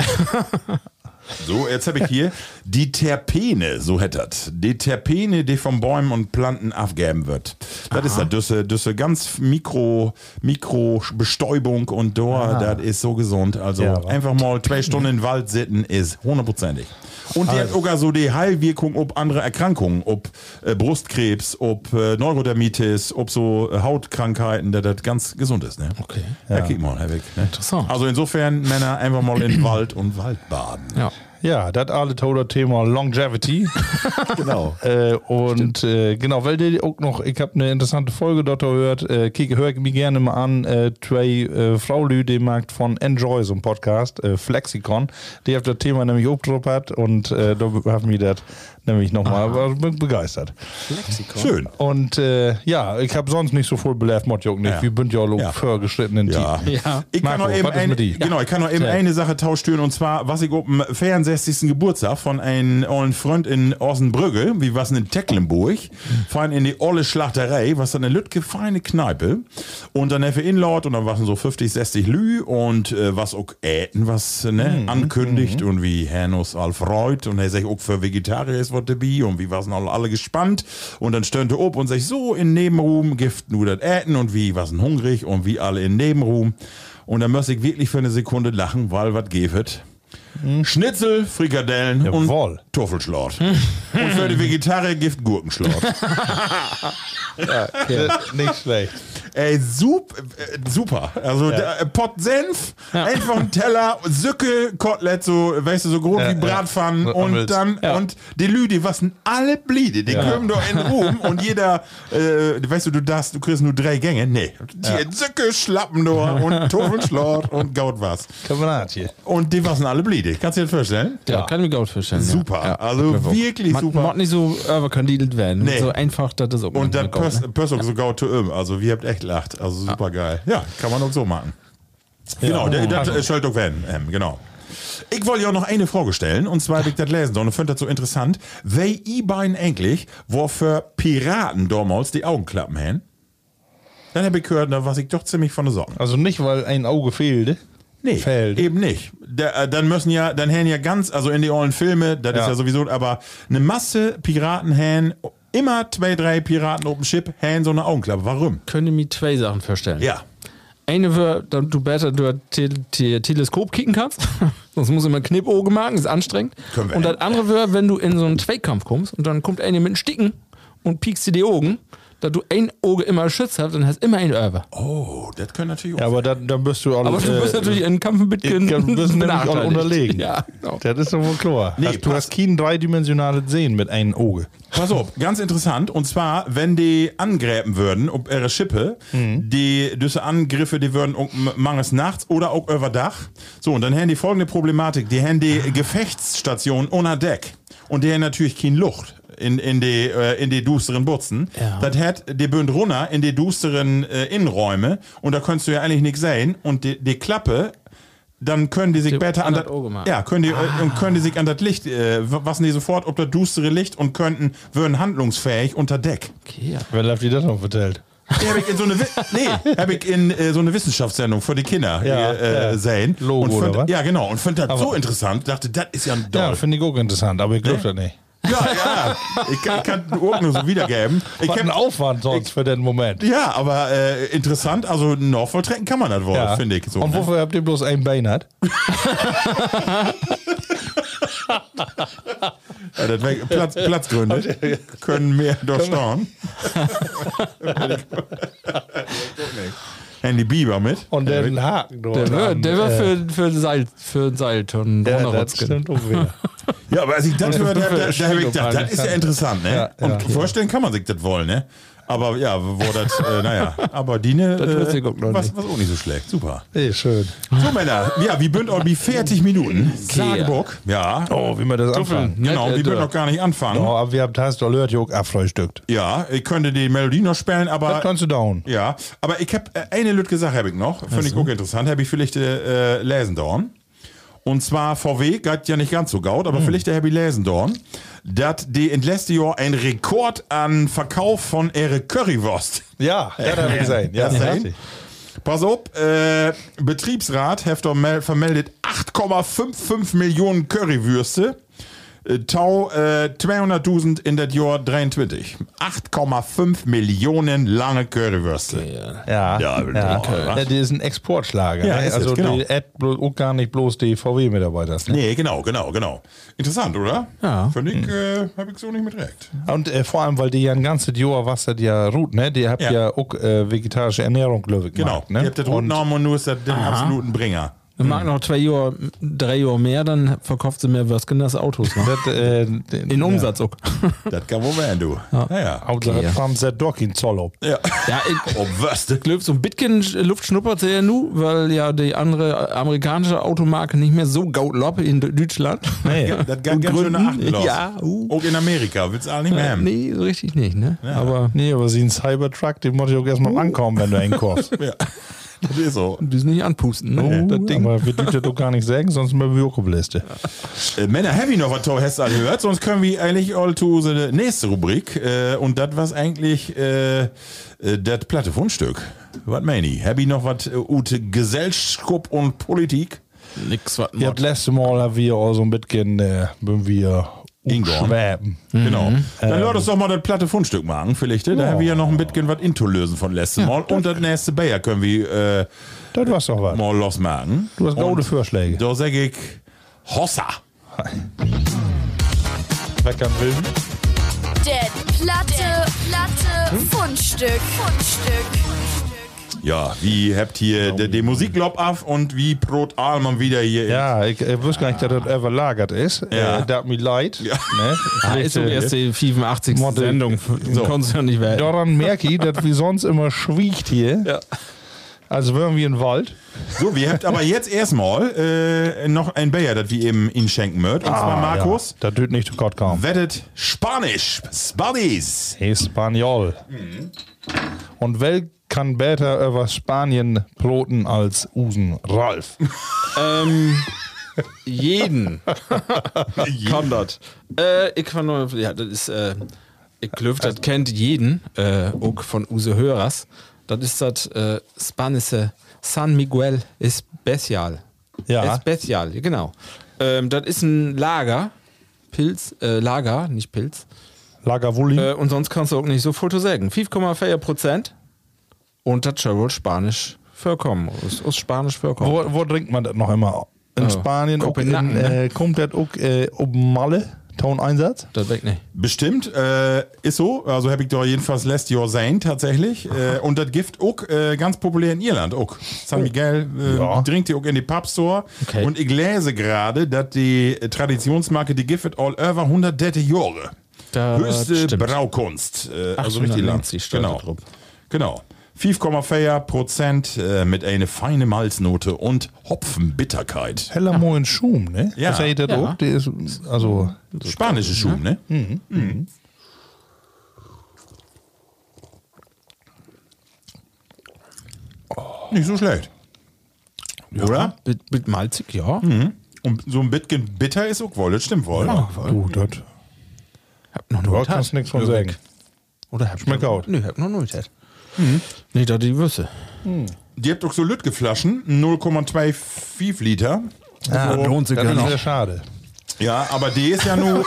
[SPEAKER 3] So, jetzt habe ich hier die Terpene, so hättet. Die Terpene, die von Bäumen und Planten abgeben wird. Das ist das, düsse, düsse ganz Mikro, Mikro-Bestäubung und da, das ist so gesund. Also
[SPEAKER 2] Ja, wa?
[SPEAKER 3] einfach mal zwei Stunden in den Wald sitzen ist hundertprozentig. Und die hat sogar so die Heilwirkung ob andere Erkrankungen, ob äh, Brustkrebs, ob äh, Neurodermitis, ob so äh, Hautkrankheiten, dass das ganz gesund ist. Ne?
[SPEAKER 4] Okay.
[SPEAKER 3] Ja, kick mal, Herr Wick. Ne?
[SPEAKER 4] Interessant.
[SPEAKER 3] Also insofern, Männer, einfach mal in den Wald und Wald baden.
[SPEAKER 4] Ja.
[SPEAKER 2] Ja, das alle tolle Thema Longevity.
[SPEAKER 3] Genau.
[SPEAKER 2] äh, und äh, genau, weil die auch noch, ich habe eine interessante Folge dort gehört, äh, kicke, höre ich mir gerne mal an, äh, zwei äh, Frau Lü, die macht von Enjoy, so ein Podcast, äh, Flexikon, die hat das Thema nämlich aufgedruckt und äh, da haben wir das nämlich nochmal, war bin begeistert.
[SPEAKER 3] Schön.
[SPEAKER 2] Und äh, ja, ich habe sonst nicht so voll beläft, Motjok nicht,
[SPEAKER 3] Ja.
[SPEAKER 2] wir sind ja auch
[SPEAKER 3] Ja.
[SPEAKER 2] vorgeschrittenen
[SPEAKER 3] Ja.
[SPEAKER 2] Team.
[SPEAKER 4] Ja.
[SPEAKER 3] Ich kann
[SPEAKER 2] Marco,
[SPEAKER 3] noch eben,
[SPEAKER 2] was ist
[SPEAKER 3] eine,
[SPEAKER 2] mit die?
[SPEAKER 3] genau, ich kann noch eben
[SPEAKER 4] Ja.
[SPEAKER 3] eine Sache tauschen und zwar, was ich auf dem vierundsechzigsten Geburtstag von einem ollen Freund in Ossenbrügge, wie was in Tecklenburg, fahren in die olle Schlachterei, was dann eine lütke feine Kneipe und dann für Inlaut und dann waren so fünfzig, sechzig Lü und äh, was auch äten, was ne, ankündigt und wie Hernus Alfreud und er sagt auch für Vegetarier ist was dabei und wie waren alle, alle gespannt und dann stöhnte ob und sagt so in Nebenruhm gift nur das Äten und wie waren hungrig und wie alle in Nebenruhm und dann muss ich wirklich für eine Sekunde lachen, weil was geht. Schnitzel, Frikadellen
[SPEAKER 2] Jawohl.
[SPEAKER 3] und Toffelschlort. Und für die Vegetarier gibt Gurkenschlort.
[SPEAKER 2] Äh, nicht schlecht.
[SPEAKER 3] Ey, sup, äh, super. Also der, äh, Pott Senf, einfach ein Teller, Sücke, Kotelett, so, weißt du, so groß
[SPEAKER 2] Ja,
[SPEAKER 3] wie
[SPEAKER 2] ja.
[SPEAKER 3] Bratpfannen
[SPEAKER 2] So
[SPEAKER 3] und
[SPEAKER 2] Omelets.
[SPEAKER 3] dann,
[SPEAKER 4] Ja.
[SPEAKER 3] und die Lüde, was sind alle Bliede, die
[SPEAKER 2] Ja.
[SPEAKER 3] kommen doch in Ruhm und jeder, äh, weißt du, du darfst, du kriegst nur drei Gänge. Nee. Die Sücke, Schlappen nur und Toffelschlort und Gaut was.
[SPEAKER 2] Kamerad hier.
[SPEAKER 3] Und die was sind alle Bliede. Kannst du dir das vorstellen?
[SPEAKER 4] Ja, kann ich mir gut vorstellen.
[SPEAKER 3] Super.
[SPEAKER 4] Ja.
[SPEAKER 3] Also
[SPEAKER 4] Ja.
[SPEAKER 3] wirklich
[SPEAKER 4] Man,
[SPEAKER 3] super.
[SPEAKER 4] Mag nicht so überkandidelt werden.
[SPEAKER 3] Nee.
[SPEAKER 4] So einfach, das ist auch
[SPEAKER 3] Und dann
[SPEAKER 4] manchmal gut, ne?
[SPEAKER 3] Pössl sogar zu ihm. Also, wir habt echt lacht. Also, super geil. Ja, kann man auch so machen. Genau, der, das ist halt auch werden. Ähm, genau. Ich wollte ja auch noch eine Frage stellen, und zwar habe ich das lesen sollen und finde das so interessant. Wer i beiden eigentlich, wofür Piraten damals die Augenklappen haben? Dann habe ich gehört, da war ich doch ziemlich von der Sorge.
[SPEAKER 2] Also nicht, weil ein Auge fehlte.
[SPEAKER 3] Nee,
[SPEAKER 2] Feld.
[SPEAKER 3] eben nicht. Der, äh, dann müssen ja, dann hätten ja ganz, also in die ollen Filme, das
[SPEAKER 2] Ja.
[SPEAKER 3] ist ja sowieso, aber eine Masse Piraten hätten, immer zwei, drei Piraten auf dem Schiff hätten so eine Augenklappe. Warum?
[SPEAKER 4] Könnte mir zwei Sachen vorstellen.
[SPEAKER 3] Ja.
[SPEAKER 4] Eine wird, dass du besser durch Te Te Teleskop kicken kannst. Sonst muss immer Knippauge machen, ist anstrengend.
[SPEAKER 3] Können wir
[SPEAKER 4] Und das
[SPEAKER 3] nicht.
[SPEAKER 4] andere wird, wenn du in so einen Zweikampf kommst und dann kommt einer mit einem Sticken und piekst dir die Augen, dass du ein Auge immer schützt hast, dann hast du immer ein Över.
[SPEAKER 3] Oh, das können natürlich auch
[SPEAKER 2] Ja, aber dann, dann bist du auch
[SPEAKER 4] Aber du bist
[SPEAKER 2] äh,
[SPEAKER 4] natürlich in Kampf mit
[SPEAKER 2] du bist nämlich auch unterlegen.
[SPEAKER 4] Ja, genau.
[SPEAKER 2] Das ist doch wohl klar.
[SPEAKER 3] Nee,
[SPEAKER 2] hast, du
[SPEAKER 3] pass-
[SPEAKER 2] hast kein dreidimensionales Sehen mit einem Auge.
[SPEAKER 3] Pass auf, ganz interessant. Und zwar, wenn die angräben würden, ob ihre Schippe, die diese Angriffe, die würden auch m- mangels nachts oder auch über Dach. So, und dann haben die folgende Problematik. Die haben die Gefechtsstation ohne Deck. Und die haben natürlich keine Luft in, in die, äh, in die düsteren Butzen.
[SPEAKER 4] Ja.
[SPEAKER 3] Das hat die bünd runter in die düsteren äh, Innenräume. Und da kannst du ja eigentlich nichts sehen. Und die, die Klappe, dann können die sich
[SPEAKER 4] Die
[SPEAKER 3] besser
[SPEAKER 4] an
[SPEAKER 3] an
[SPEAKER 4] das Auge machen.
[SPEAKER 3] ja, können die, äh, und können die sich an das Licht, äh, was die sofort ob das düstere Licht und könnten, würden handlungsfähig unter Deck.
[SPEAKER 4] Okay, ja.
[SPEAKER 2] Wer hat dir das noch vertellt?
[SPEAKER 3] Die hab ich in so eine, Wi- nee, hab ich in äh, so eine Wissenschaftssendung für die Kinder
[SPEAKER 2] Ja,
[SPEAKER 3] äh,
[SPEAKER 2] ja.
[SPEAKER 3] sehen.
[SPEAKER 2] Logo
[SPEAKER 3] und find,
[SPEAKER 2] oder was?
[SPEAKER 3] Ja, genau. Und fand das
[SPEAKER 2] Aber-
[SPEAKER 3] so interessant. Dachte, das ist ja ein
[SPEAKER 2] Ja,
[SPEAKER 3] Doll.
[SPEAKER 2] finde ich auch interessant, aber ich glaube das nicht.
[SPEAKER 3] Ja, ja. Ich, kann- ich kann auch nur so wiedergeben. Ich
[SPEAKER 2] Was ein
[SPEAKER 3] hab,
[SPEAKER 2] Aufwand sonst für den Moment.
[SPEAKER 3] ja, aber äh, interessant. Also noch volltrecken kann man das wohl,
[SPEAKER 2] Ja.
[SPEAKER 3] finde ich. So,
[SPEAKER 2] Und
[SPEAKER 3] ne?
[SPEAKER 2] wofür habt ihr bloß ein Bein hat?
[SPEAKER 3] Ja, das wär Platz, Platzgründe können mehr durchstauen. Handy Biber mit.
[SPEAKER 2] Und den Haken dort.
[SPEAKER 4] Der war,
[SPEAKER 2] an,
[SPEAKER 4] der war
[SPEAKER 2] äh,
[SPEAKER 4] für, für Seil, für Seilton.
[SPEAKER 2] ja, das stimmt auch wieder.
[SPEAKER 3] Ja, aber als ich das höre, da, da, da habe ich gedacht, das ist ja interessant, ne?
[SPEAKER 2] Ja,
[SPEAKER 3] Und
[SPEAKER 2] ja.
[SPEAKER 3] vorstellen kann man sich das wohl, ne? Aber ja, wo das, äh, naja, aber Dine,
[SPEAKER 4] Das wusste
[SPEAKER 3] äh,
[SPEAKER 4] ich auch noch
[SPEAKER 3] was,
[SPEAKER 4] nicht.
[SPEAKER 3] was auch nicht so schlecht. Super.
[SPEAKER 2] Ey, schön.
[SPEAKER 3] So, Männer, ja, wie bünd auch wie vierzig Minuten. Sageburg. Ja.
[SPEAKER 2] Oh, wie wir das anfangen.
[SPEAKER 3] Genau,
[SPEAKER 4] Nett,
[SPEAKER 3] wie
[SPEAKER 4] äh,
[SPEAKER 3] bünd noch gar nicht anfangen.
[SPEAKER 2] Oh, aber wir haben das doch gehört, auch abfrühstückt.
[SPEAKER 3] Ja, ich könnte die Melodie noch spielen, aber.
[SPEAKER 2] Das kannst du down.
[SPEAKER 3] Ja, aber ich habe eine Lütge Sache habe ich noch, finde ich auch interessant, habe ich vielleicht äh, lesen dorn. Und zwar V W geht ja nicht ganz so gaut, aber vielleicht habe ich lesen dorn, dass die in letztes Jahr ein Rekord an Verkauf von ihre Currywurst.
[SPEAKER 2] Ja, das habe ich gesehen. Ja,
[SPEAKER 3] Ja,
[SPEAKER 2] das
[SPEAKER 3] sehen.
[SPEAKER 2] weiß ich.
[SPEAKER 3] Pass auf, äh, Betriebsrat hat doch mel- vermeldet acht Komma fünfundfünfzig Millionen Currywürste. Äh, Tau äh, zweihunderttausend in das Jahr dreiundzwanzig. acht Komma fünf Millionen lange Currywürste.
[SPEAKER 2] Ja,
[SPEAKER 3] Ja,
[SPEAKER 2] ja.
[SPEAKER 3] ja.
[SPEAKER 2] ja. Die ist ein Exportschlager.
[SPEAKER 3] Ja,
[SPEAKER 2] ne?
[SPEAKER 3] ist es,
[SPEAKER 2] Also
[SPEAKER 3] genau.
[SPEAKER 2] die Ad blo- auch gar nicht bloß die V W-Mitarbeiter. Ne?
[SPEAKER 3] Nee, genau, genau, genau. Interessant, oder?
[SPEAKER 4] Ja.
[SPEAKER 3] Finde ich, äh, habe ich so nicht mit recht.
[SPEAKER 2] Und äh, vor allem, weil die ja ein ganzes Jahr was das ja ruht, ne? Die habt
[SPEAKER 3] Ja.
[SPEAKER 2] ja, auch äh, vegetarische Ernährung, glaube ich,
[SPEAKER 3] Genau.
[SPEAKER 2] gemacht, ne?
[SPEAKER 3] Ihr habt das
[SPEAKER 2] Und-
[SPEAKER 3] Rotnamen und nur ist das den absoluten Bringer.
[SPEAKER 4] Wir mag noch zwei Jahre, drei Jahre mehr, dann verkauft sie mehr Würstchen als Autos. Ne?
[SPEAKER 2] Das, äh,
[SPEAKER 4] In Umsatz auch.
[SPEAKER 3] Das kann wohl werden, du. Ja, ja.
[SPEAKER 2] Hauptsache,
[SPEAKER 4] Okay.
[SPEAKER 2] haben sie doch keinen Zoll ab.
[SPEAKER 3] Ja.
[SPEAKER 4] Ja, ich
[SPEAKER 3] Oh, Würste.
[SPEAKER 4] glaube, so ein bisschen Luft schnuppert sie ja nu, weil ja die andere amerikanische Automarke nicht mehr so gaut loppe in Deutschland.
[SPEAKER 2] Nee.
[SPEAKER 3] Das kann ganz schön nach achten los.
[SPEAKER 4] Ja, uh.
[SPEAKER 3] Auch in Amerika willst du auch nicht mehr haben.
[SPEAKER 4] Nee, so richtig nicht, ne? Aber
[SPEAKER 2] Nee, aber sie ein Cybertruck, den muss ich auch erstmal ankommen, wenn du einen kaufst.
[SPEAKER 3] Ja. Das ist so.
[SPEAKER 4] die ist nicht anpusten, ne?
[SPEAKER 2] Das Ding. Aber wir dürfen das doch gar nicht sagen, sonst mal wir auch auf Liste.
[SPEAKER 3] Äh, Männer, Heavy noch was toll hast du gehört, sonst können wir eigentlich all zu unsere nächste Rubrik. Äh, und das was eigentlich äh, äh, das platte Fundstück. Was meine ich? Heavy noch was äh, ute Gesellschaft und Politik?
[SPEAKER 4] Nix, was
[SPEAKER 2] Ja, das letzte Mal haben wir auch so ein bisschen, äh, wenn wir
[SPEAKER 3] Ingorn.
[SPEAKER 2] schwäben.
[SPEAKER 3] Genau. Dann lass uns doch mal das platte Fundstück machen, vielleicht. Da haben wir ja noch ein bisschen was Into lösen von letztem Mal. Und das nächste Bayer können wir äh,
[SPEAKER 2] Das war's doch was.
[SPEAKER 3] mal losmachen.
[SPEAKER 2] Du hast gute
[SPEAKER 3] Und
[SPEAKER 2] Vorschläge.
[SPEAKER 3] Da sag ich Hossa.
[SPEAKER 2] Wer kann wilden?
[SPEAKER 1] Der Platte, Platte, Fundstück, Fundstück.
[SPEAKER 3] Ja, wie habt ihr de, de Musiklob auf und wie Brot Alman wieder hier.
[SPEAKER 2] Ja, ich, ich wusste gar nicht, dass das überlagert ist.
[SPEAKER 3] Ja.
[SPEAKER 2] Äh, das hat mir leid.
[SPEAKER 3] Ja.
[SPEAKER 2] Ne?
[SPEAKER 4] Ah, ist so
[SPEAKER 2] äh,
[SPEAKER 4] erst die fünfundachtzigste
[SPEAKER 2] Model-
[SPEAKER 4] Sendung. So. Konntest du ja nicht werden.
[SPEAKER 2] Daran merke ich, dass wie sonst immer schwiegt hier.
[SPEAKER 4] Ja.
[SPEAKER 2] Als wären wir im Wald.
[SPEAKER 3] So, wir habt aber jetzt erstmal äh, noch ein Bayer, das wir eben Ihnen schenken mögt. Und zwar Markus.
[SPEAKER 2] Ja, das tut nicht zu Gott kaum.
[SPEAKER 3] Wettet Spanisch. Spanisch.
[SPEAKER 2] Espanol. Und wer kann besser über Spanien broten als Usen Ralf?
[SPEAKER 4] Ähm, jeden. Kann das. Äh, ich kann nur, ja, das ist, äh, ich glaube, das kennt jeden, äh, auch von Use Hörers. Das ist das äh, spanische San Miguel Especial.
[SPEAKER 2] Ja.
[SPEAKER 4] Spezial, genau. Ähm, das ist ein Lager. Pilz, äh, Lager, nicht Pilz.
[SPEAKER 2] Lagavulin.
[SPEAKER 4] Äh, und sonst kannst du auch nicht so viel zu sagen. fünf Komma vier Prozent. Und das soll wohl Spanisch vorkommen. Aus, aus Spanisch vorkommen.
[SPEAKER 2] Wo, wo trinkt man das noch immer? In
[SPEAKER 4] Oh,
[SPEAKER 2] Spanien, auch in,
[SPEAKER 4] Kopenhagen, ne?
[SPEAKER 2] äh, kommt das auch äh, oben Malle, Toneinsatz?
[SPEAKER 4] Das weg nicht.
[SPEAKER 3] Bestimmt, äh, ist so. Also habe ich da jedenfalls letztes Jahr sein, tatsächlich. Äh, und das Gift auch äh, ganz populär in Irland. Auch. San Miguel äh,
[SPEAKER 2] Ja.
[SPEAKER 3] trinkt die auch in die Pubstore.
[SPEAKER 4] Okay.
[SPEAKER 3] Und ich lese gerade, dass die Traditionsmarke, die Gift all over hundertdreißig Jahre.
[SPEAKER 4] Das
[SPEAKER 3] Höchste
[SPEAKER 4] stimmt.
[SPEAKER 3] Braukunst. Äh, also richtig lang.
[SPEAKER 4] achthundertneunzig steht da
[SPEAKER 3] Genau.
[SPEAKER 4] drauf.
[SPEAKER 3] Genau. fünf Komma vier Prozent äh, mit einer feinen Malznote und Hopfenbitterkeit.
[SPEAKER 2] Heller moin Schum, ne?
[SPEAKER 3] Ja.
[SPEAKER 2] Was heißt das
[SPEAKER 4] Ja.
[SPEAKER 2] auch? Der ist, also,
[SPEAKER 3] Spanische Schum, ne?
[SPEAKER 2] Mhm.
[SPEAKER 3] Nicht so schlecht. Oder?
[SPEAKER 4] Mit, mit malzig, ja.
[SPEAKER 3] Und so ein bisschen bitter ist auch wohl, das stimmt wohl.
[SPEAKER 2] du, das.
[SPEAKER 4] Hab noch
[SPEAKER 2] Da
[SPEAKER 4] nur
[SPEAKER 2] kannst du nichts von sagen.
[SPEAKER 4] Oder hab
[SPEAKER 2] Schmeckt
[SPEAKER 4] noch,
[SPEAKER 2] auch.
[SPEAKER 4] Nö, hab noch nur das. Mhm. Nee, da die Würste.
[SPEAKER 3] Die habt doch so Lütgeflaschen, null Komma fünfundzwanzig Liter.
[SPEAKER 2] Ah,
[SPEAKER 3] so,
[SPEAKER 4] lohnt sich
[SPEAKER 2] das
[SPEAKER 4] gar
[SPEAKER 2] ist
[SPEAKER 4] nicht.
[SPEAKER 2] sehr schade.
[SPEAKER 3] Ja, aber die ist ja nur.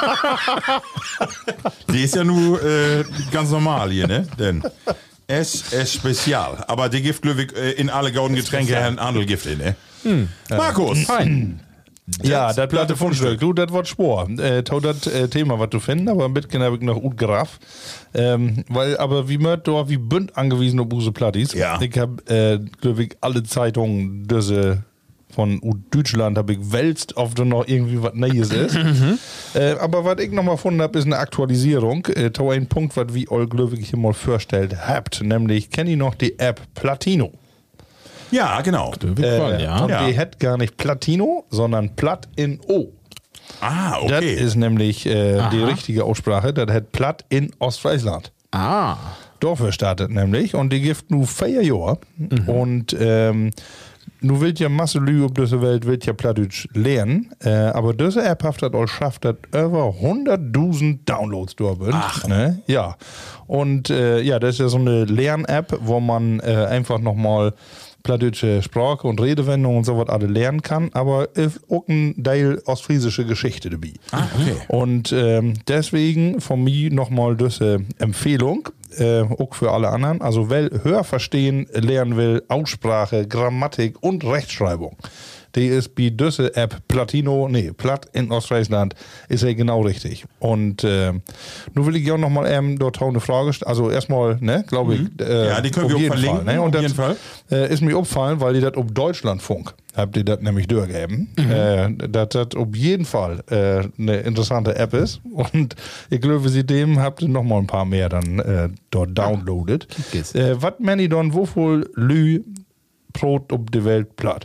[SPEAKER 3] die ist ja nur äh, ganz normal hier, ne? Denn es ist spezial. Aber die gibt, glaube ich, äh, in alle gauden Getränke ein anderes Gift in, ne? Markus!
[SPEAKER 4] Fein.
[SPEAKER 2] Ja, das Platte von
[SPEAKER 3] Fundstück.
[SPEAKER 2] Stück. Du, das wird Spor. Äh, tau das äh, Thema, was du findest, aber ein bisschen habe ich noch gut Graf. Ähm, weil, aber wie mört da, wie bünd angewiesen auf Use Plattis.
[SPEAKER 3] Ja.
[SPEAKER 2] Ich habe, äh, glaube ich, alle Zeitungen, diese von Deutschland habe ich wälzt, ob da noch irgendwie was Neues ist. äh, aber was ich noch mal gefunden habe, ist eine Aktualisierung. Äh, tau ein Punkt, was wie all glaube ich hier mal vorstellt habt. Nämlich, kennt ihr noch die App Platino?
[SPEAKER 3] Ja, genau.
[SPEAKER 2] Äh,
[SPEAKER 4] ja.
[SPEAKER 2] Und
[SPEAKER 3] Ja.
[SPEAKER 2] die hat gar nicht Platino, sondern Platt in O.
[SPEAKER 3] Ah,
[SPEAKER 2] Das
[SPEAKER 3] okay.
[SPEAKER 2] ist nämlich äh, die richtige Aussprache. Das hat Platt in Ostfriesland.
[SPEAKER 4] Ah.
[SPEAKER 2] Dafür startet nämlich. Und die gibt nur vier Jahre. Und ähm, nu will ja Masse Lü auf dieser Welt, will ja Plattdeutsch lernen. Äh, aber diese App hat das auch schafft, dass über hunderttausend Downloads da sind.
[SPEAKER 3] Ach.
[SPEAKER 2] Ne? Ja. Und äh, ja, das ist ja so eine Lern-App, wo man äh, einfach nochmal plattdeutsche Sprache und Redewendungen und sowas alle lernen kann, aber ist auch ein Teil ostfriesische Geschichte dabei.
[SPEAKER 3] Ah, okay.
[SPEAKER 2] Und ähm, deswegen von mir nochmal diese Empfehlung, äh, auch für alle anderen. Also wer Hörverstehen lernen will, Aussprache, Grammatik und Rechtschreibung, die ist bei dieser App Platino, nee, Platt in Ostfriesland, ist ja genau richtig. Und äh, nun will ich auch nochmal ähm, dort eine Frage stellen. Also erstmal, ne, glaube ich. Äh,
[SPEAKER 3] Ja, die können wir
[SPEAKER 2] auf
[SPEAKER 3] auch
[SPEAKER 2] jeden
[SPEAKER 3] verlinken,
[SPEAKER 2] Fall, ne? Und
[SPEAKER 3] auf
[SPEAKER 2] das
[SPEAKER 3] jeden Fall.
[SPEAKER 2] Äh, ist mir aufgefallen, weil die das um Deutschlandfunk habt ihr das nämlich durchgegeben, äh, dass das auf jeden Fall äh, eine interessante App ist. Und ich glaube, sie dem habt ihr noch mal ein paar mehr dann äh, dort downloadet.
[SPEAKER 4] geht's.
[SPEAKER 2] Äh, was meni dann, wovon Lü Brot um die Welt platt?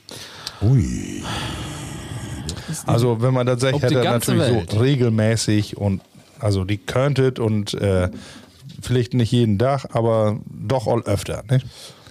[SPEAKER 3] Ui.
[SPEAKER 2] Also wenn man das sagt,
[SPEAKER 4] Ob
[SPEAKER 2] hätte
[SPEAKER 4] die
[SPEAKER 2] er
[SPEAKER 4] ganze
[SPEAKER 2] natürlich
[SPEAKER 4] Welt?
[SPEAKER 2] so regelmäßig und also die könntet und äh, vielleicht nicht jeden Tag, aber doch all öfter. Nicht?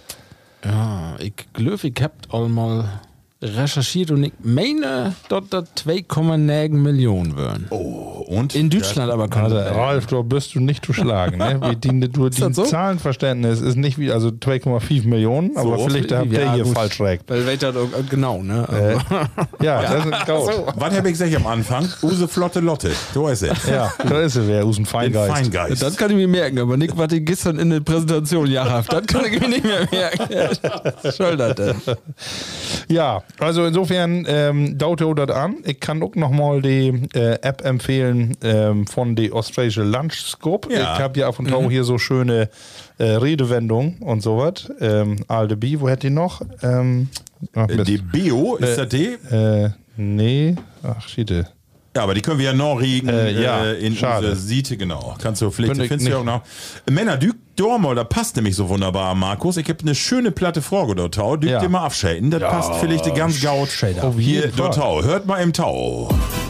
[SPEAKER 4] Ja, ich glaube, ich hab all mal recherchiert und ich meine, dass das zwei Komma neun Millionen wären.
[SPEAKER 3] Oh, und?
[SPEAKER 4] In Deutschland aber kann
[SPEAKER 2] Also,
[SPEAKER 4] das
[SPEAKER 2] Ralf, da bist du nicht zu schlagen. Ne? Wie die, du, die
[SPEAKER 4] das so?
[SPEAKER 2] Zahlenverständnis ist nicht wie, also zwei Komma fünf Millionen, aber
[SPEAKER 3] So,
[SPEAKER 2] vielleicht habt ihr hier
[SPEAKER 4] gut.
[SPEAKER 2] falsch recht.
[SPEAKER 4] Weil weiter äh, genau, ne?
[SPEAKER 2] Ja, das ist gut.
[SPEAKER 3] Was habe ich gesagt am Anfang? Use flotte Lotte. So ist es.
[SPEAKER 2] Ja, da ist er, wer aus dem
[SPEAKER 3] Den
[SPEAKER 2] Feingeist.
[SPEAKER 3] Feingeist.
[SPEAKER 4] Das kann ich mir merken, aber nicht, was ich gestern in der Präsentation ja habt. Das kann ich mir nicht mehr merken. Was soll das denn?
[SPEAKER 2] Ja, also insofern ähm, dauert ihr das an. Ich kann auch nochmal die äh, App empfehlen ähm, von der Australische Lunchscope.
[SPEAKER 3] Ja.
[SPEAKER 2] Ich habe ja auf und zu hier so schöne äh, Redewendungen und sowas. Ähm, Alde B, wo hätte die noch? Ähm, ach, Mist.
[SPEAKER 3] Die Bio, ist das die?
[SPEAKER 2] äh, nee, ach, schiete.
[SPEAKER 3] Ja, aber die können wir ja noch regen
[SPEAKER 2] Äh, ja,
[SPEAKER 3] äh, in
[SPEAKER 2] schade.
[SPEAKER 3] unsere Siete, genau. Kannst du vielleicht,
[SPEAKER 2] Bin ich
[SPEAKER 3] findest du ja auch
[SPEAKER 2] nicht.
[SPEAKER 3] noch. Männer, Dück Dormal, da passt nämlich so wunderbar, Markus. Ich habe eine schöne Platte Frage dort Tau. Dück
[SPEAKER 2] Ja.
[SPEAKER 3] dir mal abschäden. Das passt vielleicht ganz gaut.
[SPEAKER 2] Auf
[SPEAKER 3] Hier,
[SPEAKER 2] jeden
[SPEAKER 3] dort
[SPEAKER 2] Fall.
[SPEAKER 3] Tau. Hört mal im Tau.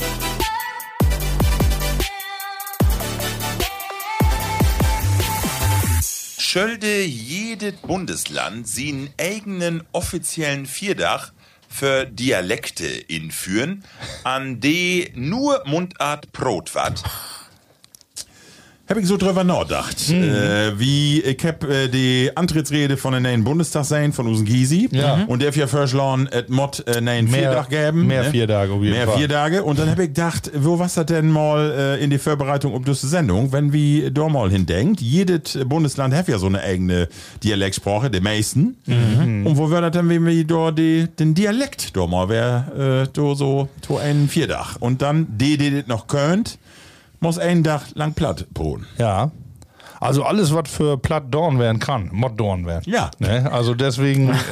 [SPEAKER 5] Schölde jedes Bundesland seinen eigenen offiziellen Vierdach für Dialekte inführen, an die nur Mundart Brot wat.
[SPEAKER 3] Hab ich so drüber nachgedacht.
[SPEAKER 2] Mhm.
[SPEAKER 3] Äh, wie, ich hab äh, die Antrittsrede von den neuen Bundestag sein, von unseren Gysi.
[SPEAKER 2] Ja.
[SPEAKER 3] Und der hat ja vorgeschlagen, et Mod äh, neuen
[SPEAKER 2] Mehr-
[SPEAKER 3] Viertag geben.
[SPEAKER 2] mehr
[SPEAKER 3] ne?
[SPEAKER 2] vier Tage auf jeden
[SPEAKER 3] Mehr
[SPEAKER 2] Fall.
[SPEAKER 3] vier Tage. Und dann hab ich gedacht, wo was das denn mal äh, in die Vorbereitung auf diese Sendung, wenn wir da mal hindenkt, jedes Bundesland hat ja so eine eigene Dialektsprache, die meisten.
[SPEAKER 2] Mhm.
[SPEAKER 3] Und wo wäre das denn, wenn wir da die, den Dialekt da mal, wer äh, da so to einen Vierdach. Und dann, die, die das noch könnt, muss einen Tag lang platt polen.
[SPEAKER 2] Ja. Also alles, was für platt Dorn werden kann, Mod Dorn werden.
[SPEAKER 3] Ja.
[SPEAKER 2] Ne? Also deswegen, äh,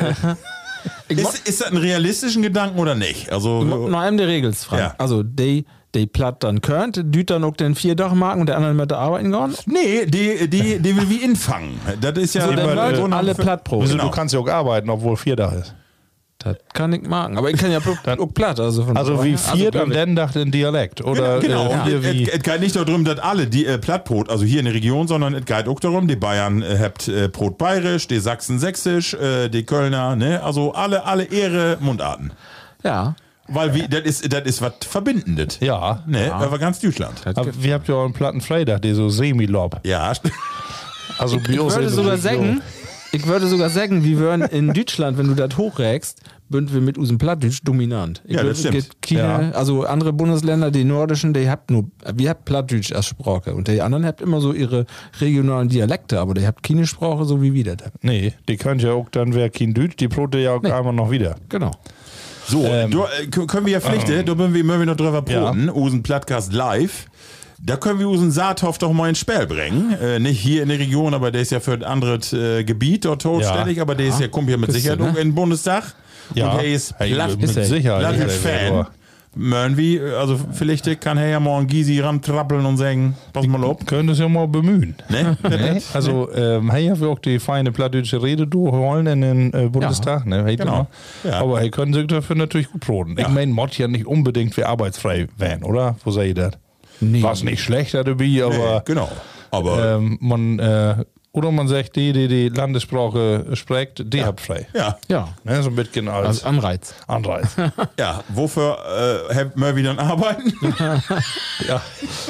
[SPEAKER 3] Ist, ist das ein realistischen Gedanken oder nicht? Also,
[SPEAKER 4] Noch einem der Regels, Frank.
[SPEAKER 3] Ja.
[SPEAKER 4] Also, die, die platt dann könnt, düt dann auch den vier Dachmarken und der anderen mit der Arbeiten gehen.
[SPEAKER 3] nee, die, die, die will wie infangen. Das ist ja
[SPEAKER 4] So, dann
[SPEAKER 3] weil,
[SPEAKER 4] wird
[SPEAKER 3] äh,
[SPEAKER 4] alle Plattproben.
[SPEAKER 2] wieso,
[SPEAKER 3] Genau.
[SPEAKER 2] du kannst ja auch arbeiten, obwohl vier Dach ist.
[SPEAKER 4] Das kann ich machen. Aber ich kann ja auch auch platt. Also, von
[SPEAKER 2] Also wie
[SPEAKER 4] daher-
[SPEAKER 2] viert
[SPEAKER 4] also,
[SPEAKER 2] und dann Dach in Dialekt. Oder
[SPEAKER 3] Genau,
[SPEAKER 2] äh,
[SPEAKER 3] und
[SPEAKER 2] hier
[SPEAKER 3] es
[SPEAKER 2] wie.
[SPEAKER 3] es geht nicht nur darum, dass alle die äh, Plattbrot, also hier in der Region, sondern es geht auch darum, die Bayern äh, habt äh, Brot bayerisch, die Sachsen sächsisch, äh, die Kölner, ne, also alle, alle ihre Mundarten.
[SPEAKER 4] Ja.
[SPEAKER 3] Weil wie, das ist, das ist was Verbindendes.
[SPEAKER 2] Ja.
[SPEAKER 3] Ne, aber ganz Deutschland.
[SPEAKER 2] Aber wir habt ja auch einen platten Freitag, der so semi-lob.
[SPEAKER 3] Ja,
[SPEAKER 2] Also
[SPEAKER 4] Ich würde sogar sagen, ich würde sogar sagen, wir würden in Deutschland, wenn du das hochrägst, bünd wir mit unserem Plattdeutsch dominant. Ich
[SPEAKER 3] Ja,
[SPEAKER 4] würd-
[SPEAKER 3] das stimmt.
[SPEAKER 4] gibt Keine,
[SPEAKER 2] Ja.
[SPEAKER 4] Also andere Bundesländer, die nordischen, die habt nur, wir habt Plattdeutsch als Sprache und die anderen habt immer so ihre regionalen Dialekte, aber die habt keine Sprache, so wie wir das habt.
[SPEAKER 2] Nee, die könnt ja auch dann, wer kein Deutsch, die Brote ja auch einmal noch wieder.
[SPEAKER 4] Genau.
[SPEAKER 3] so,
[SPEAKER 2] Ähm,
[SPEAKER 3] da äh, k- können wir ja Pflichte, da müssen wir, müssen wir noch drüber
[SPEAKER 2] Ja.
[SPEAKER 3] broten, unseren Plattcast live. Da können wir unseren Saathoff doch mal ins Spiel bringen. Äh, nicht hier in der Region, aber der ist ja für ein anderes äh, Gebiet dort zuständig, aber der ist ja, kommt hier mit
[SPEAKER 4] Küste,
[SPEAKER 3] Sicherheit auch
[SPEAKER 4] ne?
[SPEAKER 3] in den Bundestag.
[SPEAKER 2] Ja,
[SPEAKER 3] Und er ist
[SPEAKER 2] hey,
[SPEAKER 3] platt,
[SPEAKER 2] mit
[SPEAKER 4] ist er.
[SPEAKER 2] Sicherheit.
[SPEAKER 3] platt
[SPEAKER 2] ist er
[SPEAKER 3] Fan.
[SPEAKER 2] selber.
[SPEAKER 3] Mögen wir, also vielleicht kann er ja mal einen Gysi rantrappeln und sagen, pass mal auf.
[SPEAKER 2] Können das ja mal bemühen.
[SPEAKER 3] Ne?
[SPEAKER 2] Ne? Also, ähm, hey, haben wir auch die feine plattdeutsche Rede durchholen in den äh, Bundestag. Ne? Hey,
[SPEAKER 3] Genau. Ja.
[SPEAKER 2] Aber hey, können sich dafür natürlich gut broten. Ich meine, Mod ja nicht unbedingt für arbeitsfrei werden, oder? Wo seid ihr das?
[SPEAKER 4] Nee.
[SPEAKER 2] Was nicht schlechter dabei, aber
[SPEAKER 3] Nee, genau. Aber
[SPEAKER 2] ähm, man, äh, oder man sagt, die, die die Landessprache spricht, die habt frei.
[SPEAKER 3] ja,
[SPEAKER 4] Ja.
[SPEAKER 2] Ne? So ein bisschen als
[SPEAKER 4] Also Anreiz.
[SPEAKER 2] Anreiz.
[SPEAKER 3] ja, wofür äh, habt wir wieder arbeiten?
[SPEAKER 2] Ja.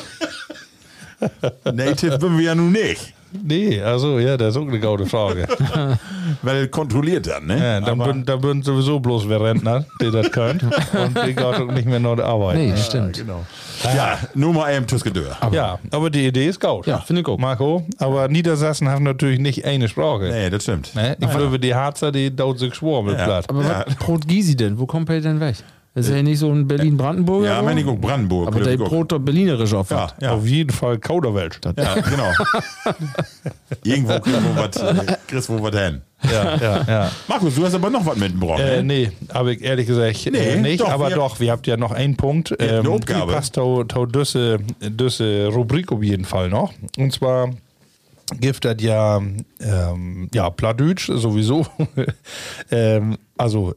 [SPEAKER 3] Native bin wir ja nun nicht.
[SPEAKER 2] Nee, also ja, das ist auch eine gute Frage.
[SPEAKER 3] Weil kontrolliert dann, ne?
[SPEAKER 2] Ja, dann,
[SPEAKER 3] Aber-
[SPEAKER 2] bin, dann bin sowieso bloß wer Rentner, die das können. Und die geht auch nicht mehr noch arbeiten.
[SPEAKER 4] Nee, stimmt.
[SPEAKER 2] Genau.
[SPEAKER 3] ja, nur mal eben Tuskadeur.
[SPEAKER 2] Ja, aber die Idee ist gut.
[SPEAKER 4] Ja, finde ich auch.
[SPEAKER 2] Marco, aber Niedersachsen haben natürlich nicht eine Sprache.
[SPEAKER 3] Nee, das stimmt.
[SPEAKER 2] Ne? Ich glaube, die Harzer, die dauert sich schwor mit
[SPEAKER 3] Ja.
[SPEAKER 2] platt.
[SPEAKER 4] Aber
[SPEAKER 3] Ja.
[SPEAKER 4] was Brot Gysi denn? Wo kommt er denn weg? Ist er nicht so ein Berlin-Brandenburger?
[SPEAKER 3] Ja,
[SPEAKER 4] oder?
[SPEAKER 3] meine ich auch Brandenburg.
[SPEAKER 4] Aber der Brot doch berlinerisch auf.
[SPEAKER 3] Ja, ja.
[SPEAKER 2] Auf jeden Fall Kauderwelsch.
[SPEAKER 3] Ja, genau. Irgendwo kriegst du was, äh, kriegst du was hin.
[SPEAKER 2] Ja, ja, ja.
[SPEAKER 3] Markus, du hast aber noch was mitgebracht.
[SPEAKER 2] Äh,
[SPEAKER 3] ne?
[SPEAKER 2] nee, habe ich ehrlich gesagt
[SPEAKER 3] Nee,
[SPEAKER 2] äh, nicht.
[SPEAKER 3] doch,
[SPEAKER 2] aber
[SPEAKER 3] wir-
[SPEAKER 2] doch, wir habt ja noch einen Punkt.
[SPEAKER 3] eine
[SPEAKER 2] Ähm,
[SPEAKER 3] Aufgabe.
[SPEAKER 2] Die passt tau, tau düsse, düsse Rubrik auf jeden Fall noch. Und zwar gibt das ja, ähm, ja, Plattdeutsch sowieso. ähm, also,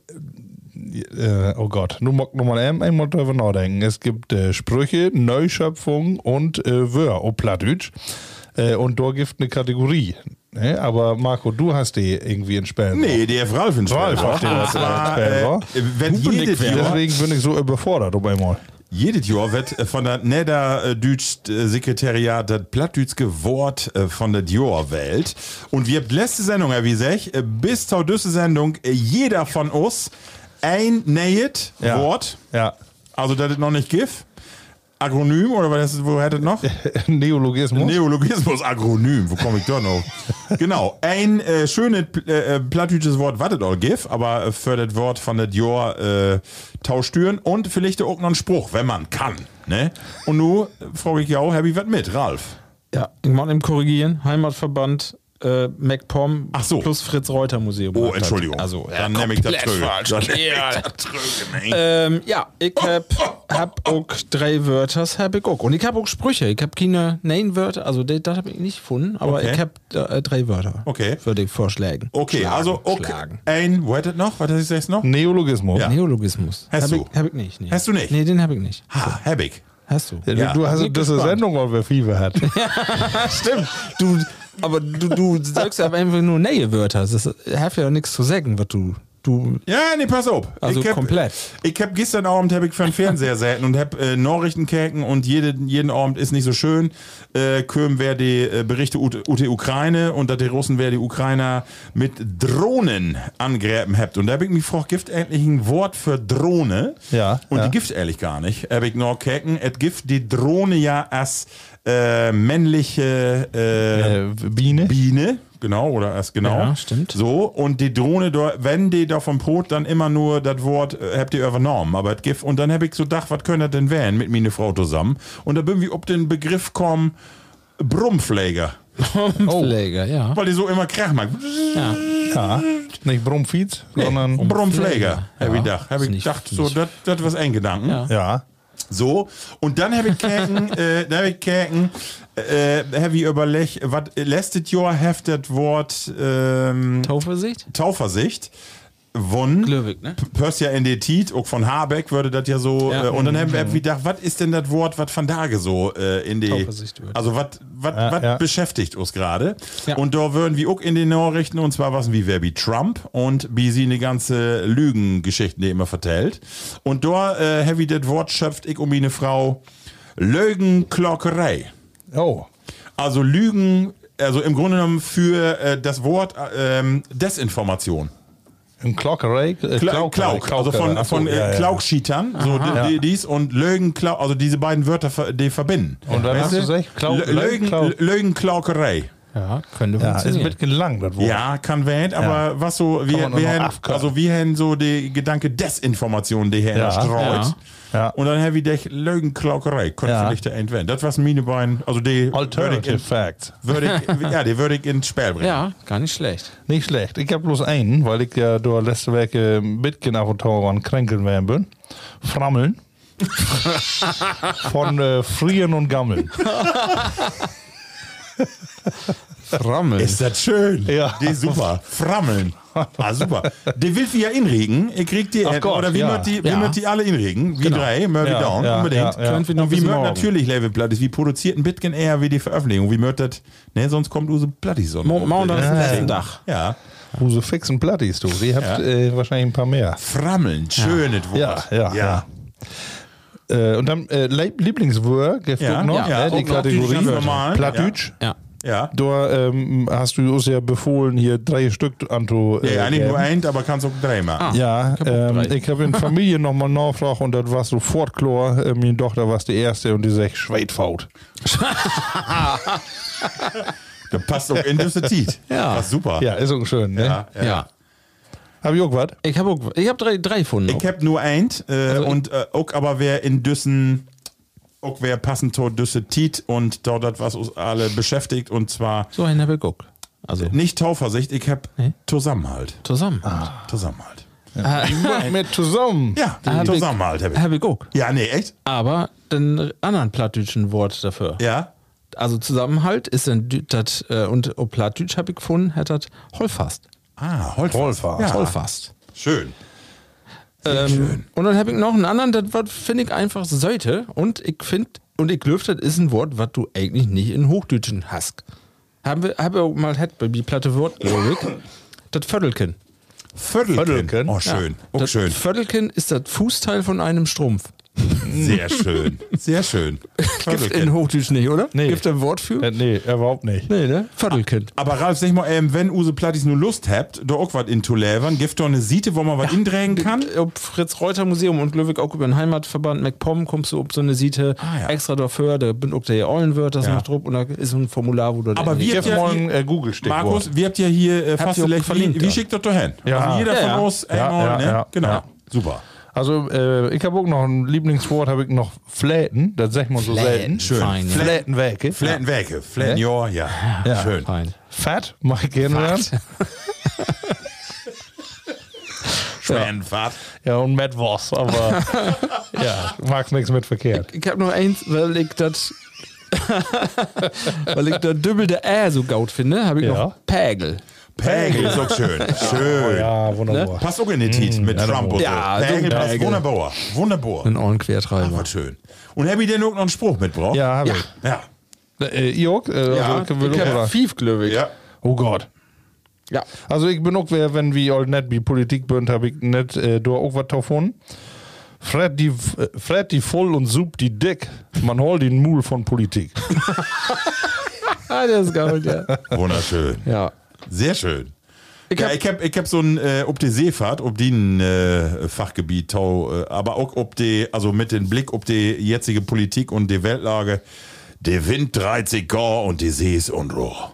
[SPEAKER 2] äh, oh Gott, nur mal, nur mal einmal drüber nachdenken. Es gibt äh, Sprüche, Neuschöpfung und äh, Wör auf Plattdeutsch. Äh, und da gibt eine Kategorie. Ne? Aber Marco, du hast die irgendwie in Spellen.
[SPEAKER 3] Nee, der F. Ralf in
[SPEAKER 2] Ralf
[SPEAKER 3] Spell.
[SPEAKER 2] hat den das,
[SPEAKER 3] Und zwar,
[SPEAKER 2] äh, Spell, wa?
[SPEAKER 3] äh, wenn jedes Jahr,
[SPEAKER 2] Deswegen bin ich so überfordert auf einmal.
[SPEAKER 3] jedes Jahr wird äh, von der Niederdeutsche Sekretariat das plattdütske Wort äh, von der Dior-Welt. Und wir haben letzte Sendung, wie gesagt, äh, bis zur düsse Sendung, äh, jeder von uns ein neues
[SPEAKER 2] Ja.
[SPEAKER 3] Wort,
[SPEAKER 2] Ja.
[SPEAKER 3] also das ist noch nicht GIF, Agronym oder was ist, wo hättet noch?
[SPEAKER 2] Neologismus.
[SPEAKER 3] Neologismus, Agronym, wo komme ich da noch? Genau, ein äh, schönes äh, plattdeutsches Wort, was das all gibt, aber äh, für das Wort von der Dior äh, tauschtüren und vielleicht auch noch einen Spruch, wenn man kann. Ne? Und nun äh, frage ich ja auch, hab ich was mit, Ralf?
[SPEAKER 4] Ja, ich mag eben korrigieren. Heimatverband äh, MacPom
[SPEAKER 3] Ach so.
[SPEAKER 4] plus Fritz-Reuter-Museum.
[SPEAKER 3] Oh, Entschuldigung.
[SPEAKER 4] Also,
[SPEAKER 3] dann nehme ich das
[SPEAKER 4] komplett
[SPEAKER 3] Tröge.
[SPEAKER 4] falsch.
[SPEAKER 3] Dann nehm ich
[SPEAKER 4] Ja.
[SPEAKER 3] das Tröge, ne?
[SPEAKER 4] Ähm, ja, ich hab, hab auch drei Wörter, hab ich auch. Und ich hab auch Sprüche. Ich hab keine Nein-Wörter, also das, das hab ich nicht gefunden, aber
[SPEAKER 3] Okay.
[SPEAKER 4] ich hab äh, drei Wörter.
[SPEAKER 3] Okay.
[SPEAKER 4] Würde ich vorschlagen.
[SPEAKER 3] Okay,
[SPEAKER 4] Schlagen,
[SPEAKER 3] also okay.
[SPEAKER 4] Schlagen.
[SPEAKER 3] Ein, wo hättet noch? Was ist das noch?
[SPEAKER 2] Neologismus.
[SPEAKER 3] Ja.
[SPEAKER 4] Neologismus.
[SPEAKER 3] Hast
[SPEAKER 4] hab
[SPEAKER 3] du?
[SPEAKER 4] Ich, hab ich nicht. Nee.
[SPEAKER 3] Hast du nicht?
[SPEAKER 4] Nee, den hab ich nicht.
[SPEAKER 3] Ha, hab ich.
[SPEAKER 4] Hast du?
[SPEAKER 2] Du,
[SPEAKER 3] Ja.
[SPEAKER 2] du hast
[SPEAKER 4] Bin ich
[SPEAKER 2] diese
[SPEAKER 4] gespannt.
[SPEAKER 2] Sendung, weil wir Fieber hat.
[SPEAKER 4] Stimmt. Du, aber du, du sagst ja einfach nur neue Wörter. Das hat ja nichts zu sagen, was du du,
[SPEAKER 3] Ja, nee, pass auf.
[SPEAKER 4] also
[SPEAKER 3] ich hab,
[SPEAKER 4] komplett.
[SPEAKER 3] Ich hab gestern Abend hab ich für den Fernseher selten und hab äh, Nachrichten keken und jede, jeden Abend ist nicht so schön. Äh, Köm wer die äh, Berichte ut der Ukraine und dass die Russen wer die Ukrainer mit Drohnen angräben habt. Und da hab ich mich gefragt, gibt endlich ein Wort für Drohne?
[SPEAKER 2] Ja,
[SPEAKER 3] Und
[SPEAKER 2] ja.
[SPEAKER 3] die gibt ehrlich gar nicht. Hab ich noch keken. Es gibt die Drohne ja als äh, männliche äh,
[SPEAKER 2] Äh, Biene?
[SPEAKER 3] Biene, genau, oder erst genau.
[SPEAKER 4] Ja, stimmt.
[SPEAKER 3] So, und die Drohne, da- wenn die da vom Brot dann immer nur das Wort, äh, habt ihr übernommen, aber es gibt, und dann hab ich so gedacht, was könnte das denn werden mit meine Frau zusammen? Und da bin ich auf den Begriff kommen, Brumpfleger.
[SPEAKER 4] Pfleger, ja.
[SPEAKER 3] Weil die so immer Krach macht.
[SPEAKER 4] ja.
[SPEAKER 2] Ja, nicht Brummfiets, sondern.
[SPEAKER 3] Brumpfleger, hab ich
[SPEAKER 4] Ja,
[SPEAKER 3] gedacht. Hab
[SPEAKER 4] ist
[SPEAKER 3] ich
[SPEAKER 4] nicht-
[SPEAKER 3] gedacht, so,
[SPEAKER 4] nicht-
[SPEAKER 3] das das was ein Gedanken.
[SPEAKER 4] Ja.
[SPEAKER 2] Ja.
[SPEAKER 3] So, und dann habe ich keken, äh, dann habe ich keken, äh, habe ich überlegt, was letztes Jahr heft das Wort ähm,
[SPEAKER 4] Tauversicht?
[SPEAKER 3] Tauversicht won.
[SPEAKER 4] Glöwig, ne?
[SPEAKER 3] Pörs ja in die Tiet, auch von Habeck würde das ja so,
[SPEAKER 4] Ja.
[SPEAKER 3] äh, und dann haben wir gedacht, was ist denn das Wort, was von Tage so äh, in die,
[SPEAKER 4] Tauversicht wird.
[SPEAKER 3] also was was
[SPEAKER 2] Ja,
[SPEAKER 3] was
[SPEAKER 2] ja.
[SPEAKER 3] beschäftigt uns gerade?
[SPEAKER 4] Ja.
[SPEAKER 3] Und da würden wir auch in den Nachrichten, und zwar was wie wer wie Trump und wie sie eine ganze Lügengeschichten, die immer vertellt. Und da äh, habe ich das Wort schöpft ich um eine Frau Lügenklockerei.
[SPEAKER 2] Oh.
[SPEAKER 3] Also Lügen, also im Grunde genommen für äh, das Wort äh, ähm, Desinformation.
[SPEAKER 2] Ein Klockerei? Äh,
[SPEAKER 3] Kla Klauk, also von,
[SPEAKER 2] Ach so,
[SPEAKER 3] von äh,
[SPEAKER 2] ja, ja.
[SPEAKER 3] Klaukschietern, so die, die, dies und Lögen, Klau, also diese beiden Wörter ver- die verbinden.
[SPEAKER 2] Und dann
[SPEAKER 3] Weißt
[SPEAKER 2] hast du
[SPEAKER 3] du?
[SPEAKER 2] gesagt, Klau-
[SPEAKER 3] Lö- Lögen,
[SPEAKER 2] Klau-
[SPEAKER 3] Lögenklaukerei.
[SPEAKER 4] Ja, könnte
[SPEAKER 2] Ja, ist ein
[SPEAKER 4] funktionieren.
[SPEAKER 2] bisschen lang, das Wort.
[SPEAKER 3] Ja, kann werden, aber was so, wie,
[SPEAKER 2] man nur
[SPEAKER 3] wie
[SPEAKER 2] noch
[SPEAKER 3] hen,
[SPEAKER 2] abkürzen.
[SPEAKER 3] also wie hen so die Gedanke Desinformation, die her
[SPEAKER 2] Ja,
[SPEAKER 3] streut.
[SPEAKER 4] ja.
[SPEAKER 2] Ja.
[SPEAKER 3] Und dann habe ich gedacht, Lögenklaukerei, könnte
[SPEAKER 2] Ja.
[SPEAKER 3] vielleicht der entwenden. Das was meine beiden, also die würde
[SPEAKER 2] Alternative
[SPEAKER 3] ich,
[SPEAKER 2] Facts.
[SPEAKER 3] in, würde ich, ja, die würde ich ins Spiel bringen.
[SPEAKER 4] Ja, gar nicht schlecht.
[SPEAKER 2] Nicht schlecht. Ich habe bloß einen, weil ich ja da letzte Woche mitgehen auf und zu an Kränkeln werden bin. Frammeln. Von äh, Frieren und Gammeln.
[SPEAKER 4] Frammeln.
[SPEAKER 3] Ist das schön?
[SPEAKER 2] Ja.
[SPEAKER 3] Die ist super. Frammeln. Ah, super. Die will wir ja inregen. Ich krieg die,
[SPEAKER 2] Ach Gott,
[SPEAKER 3] oder wie
[SPEAKER 2] ja.
[SPEAKER 3] möcht die, wie
[SPEAKER 4] Ja.
[SPEAKER 3] möcht die alle inregen? Wie
[SPEAKER 4] Genau.
[SPEAKER 3] drei, Murphy
[SPEAKER 2] Ja,
[SPEAKER 3] Down,
[SPEAKER 2] ja,
[SPEAKER 3] unbedingt.
[SPEAKER 2] ja, ja.
[SPEAKER 4] Können wir noch
[SPEAKER 3] Und wie
[SPEAKER 4] bis
[SPEAKER 3] möcht
[SPEAKER 4] morgen.
[SPEAKER 3] natürlich Level Plattis, wie produziert ein Bitcoin eher wie die Veröffentlichung. Wie möcht das, ne, sonst kommt unsere Plattis so.
[SPEAKER 4] Mo- Morgen dann ist
[SPEAKER 2] Ja,
[SPEAKER 4] das
[SPEAKER 2] ja.
[SPEAKER 4] letzte Dach.
[SPEAKER 3] Ja.
[SPEAKER 2] Huse fixen Plattis, du. Die habt
[SPEAKER 3] Ja.
[SPEAKER 2] äh, wahrscheinlich ein paar mehr.
[SPEAKER 3] Frammeln, schönes Wort.
[SPEAKER 2] Ja, ja, ja. Äh, und dann äh, Lieb- Lieblingswort, gibt
[SPEAKER 3] Ja,
[SPEAKER 2] auch noch,
[SPEAKER 3] ja,
[SPEAKER 2] ne, die
[SPEAKER 3] auch noch die
[SPEAKER 2] Kategorie.
[SPEAKER 3] ganz normal.
[SPEAKER 2] Plattdeutsch.
[SPEAKER 4] Ja.
[SPEAKER 3] Ja.
[SPEAKER 2] Da ähm, hast du uns ja befohlen, hier drei Stück anzu. Äh,
[SPEAKER 3] Ja, eigentlich nur
[SPEAKER 2] geben.
[SPEAKER 3] ein, aber kannst auch drei machen.
[SPEAKER 2] Ja,
[SPEAKER 4] Ich hab auch
[SPEAKER 2] ähm,
[SPEAKER 4] drei.
[SPEAKER 2] ich habe in Familie nochmal nachgefragt und das war sofort klar. Äh, meine Tochter war die erste und die sagt Schweitfaut.
[SPEAKER 3] Das passt auch in diese Tiet.
[SPEAKER 4] Ja.
[SPEAKER 3] Das ist super.
[SPEAKER 2] Ja, ist auch schön, ne?
[SPEAKER 3] Ja, ja.
[SPEAKER 4] Ja.
[SPEAKER 2] Hab ich auch was?
[SPEAKER 4] Ich habe auch, ich habe drei, drei gefunden.
[SPEAKER 3] Ich hab nur eins, äh,
[SPEAKER 4] Also ich-
[SPEAKER 3] und äh, auch aber wer in Düssen, auch wer passend zu Düsse Tiet und dort hat was uns alle beschäftigt, und zwar
[SPEAKER 4] so einen habe ich auch. Also
[SPEAKER 3] nicht Tauversicht, ich hab
[SPEAKER 4] Nee.
[SPEAKER 3] Zusammenhalt.
[SPEAKER 4] zusammen.
[SPEAKER 3] Zusammenhalt.
[SPEAKER 4] Äh,
[SPEAKER 2] Mit zusammen.
[SPEAKER 3] Ja,
[SPEAKER 4] Hab ich-
[SPEAKER 3] Zusammenhalt hab ich.
[SPEAKER 4] habe ich auch.
[SPEAKER 3] Ja, nee, echt?
[SPEAKER 4] Aber den anderen plattdeutschen Wort dafür.
[SPEAKER 3] Ja.
[SPEAKER 4] Also Zusammenhalt ist ein Dü- dat, äh, und ob plattdeutsch habe ich gefunden, hat das Holfast.
[SPEAKER 3] Ah, Holfast.
[SPEAKER 2] Holfast.
[SPEAKER 3] Ja.
[SPEAKER 4] Holfast.
[SPEAKER 3] Schön.
[SPEAKER 4] Ähm, und dann habe ich noch einen anderen, das Wort finde ich einfach sollte. Und ich finde, und ich glaube, das ist ein Wort, was du eigentlich nicht in Hochdeutschen hast. Haben wir, haben wir auch mal hat bei die platte Wort, glaube ich. Das Vödelken.
[SPEAKER 3] Viertelken.
[SPEAKER 2] Viertelken.
[SPEAKER 3] Oh, schön. Auch
[SPEAKER 4] Das
[SPEAKER 3] schön.
[SPEAKER 4] Vödelken ist das Fußteil von einem Strumpf.
[SPEAKER 3] Sehr schön. Sehr schön.
[SPEAKER 4] Gibt in
[SPEAKER 3] Viertelken.
[SPEAKER 4] Hochdeutsch nicht, oder?
[SPEAKER 2] Nee.
[SPEAKER 4] Gibt ein Wort für?
[SPEAKER 2] Äh, nee, überhaupt nicht.
[SPEAKER 4] Nee, ne? Vödelken.
[SPEAKER 3] Aber Ralf, sag mal, ähm, wenn Use Plattis nur Lust habt, da auch was in zu levern, gibt doch eine Siete, wo man was indrängen kann?
[SPEAKER 4] Ob Fritz-Reuter-Museum und Glöwig auch über den Heimatverband MacPom kommst du auf so eine Seite
[SPEAKER 3] Ah, ja.
[SPEAKER 4] extra dafür, da bin auch der Eulenwörter
[SPEAKER 3] Ja.
[SPEAKER 4] noch drauf und da ist so ein Formular, wo du
[SPEAKER 3] Aber
[SPEAKER 4] dann-
[SPEAKER 3] wir-
[SPEAKER 2] Ich
[SPEAKER 3] habt
[SPEAKER 2] hab
[SPEAKER 3] ja
[SPEAKER 2] morgen
[SPEAKER 3] hier-
[SPEAKER 2] äh, Google-Stichwort.
[SPEAKER 3] Markus, wir habt ja hier äh, fast
[SPEAKER 4] ihr auch
[SPEAKER 3] vielleicht,
[SPEAKER 4] verlinkt,
[SPEAKER 3] wie, wie
[SPEAKER 4] ja.
[SPEAKER 3] schickt das doch hin?
[SPEAKER 2] Ja.
[SPEAKER 3] Also jeder
[SPEAKER 4] Ja,
[SPEAKER 3] von
[SPEAKER 4] ja.
[SPEAKER 3] uns
[SPEAKER 2] Ja,
[SPEAKER 3] einmal,
[SPEAKER 2] ja,
[SPEAKER 3] ne?
[SPEAKER 2] ja,
[SPEAKER 3] Genau.
[SPEAKER 2] ja.
[SPEAKER 3] Super.
[SPEAKER 2] Also, äh, ich habe auch noch ein Lieblingswort, habe ich noch Fläten. Das sagt man so selten.
[SPEAKER 3] Schön.
[SPEAKER 4] Fein, ja.
[SPEAKER 2] Flätenwerke.
[SPEAKER 3] Flätenwerke. Fläten, ja, ja.
[SPEAKER 2] Ja.
[SPEAKER 3] Schön.
[SPEAKER 4] Fein.
[SPEAKER 2] Fett, mach ich gerne lernen.
[SPEAKER 3] Schweinfahrt.
[SPEAKER 2] Ja, und Matt Voss, aber ja, mag's nichts mit verkehrt.
[SPEAKER 4] Ich habe noch eins, weil ich das weil ich das dubbelte Ä so gaut finde, habe ich
[SPEAKER 2] Ja.
[SPEAKER 4] noch Pägel.
[SPEAKER 3] Pegel ist auch schön. Schön.
[SPEAKER 2] Ja, wunderbar.
[SPEAKER 3] Passt auch in den Tiet mit Trump und
[SPEAKER 4] Ja,
[SPEAKER 3] so.
[SPEAKER 4] so
[SPEAKER 3] Pegel passt
[SPEAKER 4] Pegel.
[SPEAKER 3] wunderbar. Wunderbar.
[SPEAKER 4] Ein Ohren Quertreiber.
[SPEAKER 3] Was schön. Und hab ich denn auch noch einen Spruch mitgebracht?
[SPEAKER 2] Ja, habe
[SPEAKER 4] Ja.
[SPEAKER 2] ich.
[SPEAKER 3] Ja.
[SPEAKER 2] Äh, Jörg, äh,
[SPEAKER 4] Ja,
[SPEAKER 2] also, will
[SPEAKER 4] ich
[SPEAKER 2] auch,
[SPEAKER 4] hab
[SPEAKER 2] oder?
[SPEAKER 4] Fief, Glöwig.
[SPEAKER 3] Ja.
[SPEAKER 2] Oh Gott.
[SPEAKER 4] Ja.
[SPEAKER 2] Also ich bin auch, wer, wenn wir all net wie Politik bünd, habe ich net äh, da auch was davon. Fred die, äh, Fred die voll und sup die dick. Man holt den Mul von Politik.
[SPEAKER 4] Ah, das ist geil, ja.
[SPEAKER 3] Wunderschön.
[SPEAKER 4] Ja.
[SPEAKER 3] Sehr schön.
[SPEAKER 4] Ich
[SPEAKER 3] Ja,
[SPEAKER 4] hab,
[SPEAKER 3] ich hab, ich hab so ein, äh, ob die Seefahrt, ob die ein äh, Fachgebiet, tau, äh, aber auch ob die, also mit dem Blick, ob die jetzige Politik und die Weltlage, der Wind dreht sich gar und die See ist unruhig.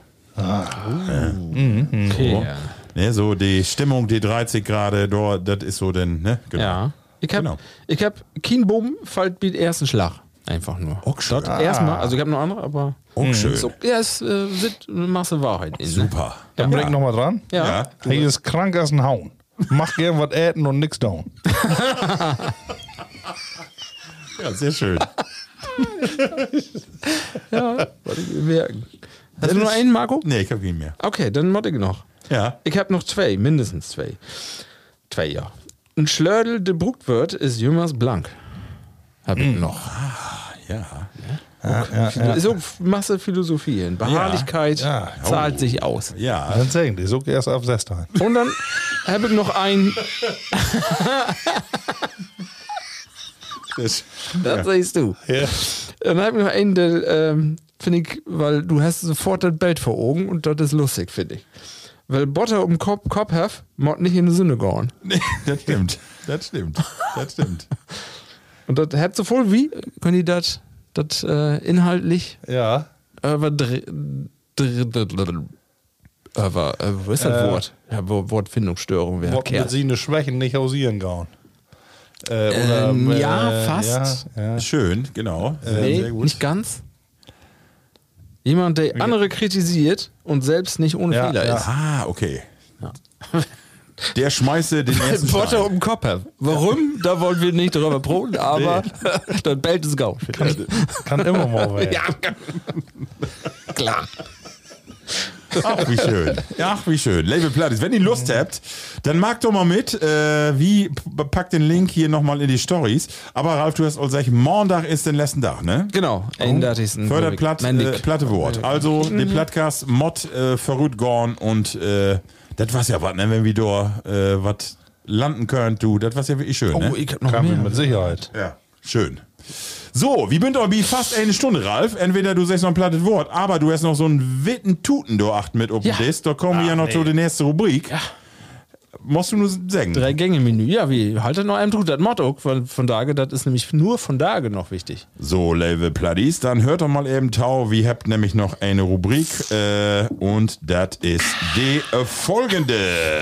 [SPEAKER 4] okay, ja.
[SPEAKER 3] Ne, so die Stimmung, die dreht sich gerade, da, das ist so denn, ne? Genau.
[SPEAKER 4] Ja. Ich hab,
[SPEAKER 3] Genau.
[SPEAKER 4] ich hab kein Bumm, fällt mit ersten Schlag. Einfach nur.
[SPEAKER 3] Auch schön.
[SPEAKER 4] Dort erstmal, also ich habe noch andere, aber.
[SPEAKER 3] Auch schön.
[SPEAKER 4] So, ja, es äh, sind eine Masse Wahrheit. in, ne?
[SPEAKER 3] Super.
[SPEAKER 2] Dann bring noch mal dran.
[SPEAKER 4] Ja.
[SPEAKER 3] Ja.
[SPEAKER 2] Hey, ist krank als ein Hauen. Mach gern was äten und nix down.
[SPEAKER 3] Ja, sehr schön.
[SPEAKER 4] Ja, wollte ich mir merken. Hast du nur einen, Marco?
[SPEAKER 3] Nee, ich hab ihn mehr.
[SPEAKER 4] Okay, dann mod ich noch.
[SPEAKER 3] Ja.
[SPEAKER 4] Ich habe noch zwei, mindestens zwei. Zwei, ja. Ein Schlördel de Bruckwort ist jüngers blank. Hab ich noch.
[SPEAKER 3] Ja.
[SPEAKER 4] Das ist so Masse Philosophie. hin. Beharrlichkeit
[SPEAKER 2] Ja. Ja.
[SPEAKER 4] zahlt sich aus.
[SPEAKER 3] Ja.
[SPEAKER 2] Dann sagen die, so erst auf Sestein.
[SPEAKER 4] Und dann habe ich noch einen,
[SPEAKER 3] Das,
[SPEAKER 4] das siehst du.
[SPEAKER 2] Ja.
[SPEAKER 4] Dann habe ich noch einen, der, ähm, finde ich, weil du hast sofort das Bild vor Augen und das ist lustig, finde ich. Weil Botter um Kopf, Kopf hat, mod nicht in die Sünde gehen.
[SPEAKER 3] nee, das stimmt. Das stimmt. Das stimmt.
[SPEAKER 4] Und das hat so voll wie, können die das das äh, inhaltlich
[SPEAKER 2] Ja.
[SPEAKER 4] aber dr, dr, dr, dr, aber äh, wo ist das
[SPEAKER 2] Äh,
[SPEAKER 4] Wort? Ja, Wo- Wortfindungsstörung wäre
[SPEAKER 2] Wollten mit
[SPEAKER 4] Kerl.
[SPEAKER 2] sie eine Schwächen nicht hausieren gauen. Äh, oder,
[SPEAKER 4] Ähm,
[SPEAKER 2] äh,
[SPEAKER 4] ja, fast.
[SPEAKER 2] Ja, ja.
[SPEAKER 3] Schön, genau. Sehr,
[SPEAKER 4] Nee,
[SPEAKER 3] sehr gut.
[SPEAKER 4] nicht ganz. Jemand, der andere kritisiert und selbst nicht ohne
[SPEAKER 2] Ja,
[SPEAKER 4] Fehler
[SPEAKER 2] ja.
[SPEAKER 4] ist.
[SPEAKER 3] Ah, okay. Der schmeiße den ersten
[SPEAKER 4] Botter
[SPEAKER 3] Stein.
[SPEAKER 4] um den Kopf hat. Warum? Da wollen wir nicht drüber proben, aber das Bild ist gau.
[SPEAKER 2] Kann immer mal werden.
[SPEAKER 4] Ja, klar.
[SPEAKER 3] Ach, wie schön. Ach, wie schön. Label Plattis, wenn ihr Lust habt, dann mag doch mal mit. Äh, wie, p- pack den Link hier nochmal in die Stories. Aber Ralf, du hast auch gesagt, Montag ist den letzten Tag, ne?
[SPEAKER 4] Genau. einunddreißigsten
[SPEAKER 3] Förderplatt, äh,
[SPEAKER 4] Mendig.
[SPEAKER 3] platte Wort. Also, die Plattcast, Mod, äh, verrückt gorn und, äh, das war's ja was, ne? Wenn wir da, äh, was landen könnt, du, das war's ja wirklich schön, ne?
[SPEAKER 4] Oh, ich hab noch
[SPEAKER 2] Kann
[SPEAKER 4] mehr.
[SPEAKER 2] man mit Sicherheit.
[SPEAKER 3] Ja, schön. So, wie bünd euch wie fast eine Stunde, Ralf. Entweder du sagst noch ein plattes Wort, aber du hast noch so einen witten Tuten da acht mit oben
[SPEAKER 4] Ja.
[SPEAKER 3] das. Da kommen wir ja noch zu der nächsten Rubrik. Ja. Musst du nur sagen.
[SPEAKER 4] Drei Gänge Menü. Ja, wie haltet noch einem tut das Motto von, von Tage, das ist nämlich nur von Tage noch wichtig.
[SPEAKER 3] So, Label Platties, dann hört doch mal eben Tau. Wir habt nämlich noch eine Rubrik äh, und das ist die äh, folgende.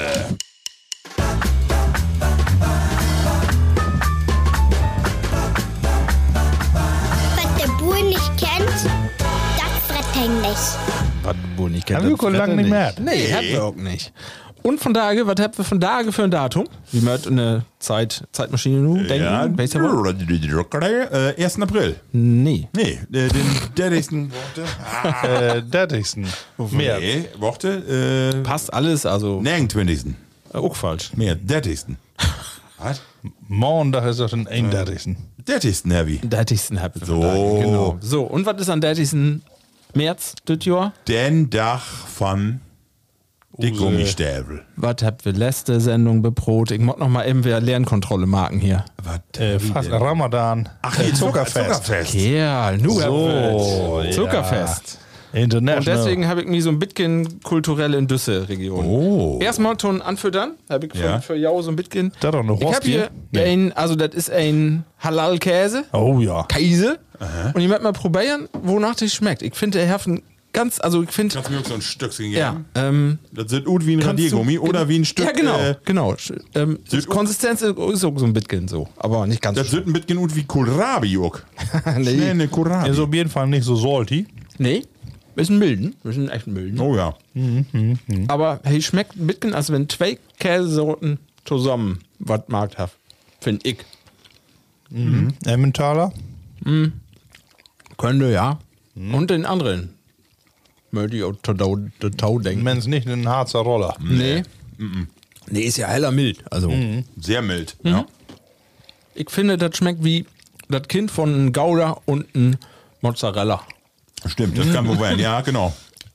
[SPEAKER 6] Was der Bur nicht kennt, das frett ihn nicht.
[SPEAKER 4] Was wohl nicht
[SPEAKER 2] Haben wir schon lange nicht mehr.
[SPEAKER 4] Nee, haben wir auch nicht. Und von Tage, was habt ihr von Tage für ein Datum? Wie man eine Zeit, Zeitmaschine nu denken?
[SPEAKER 3] Ja,
[SPEAKER 4] Weißt du was?
[SPEAKER 3] äh, ersten April.
[SPEAKER 4] Nee.
[SPEAKER 3] Nee, äh, den dreißigsten
[SPEAKER 2] Äh, dertigsten März.
[SPEAKER 3] Nee, Worte. Äh,
[SPEAKER 4] Passt alles, also
[SPEAKER 3] Nein, zwanzigsten
[SPEAKER 4] äh, auch falsch.
[SPEAKER 3] Mehr, dreißigsten Was?
[SPEAKER 2] Montag ist doch den einunddreißigsten
[SPEAKER 3] dreißigsten Heavy.
[SPEAKER 4] dreißigsten habt ihr von
[SPEAKER 3] So.
[SPEAKER 4] Tage, genau. So, und was ist am dreißigsten März das Jahr?
[SPEAKER 3] Den Dach von die Gummistäbel.
[SPEAKER 4] Was habt ihr letzte Sendung beprot? Ich muss noch mal eben wieder Lernkontrolle marken hier.
[SPEAKER 3] Was?
[SPEAKER 2] Äh, fast Ramadan.
[SPEAKER 3] Ach,
[SPEAKER 2] äh,
[SPEAKER 3] hier,
[SPEAKER 2] Zuckerfest.
[SPEAKER 3] Zuckerfest.
[SPEAKER 4] Kerl, nu
[SPEAKER 2] So,
[SPEAKER 4] habt ihr Zuckerfest.
[SPEAKER 2] International.
[SPEAKER 4] Und deswegen habe ich mich so ein bisschen kulturell in Düsse-Region.
[SPEAKER 3] Oh.
[SPEAKER 4] Erstmal Ton anfüttern, habe ich für,
[SPEAKER 3] Ja.
[SPEAKER 4] für Jau so ein bisschen.
[SPEAKER 2] Da doch eine
[SPEAKER 4] Ich habe
[SPEAKER 2] Rostie?
[SPEAKER 4] hier
[SPEAKER 2] Nee.
[SPEAKER 4] ein, also das ist ein Halal-Käse,
[SPEAKER 2] Oh ja.
[SPEAKER 4] Käse. Und ich möchte mal probieren, wonach das schmeckt. Ich finde, der hat ein ganz, also ich finde,
[SPEAKER 3] Kannst du mir auch so ein Stückchen geben?
[SPEAKER 4] ja, ähm,
[SPEAKER 3] Das sind gut wie ein
[SPEAKER 4] kannst
[SPEAKER 3] Radiergummi
[SPEAKER 4] du-
[SPEAKER 3] oder wie ein Stück.
[SPEAKER 4] Ja, genau,
[SPEAKER 3] Äh,
[SPEAKER 4] genau. Ähm,
[SPEAKER 3] Süd-
[SPEAKER 4] Konsistenz ist auch so ein bisschen so, aber nicht ganz
[SPEAKER 3] das sind ein bisschen gut wie Kohlrabi auch.
[SPEAKER 4] nee.
[SPEAKER 3] Schnell eine Kohlrabi.
[SPEAKER 2] Ist auf jeden Fall nicht so salty.
[SPEAKER 4] nee, bisschen milden, bisschen echt milden.
[SPEAKER 3] Oh ja.
[SPEAKER 4] Aber hey, schmeckt ein bisschen, als wenn zwei Käsesorten zusammen was markt haben. Finde ich.
[SPEAKER 2] Emmentaler.
[SPEAKER 4] Könnte, ja. Und den anderen. Möchte ich auch Tau, Tau denken.
[SPEAKER 2] Wenn es nicht ein Harzer Roller.
[SPEAKER 4] Nee. Nee, ist ja heller mild. Also,
[SPEAKER 3] Sehr mild. Ja.
[SPEAKER 4] ich finde, das schmeckt wie das Kind von einem Gouda und einem Mozzarella.
[SPEAKER 3] Stimmt, das kann wohl werden. Ja, genau.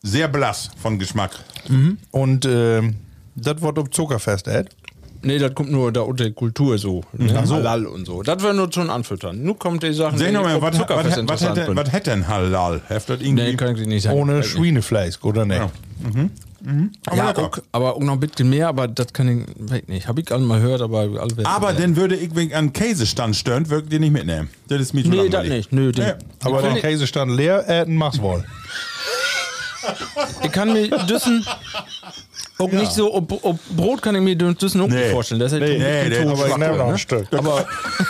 [SPEAKER 3] sehr blass von Geschmack.
[SPEAKER 2] Und ähm, das wird auf Zuckerfest, Ed.
[SPEAKER 4] Nee, das kommt nur da unter der Kultur so. Ne? Halal und so. Das wir nur schon anfüttern. Nun kommt die Sachen,
[SPEAKER 3] Sag noch mal,
[SPEAKER 4] auf
[SPEAKER 3] was,
[SPEAKER 4] Zuckerfest
[SPEAKER 3] was, was,
[SPEAKER 4] interessant
[SPEAKER 3] hätte,
[SPEAKER 4] sind.
[SPEAKER 3] was hätte denn Halal? Heft das irgendwie?
[SPEAKER 4] Nee, kann ich nicht sagen.
[SPEAKER 2] Ohne
[SPEAKER 4] Weiß nicht.
[SPEAKER 2] Schweinefleisch, oder nicht?
[SPEAKER 3] Ja. Aber,
[SPEAKER 4] Ja,
[SPEAKER 3] lecker.
[SPEAKER 4] auch, aber auch noch ein bisschen mehr, aber das kann ich, weiß nicht. Hab ich alle mal gehört, aber alle wissen
[SPEAKER 3] aber
[SPEAKER 4] ja.
[SPEAKER 3] dann würde ich wegen an Käsestand stören, würde ich den nicht mitnehmen. Das ist mir zu
[SPEAKER 4] Nee, das
[SPEAKER 3] langweilig.
[SPEAKER 4] nicht. Nö, den,
[SPEAKER 3] Ja.
[SPEAKER 2] Aber
[SPEAKER 4] ich,
[SPEAKER 2] der
[SPEAKER 4] kann,
[SPEAKER 2] Käse stand leer, Äten mach's wohl.
[SPEAKER 4] ich kann mir Düssen auch nicht so, ob, ob Brot kann ich mir Düssen auch
[SPEAKER 3] Nee.
[SPEAKER 4] nicht vorstellen. Das ist
[SPEAKER 3] Nee, nee, nee,
[SPEAKER 2] Aber ich nehme noch ein
[SPEAKER 4] ne?
[SPEAKER 2] Stück.
[SPEAKER 4] Aber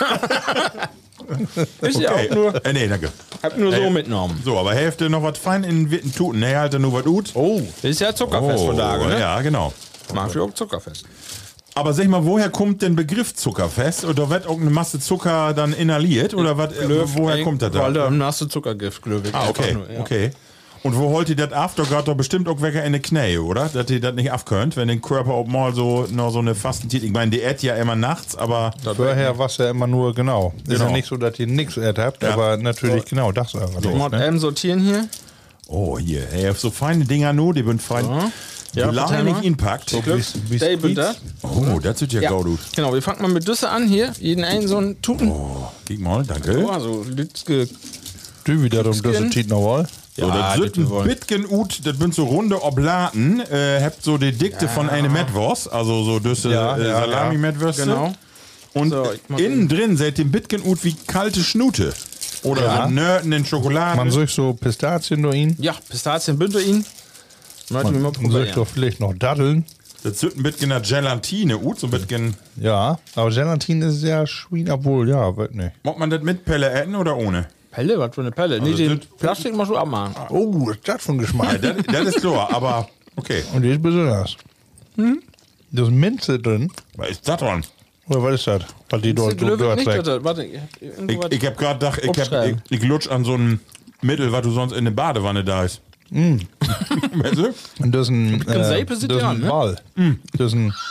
[SPEAKER 4] ist ja
[SPEAKER 3] Okay.
[SPEAKER 4] auch nur,
[SPEAKER 3] Äh, nee, danke.
[SPEAKER 4] hab nur so
[SPEAKER 3] Äh,
[SPEAKER 4] mitgenommen.
[SPEAKER 3] So, aber Hälfte noch was fein in Witten Tuten. Nee, halt nur was gut.
[SPEAKER 4] Oh, ist ja Zuckerfest von da, ne?
[SPEAKER 3] Ja, genau.
[SPEAKER 4] Mag ich auch Zuckerfest.
[SPEAKER 3] Aber sag mal, woher kommt denn Begriff Zuckerfest? Oder wird auch eine Masse Zucker dann inhaliert? Oder was, äh, woher kommt das da?
[SPEAKER 4] Weil da nasse Zuckergift, glaube ich.
[SPEAKER 3] Ah, okay,
[SPEAKER 4] Einfach nur, ja.
[SPEAKER 3] okay. Und wo holt ihr das after? Geht doch bestimmt auch weg in eine Knähe, oder? Dass ihr das nicht abkönnt, wenn den Körper auch mal so noch so eine Fastenzeit. Ich meine, die ät ja immer nachts, aber
[SPEAKER 2] Vorher war es ja immer nur genau. Ist
[SPEAKER 3] Genau.
[SPEAKER 2] ja nicht so, dass ihr nichts Ed habt,
[SPEAKER 3] Ja.
[SPEAKER 2] aber natürlich genau das. Aber
[SPEAKER 4] So, mal
[SPEAKER 2] ne?
[SPEAKER 4] eben sortieren hier.
[SPEAKER 3] oh hier, hey, so feine Dinger nur, die sind fein.
[SPEAKER 4] Ja,
[SPEAKER 3] Solange
[SPEAKER 4] verteil
[SPEAKER 3] nicht
[SPEAKER 4] mal.
[SPEAKER 3] inpackt.
[SPEAKER 2] Bis-
[SPEAKER 4] David da.
[SPEAKER 3] Oh, das sieht ja,
[SPEAKER 4] Ja.
[SPEAKER 3] gut aus.
[SPEAKER 4] Genau, wir fangen mal mit Düsse an hier. Jeden einen so einen Tuten.
[SPEAKER 3] Oh, guck mal, danke.
[SPEAKER 4] Oh, also Lützke.
[SPEAKER 2] Du wieder um das Tiet noch mal.
[SPEAKER 3] So,
[SPEAKER 4] Ja,
[SPEAKER 3] das sind
[SPEAKER 4] das wir wollen.
[SPEAKER 3] Bitgen ut, das sind so runde Oblaten, äh, habt so die Dikte von einer Metwurst, also so düsse
[SPEAKER 2] Ja,
[SPEAKER 3] äh,
[SPEAKER 2] ja,
[SPEAKER 3] Salami-Metwürste.
[SPEAKER 4] Genau.
[SPEAKER 3] Und
[SPEAKER 4] So, ich mach
[SPEAKER 3] innen drin seid ihr Bitgen ut wie kalte Schnute. Oder
[SPEAKER 2] Ja.
[SPEAKER 3] so Nörten in Schokolade.
[SPEAKER 2] Man sucht so Pistazien durch ihn.
[SPEAKER 4] Ja, Pistazien, Bündein. Möchten wir mal
[SPEAKER 2] Man sucht
[SPEAKER 4] probieren.
[SPEAKER 2] doch vielleicht noch Datteln.
[SPEAKER 3] das sind ein bisschen Gelatine ut, so ein bisschen.
[SPEAKER 2] Ja, aber Gelatine ist ja Schwein, obwohl, ja, wird nicht.
[SPEAKER 3] Mag man das mit Pelle essen oder ohne?
[SPEAKER 4] Pelle, was für eine Pelle? Nee, den
[SPEAKER 3] das-
[SPEAKER 4] Plastik musst du abmachen.
[SPEAKER 2] Oh, was ist das für ein Geschmack?
[SPEAKER 3] Das, das ist klar, aber okay.
[SPEAKER 2] Und die ist besonders. Da ist Minze drin.
[SPEAKER 3] Was ist das dran?
[SPEAKER 2] Oder was ist das? Was die dort so
[SPEAKER 4] Löwe nicht,
[SPEAKER 2] trägt?
[SPEAKER 4] das- warte, ich hab irgendwo
[SPEAKER 3] Ich,
[SPEAKER 4] was-
[SPEAKER 3] ich hab gerade gedacht, ich, hab, ich,
[SPEAKER 4] Aufschreiben.
[SPEAKER 3] ich lutsch an so ein Mittel, was du sonst in der Badewanne da ist. Weißt du?
[SPEAKER 2] Und das ist ein,
[SPEAKER 4] bisschen
[SPEAKER 2] äh,
[SPEAKER 4] Seife sind
[SPEAKER 2] das ist
[SPEAKER 4] die
[SPEAKER 2] ein
[SPEAKER 4] an, ne?
[SPEAKER 2] Ball. Das ist ein,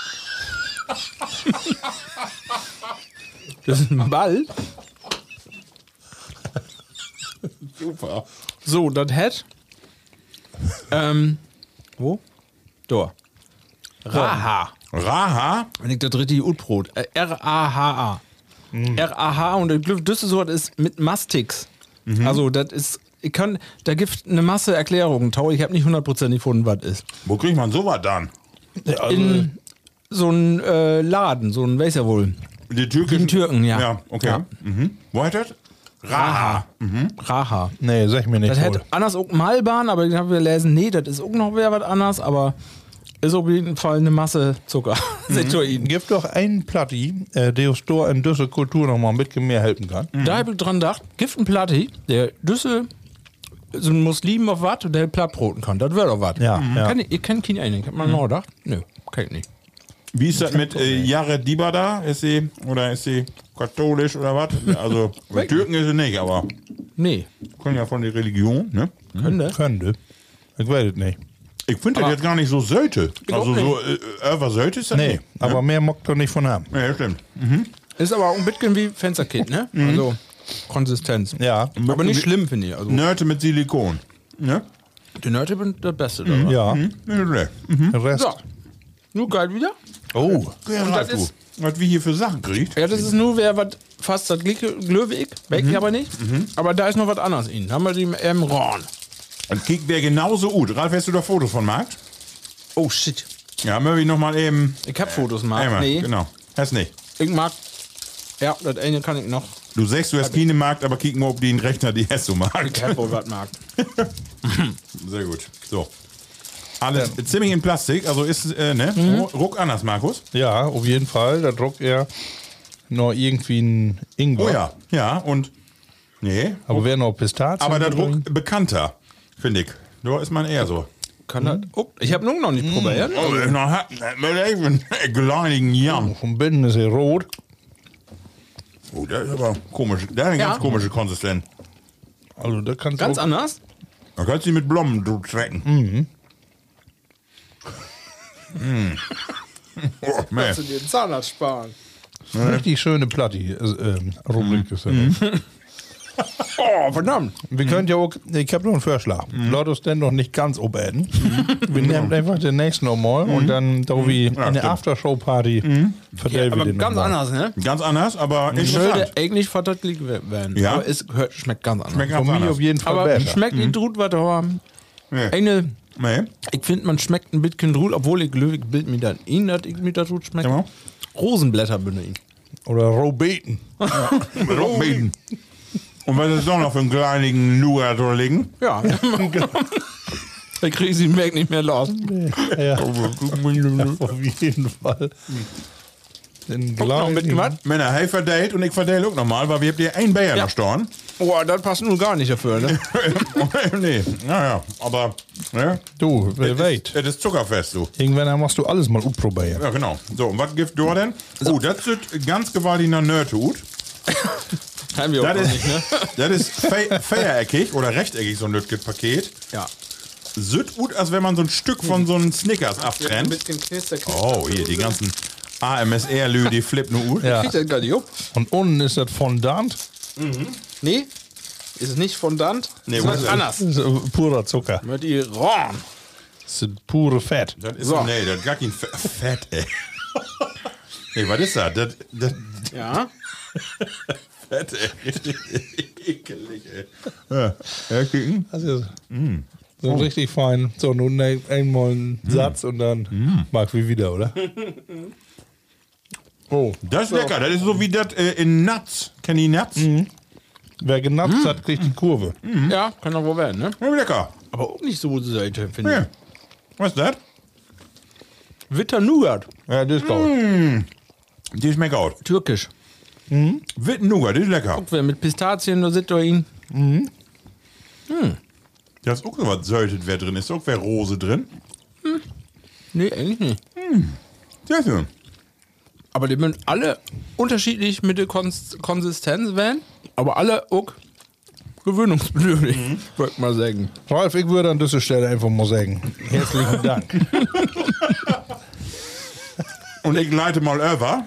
[SPEAKER 4] Das ist ein Ball.
[SPEAKER 3] Super.
[SPEAKER 4] So, das hat. Ähm, wo? Da. Raha.
[SPEAKER 3] Raha?
[SPEAKER 4] Wenn ich das richtig Utbrot. Äh, R A H A. R A H und das Glück Düsseldorf ist mit Mastix. Also, das ist. Ich kann, da gibt eine Masse Erklärungen, Tau. Ich habe nicht hundertprozentig gefunden, was ist.
[SPEAKER 3] Wo kriegt man sowas dann?
[SPEAKER 4] In so einem äh, Laden, so ein, weiß ja wohl.
[SPEAKER 3] Die türkischen
[SPEAKER 4] Die Türken, ja.
[SPEAKER 3] Ja, okay.
[SPEAKER 4] Ja.
[SPEAKER 3] Mhm. Wo hat das? Raha.
[SPEAKER 4] Raha.
[SPEAKER 2] nee, sag mir nicht.
[SPEAKER 4] Das
[SPEAKER 2] wohl.
[SPEAKER 4] hätte anders auch Malbahn, aber ich habe gelesen, nee, das ist auch noch wer was anderes, aber ist auf jeden Fall eine Masse Zucker. Seht ihr ihn.
[SPEAKER 2] Gibt doch einen Platti, äh, der uns da in dieser Kultur noch mal ein bisschen mehr helfen kann.
[SPEAKER 4] Da habe ich dran gedacht, gibt ein Platti, der Düssel, so ein Muslim auf was, der Plattbroten kann. Das wäre doch was.
[SPEAKER 2] Ja, ja.
[SPEAKER 4] Kann ich, ihr kennt keinen einen. Ich hab mal noch gedacht. Nö, kann ich nicht.
[SPEAKER 3] Wie ist das mit äh, Jared Diba da? Ist sie, oder ist sie katholisch oder was? Also, bei Türken ist sie nicht, aber
[SPEAKER 4] Nee,
[SPEAKER 3] können ja von der Religion, ne?
[SPEAKER 4] könnte.
[SPEAKER 2] Könnte. Ich weiß es nicht.
[SPEAKER 3] Ich finde das
[SPEAKER 4] Aber-
[SPEAKER 3] jetzt gar nicht so Sölte. Also
[SPEAKER 4] auch
[SPEAKER 3] so, äh, über Sölte ist das
[SPEAKER 2] Nee,
[SPEAKER 3] nicht.
[SPEAKER 2] aber mehr mockt doch nicht von haben.
[SPEAKER 3] Ja, ja, stimmt.
[SPEAKER 4] Ist aber auch ein bisschen wie Fensterkit, ne? Also Konsistenz.
[SPEAKER 2] Ja.
[SPEAKER 4] Aber nicht schlimm, finde ich. Also,
[SPEAKER 3] Nörte mit Silikon. Ne?
[SPEAKER 4] die Nörte sind das Beste. Da,
[SPEAKER 2] Ja,
[SPEAKER 3] Nicht schlecht.
[SPEAKER 2] der Rest.
[SPEAKER 4] So, nur geil wieder.
[SPEAKER 2] Oh,
[SPEAKER 3] Ja,
[SPEAKER 4] Und das
[SPEAKER 3] du.
[SPEAKER 4] ist-
[SPEAKER 3] Was wir hier für Sachen kriegt.
[SPEAKER 4] Ja, das ist nur, wer was fast das gleiche Glöwe ich, weg ich aber nicht. Aber da ist noch was anderes in. Da haben wir die im Ron.
[SPEAKER 3] Und kick wäre genauso gut. Ralf, hast du da Fotos von Markt?
[SPEAKER 4] Oh shit.
[SPEAKER 3] Ja, Murray noch mal eben.
[SPEAKER 4] Ich hab Fotos mal.
[SPEAKER 3] Einmal,
[SPEAKER 4] Nee,
[SPEAKER 3] genau. Hast nicht.
[SPEAKER 4] ich mag. Ja, das eine kann ich noch.
[SPEAKER 3] Du sagst, du hast keine Markt, aber kick mal, ob den Rechner die hast du Markt.
[SPEAKER 4] Ich hab wohl was mag.
[SPEAKER 3] Sehr gut. So. Alles ziemlich in Plastik, also ist, äh, ne? Ruck anders, Markus.
[SPEAKER 2] ja, auf jeden Fall. Da druckt er noch irgendwie ein Ingwer.
[SPEAKER 3] Oh ja, ja, und. Nee.
[SPEAKER 2] Aber wäre noch Pistazien.
[SPEAKER 3] Aber der
[SPEAKER 2] drin?
[SPEAKER 3] Druck bekannter, finde ich. Da ist man eher so.
[SPEAKER 4] Kann das? Oh, ich hab nun noch nicht probiert.
[SPEAKER 3] Oh, noch hat mit eben kleinigen Jam.
[SPEAKER 2] Vom Binden ist er rot.
[SPEAKER 3] Oh, der ist aber komisch. Der hat eine
[SPEAKER 4] Ja.
[SPEAKER 3] ganz komische Konsistenz.
[SPEAKER 2] Also da kannst
[SPEAKER 4] Ganz
[SPEAKER 2] du auch,
[SPEAKER 4] anders.
[SPEAKER 3] Da kannst du sie mit Blumen strecken. Mhm. Mm. Oh, man.
[SPEAKER 4] du dir den Zahnarzt sparen.
[SPEAKER 2] richtig schöne Platti. Äh, ähm, Rubrik ist das.
[SPEAKER 4] Oh, verdammt.
[SPEAKER 2] Wir können ja auch, ich habe noch einen Vorschlag.
[SPEAKER 3] Mhm.
[SPEAKER 2] Lass uns denn noch nicht ganz oben. Wir nehmen einfach den nächsten nochmal und dann da wie
[SPEAKER 3] Ja,
[SPEAKER 2] eine
[SPEAKER 3] stimmt.
[SPEAKER 2] Aftershow-Party vertellen wir
[SPEAKER 4] Aber
[SPEAKER 2] den
[SPEAKER 4] ganz
[SPEAKER 2] noch mal.
[SPEAKER 4] anders, ne?
[SPEAKER 3] Ganz anders, aber interessant.
[SPEAKER 4] Sollte eigentlich verdeutlicht werden.
[SPEAKER 3] Ja.
[SPEAKER 4] Aber es hört- schmeckt ganz anders.
[SPEAKER 3] Schmeckt ganz
[SPEAKER 2] Von mir
[SPEAKER 3] anders.
[SPEAKER 2] auf jeden Fall
[SPEAKER 4] Aber
[SPEAKER 2] besser.
[SPEAKER 4] schmeckt nicht Drut weiter, aber
[SPEAKER 3] Nee.
[SPEAKER 4] eine,
[SPEAKER 3] Nee.
[SPEAKER 4] ich finde, man schmeckt ein bisschen Drut, obwohl ich löwig bild mir dann ihn, dass ich mit der Drut schmeckt.
[SPEAKER 3] Ja.
[SPEAKER 4] Rosenblätter bin ich.
[SPEAKER 2] Oder Robeten.
[SPEAKER 3] Rockbeten. Und was ist doch noch für einen kleinigen Nougat da liegen?
[SPEAKER 4] Ja. Da kriege ich sie weg nicht mehr los.
[SPEAKER 2] Ja. Auf jeden Fall. Den
[SPEAKER 4] Guck noch mit was?
[SPEAKER 3] Männer, hey, verdelt und ich verdele auch nochmal, weil wir habt hier ein Bayer
[SPEAKER 4] Ja.
[SPEAKER 3] noch stehen.
[SPEAKER 4] Oh, das passt nun gar nicht dafür, ne?
[SPEAKER 3] Nee, naja, aber ne?
[SPEAKER 2] Du, wer
[SPEAKER 3] Es
[SPEAKER 2] weiß.
[SPEAKER 3] ist, es ist zuckerfest, du.
[SPEAKER 2] Irgendwann machst du alles mal utprobieren.
[SPEAKER 3] Ja, genau. So, und was gibt du denn? Oh, das ist ganz gewaltiger Nerdhut.
[SPEAKER 4] Haben wir auch
[SPEAKER 3] Das
[SPEAKER 4] noch
[SPEAKER 3] ist,
[SPEAKER 4] nicht, ne?
[SPEAKER 3] das ist fe viereckig oder rechteckig, so ein Nerdkit-Paket.
[SPEAKER 4] Ja.
[SPEAKER 3] Süd gut, als wenn man so ein Stück von so einem Snickers abtrennt.
[SPEAKER 4] bisschen Knister,
[SPEAKER 3] Oh, hier, die ganzen A M S R-Lü, die flippen nur gut.
[SPEAKER 2] Ja.
[SPEAKER 4] Kriegt das gar nicht up?
[SPEAKER 2] Und unten ist das Fondant.
[SPEAKER 4] Nee, ist es nicht Fondant?
[SPEAKER 3] Nee,
[SPEAKER 4] ist
[SPEAKER 3] was
[SPEAKER 4] was
[SPEAKER 3] ist
[SPEAKER 4] anders.
[SPEAKER 2] Das ist äh, purer Zucker.
[SPEAKER 4] Mit Iran.
[SPEAKER 2] Das ist pure Fett.
[SPEAKER 3] Das ist,
[SPEAKER 4] So.
[SPEAKER 3] nee, das ist gar kein Fe- Fett, ey. Nee, was ist das? Das, das
[SPEAKER 4] Ja.
[SPEAKER 3] Fett, ey. Richtig ekelig, ey. Ja, ja kicken.
[SPEAKER 2] Das ist so richtig fein. So, nun ein- einmal einen Satz und dann mag wir wieder, oder? Oh.
[SPEAKER 3] Das ist lecker. Das ist so wie das äh, in Nuts. Kennt ihr Nuts?
[SPEAKER 2] Wer genatzt hat, kriegt die Kurve.
[SPEAKER 4] Ja, kann doch wohl werden, ne?
[SPEAKER 3] Ja, lecker.
[SPEAKER 4] Aber auch nicht so selten, finde
[SPEAKER 3] Ja. Was ist das?
[SPEAKER 4] ich. Witter Nougat.
[SPEAKER 2] Ja, das ist gut.
[SPEAKER 3] Die schmeckt gut.
[SPEAKER 4] Türkisch.
[SPEAKER 3] Witten Nougat, die ist lecker.
[SPEAKER 4] Guck, wer mit Pistazien, da sitzt doch ihn.
[SPEAKER 3] Da ist auch so was Söltet wer drin. Ist auch wer Rose drin.
[SPEAKER 4] Nee, eigentlich nicht.
[SPEAKER 3] Sehr schön.
[SPEAKER 4] Aber die müssen alle unterschiedlich mit der Kons Konsistenz werden, aber alle auch gewöhnungsbedürftig, würde ich mal sagen.
[SPEAKER 2] Ralf, ich würde an dieser Stelle einfach mal sagen, herzlichen Dank.
[SPEAKER 3] Und ich leite mal über.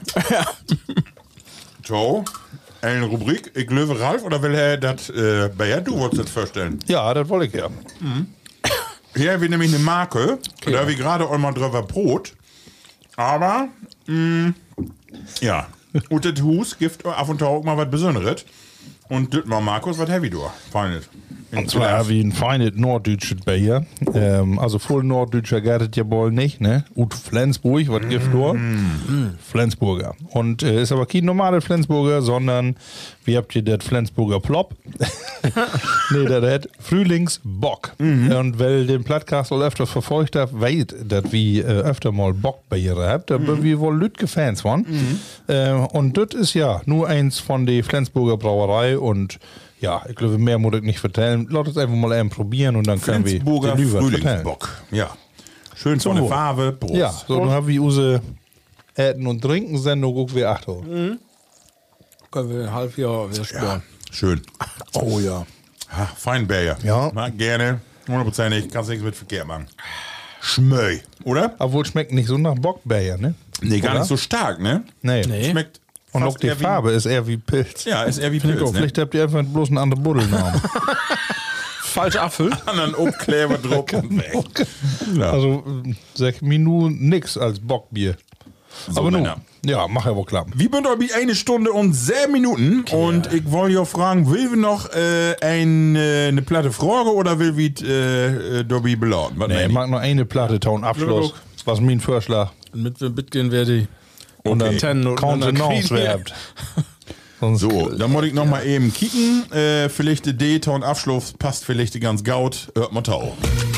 [SPEAKER 3] So, eine Rubrik. Ich löwe Ralf oder will er das äh, Bayer? Du wolltest das vorstellen.
[SPEAKER 2] Ja, das wollte ich ja.
[SPEAKER 3] Hier haben wir nämlich eine Marke. Da habe ich gerade einmal drüber Brot. Aber, mh, ja. Und das Hus gibt auf und zu auch mal was Besonderes. Und das mal Markus, was heavy du? Feinet.
[SPEAKER 2] Und zwar wie ein feines norddeutsches Bier. Ähm, also voll norddeutscher geht es ja wohl nicht, ne? Ut Flensburg, was gibt nur? Flensburger. Und äh, ist aber kein normaler Flensburger, sondern wie habt ihr das Flensburger Plop? Nee, das hat Frühlingsbock. Und weil den Podcast wohl öfter verfolgt habt, weiß, dass wir äh, öfter mal Bockbiere habt, da sind wir wohl lütge Fans von. Äh, und das ist ja nur eins von der Flensburger Brauerei und ja, ich glaube, mehr muss ich nicht vertellen. Lass uns einfach mal eben probieren und dann können wir
[SPEAKER 3] Flensburger
[SPEAKER 2] die Lüge vertellen.
[SPEAKER 3] Frühlingsbock. Ja. Schön
[SPEAKER 2] Zum
[SPEAKER 3] von der
[SPEAKER 2] Wohl.
[SPEAKER 3] Farbe. Prost.
[SPEAKER 2] Ja, so dann haben wir unsere Äten- und Trinken-Sendung auch wieder acht. Mhm.
[SPEAKER 4] Können wir ein halb Jahr wieder spüren.
[SPEAKER 3] Schön.
[SPEAKER 2] Oh ja.
[SPEAKER 3] Ha, fein Bayer.
[SPEAKER 2] Ja.
[SPEAKER 3] Mag gerne. hundertprozentig. Kannst nichts mit Verkehr machen. Schmöi. Oder?
[SPEAKER 2] Obwohl schmeckt nicht so nach Bockbier, ne?
[SPEAKER 3] Nee, gar
[SPEAKER 2] Oder?
[SPEAKER 3] nicht so stark, ne?
[SPEAKER 2] Nee.
[SPEAKER 4] Nee.
[SPEAKER 3] Schmeckt
[SPEAKER 2] Und
[SPEAKER 3] fast
[SPEAKER 2] auch die
[SPEAKER 3] eher wie-
[SPEAKER 2] Farbe ist eher wie Pilz.
[SPEAKER 3] Ja, ist eher wie
[SPEAKER 2] Find ich
[SPEAKER 3] Pilz,
[SPEAKER 2] auch.
[SPEAKER 3] ne?
[SPEAKER 2] Vielleicht habt ihr einfach bloß einen anderen Buddelnamen.
[SPEAKER 4] Falsch Apfel.
[SPEAKER 3] Anderen Obkleber drauf und weg. Ja.
[SPEAKER 2] Also äh, sag mir nur nix als Bockbier.
[SPEAKER 3] So,
[SPEAKER 2] Aber nun,
[SPEAKER 3] Männer.
[SPEAKER 2] ja, mach ja wohl klappen.
[SPEAKER 3] Wir sind euch eine Stunde und sieben Minuten und ich wollte ja fragen, will wir noch äh, ein, äh, eine platte Frage oder will wir äh, äh, Dobby beladen? Was
[SPEAKER 2] Nee,
[SPEAKER 3] meint
[SPEAKER 2] ich
[SPEAKER 3] ihr?
[SPEAKER 2] mag nur eine Platte Ton Abschluss.
[SPEAKER 3] Glück.
[SPEAKER 2] Was mein Vorschlag.
[SPEAKER 4] Und mit wir mitgehen werde ich.
[SPEAKER 2] Und
[SPEAKER 3] Okay.
[SPEAKER 2] dann
[SPEAKER 4] Ten und
[SPEAKER 2] Kontenance
[SPEAKER 4] dann
[SPEAKER 2] werbt. Sonst
[SPEAKER 3] So, dann muss ich noch mal eben kicken. Äh, vielleicht der D-Ton Abschluss passt vielleicht ganz gaut. Hört mal tau.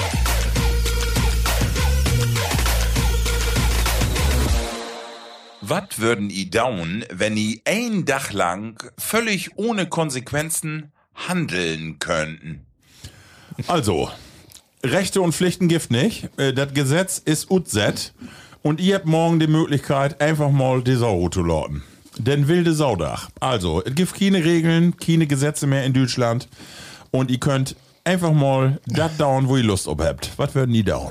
[SPEAKER 5] Was würden i dauen, wenn i ein Dach lang völlig ohne Konsequenzen handeln könnten?
[SPEAKER 3] Also, Rechte und Pflichten gibt nicht. Äh, das Gesetz ist U Z. Und ihr habt morgen die Möglichkeit, einfach mal die Sau zu laden. Denn wilde Saudach. Also, es gibt keine Regeln, keine Gesetze mehr in Deutschland. Und ihr könnt einfach mal das dauern, wo ihr Lust auf habt. Was würden die dauern?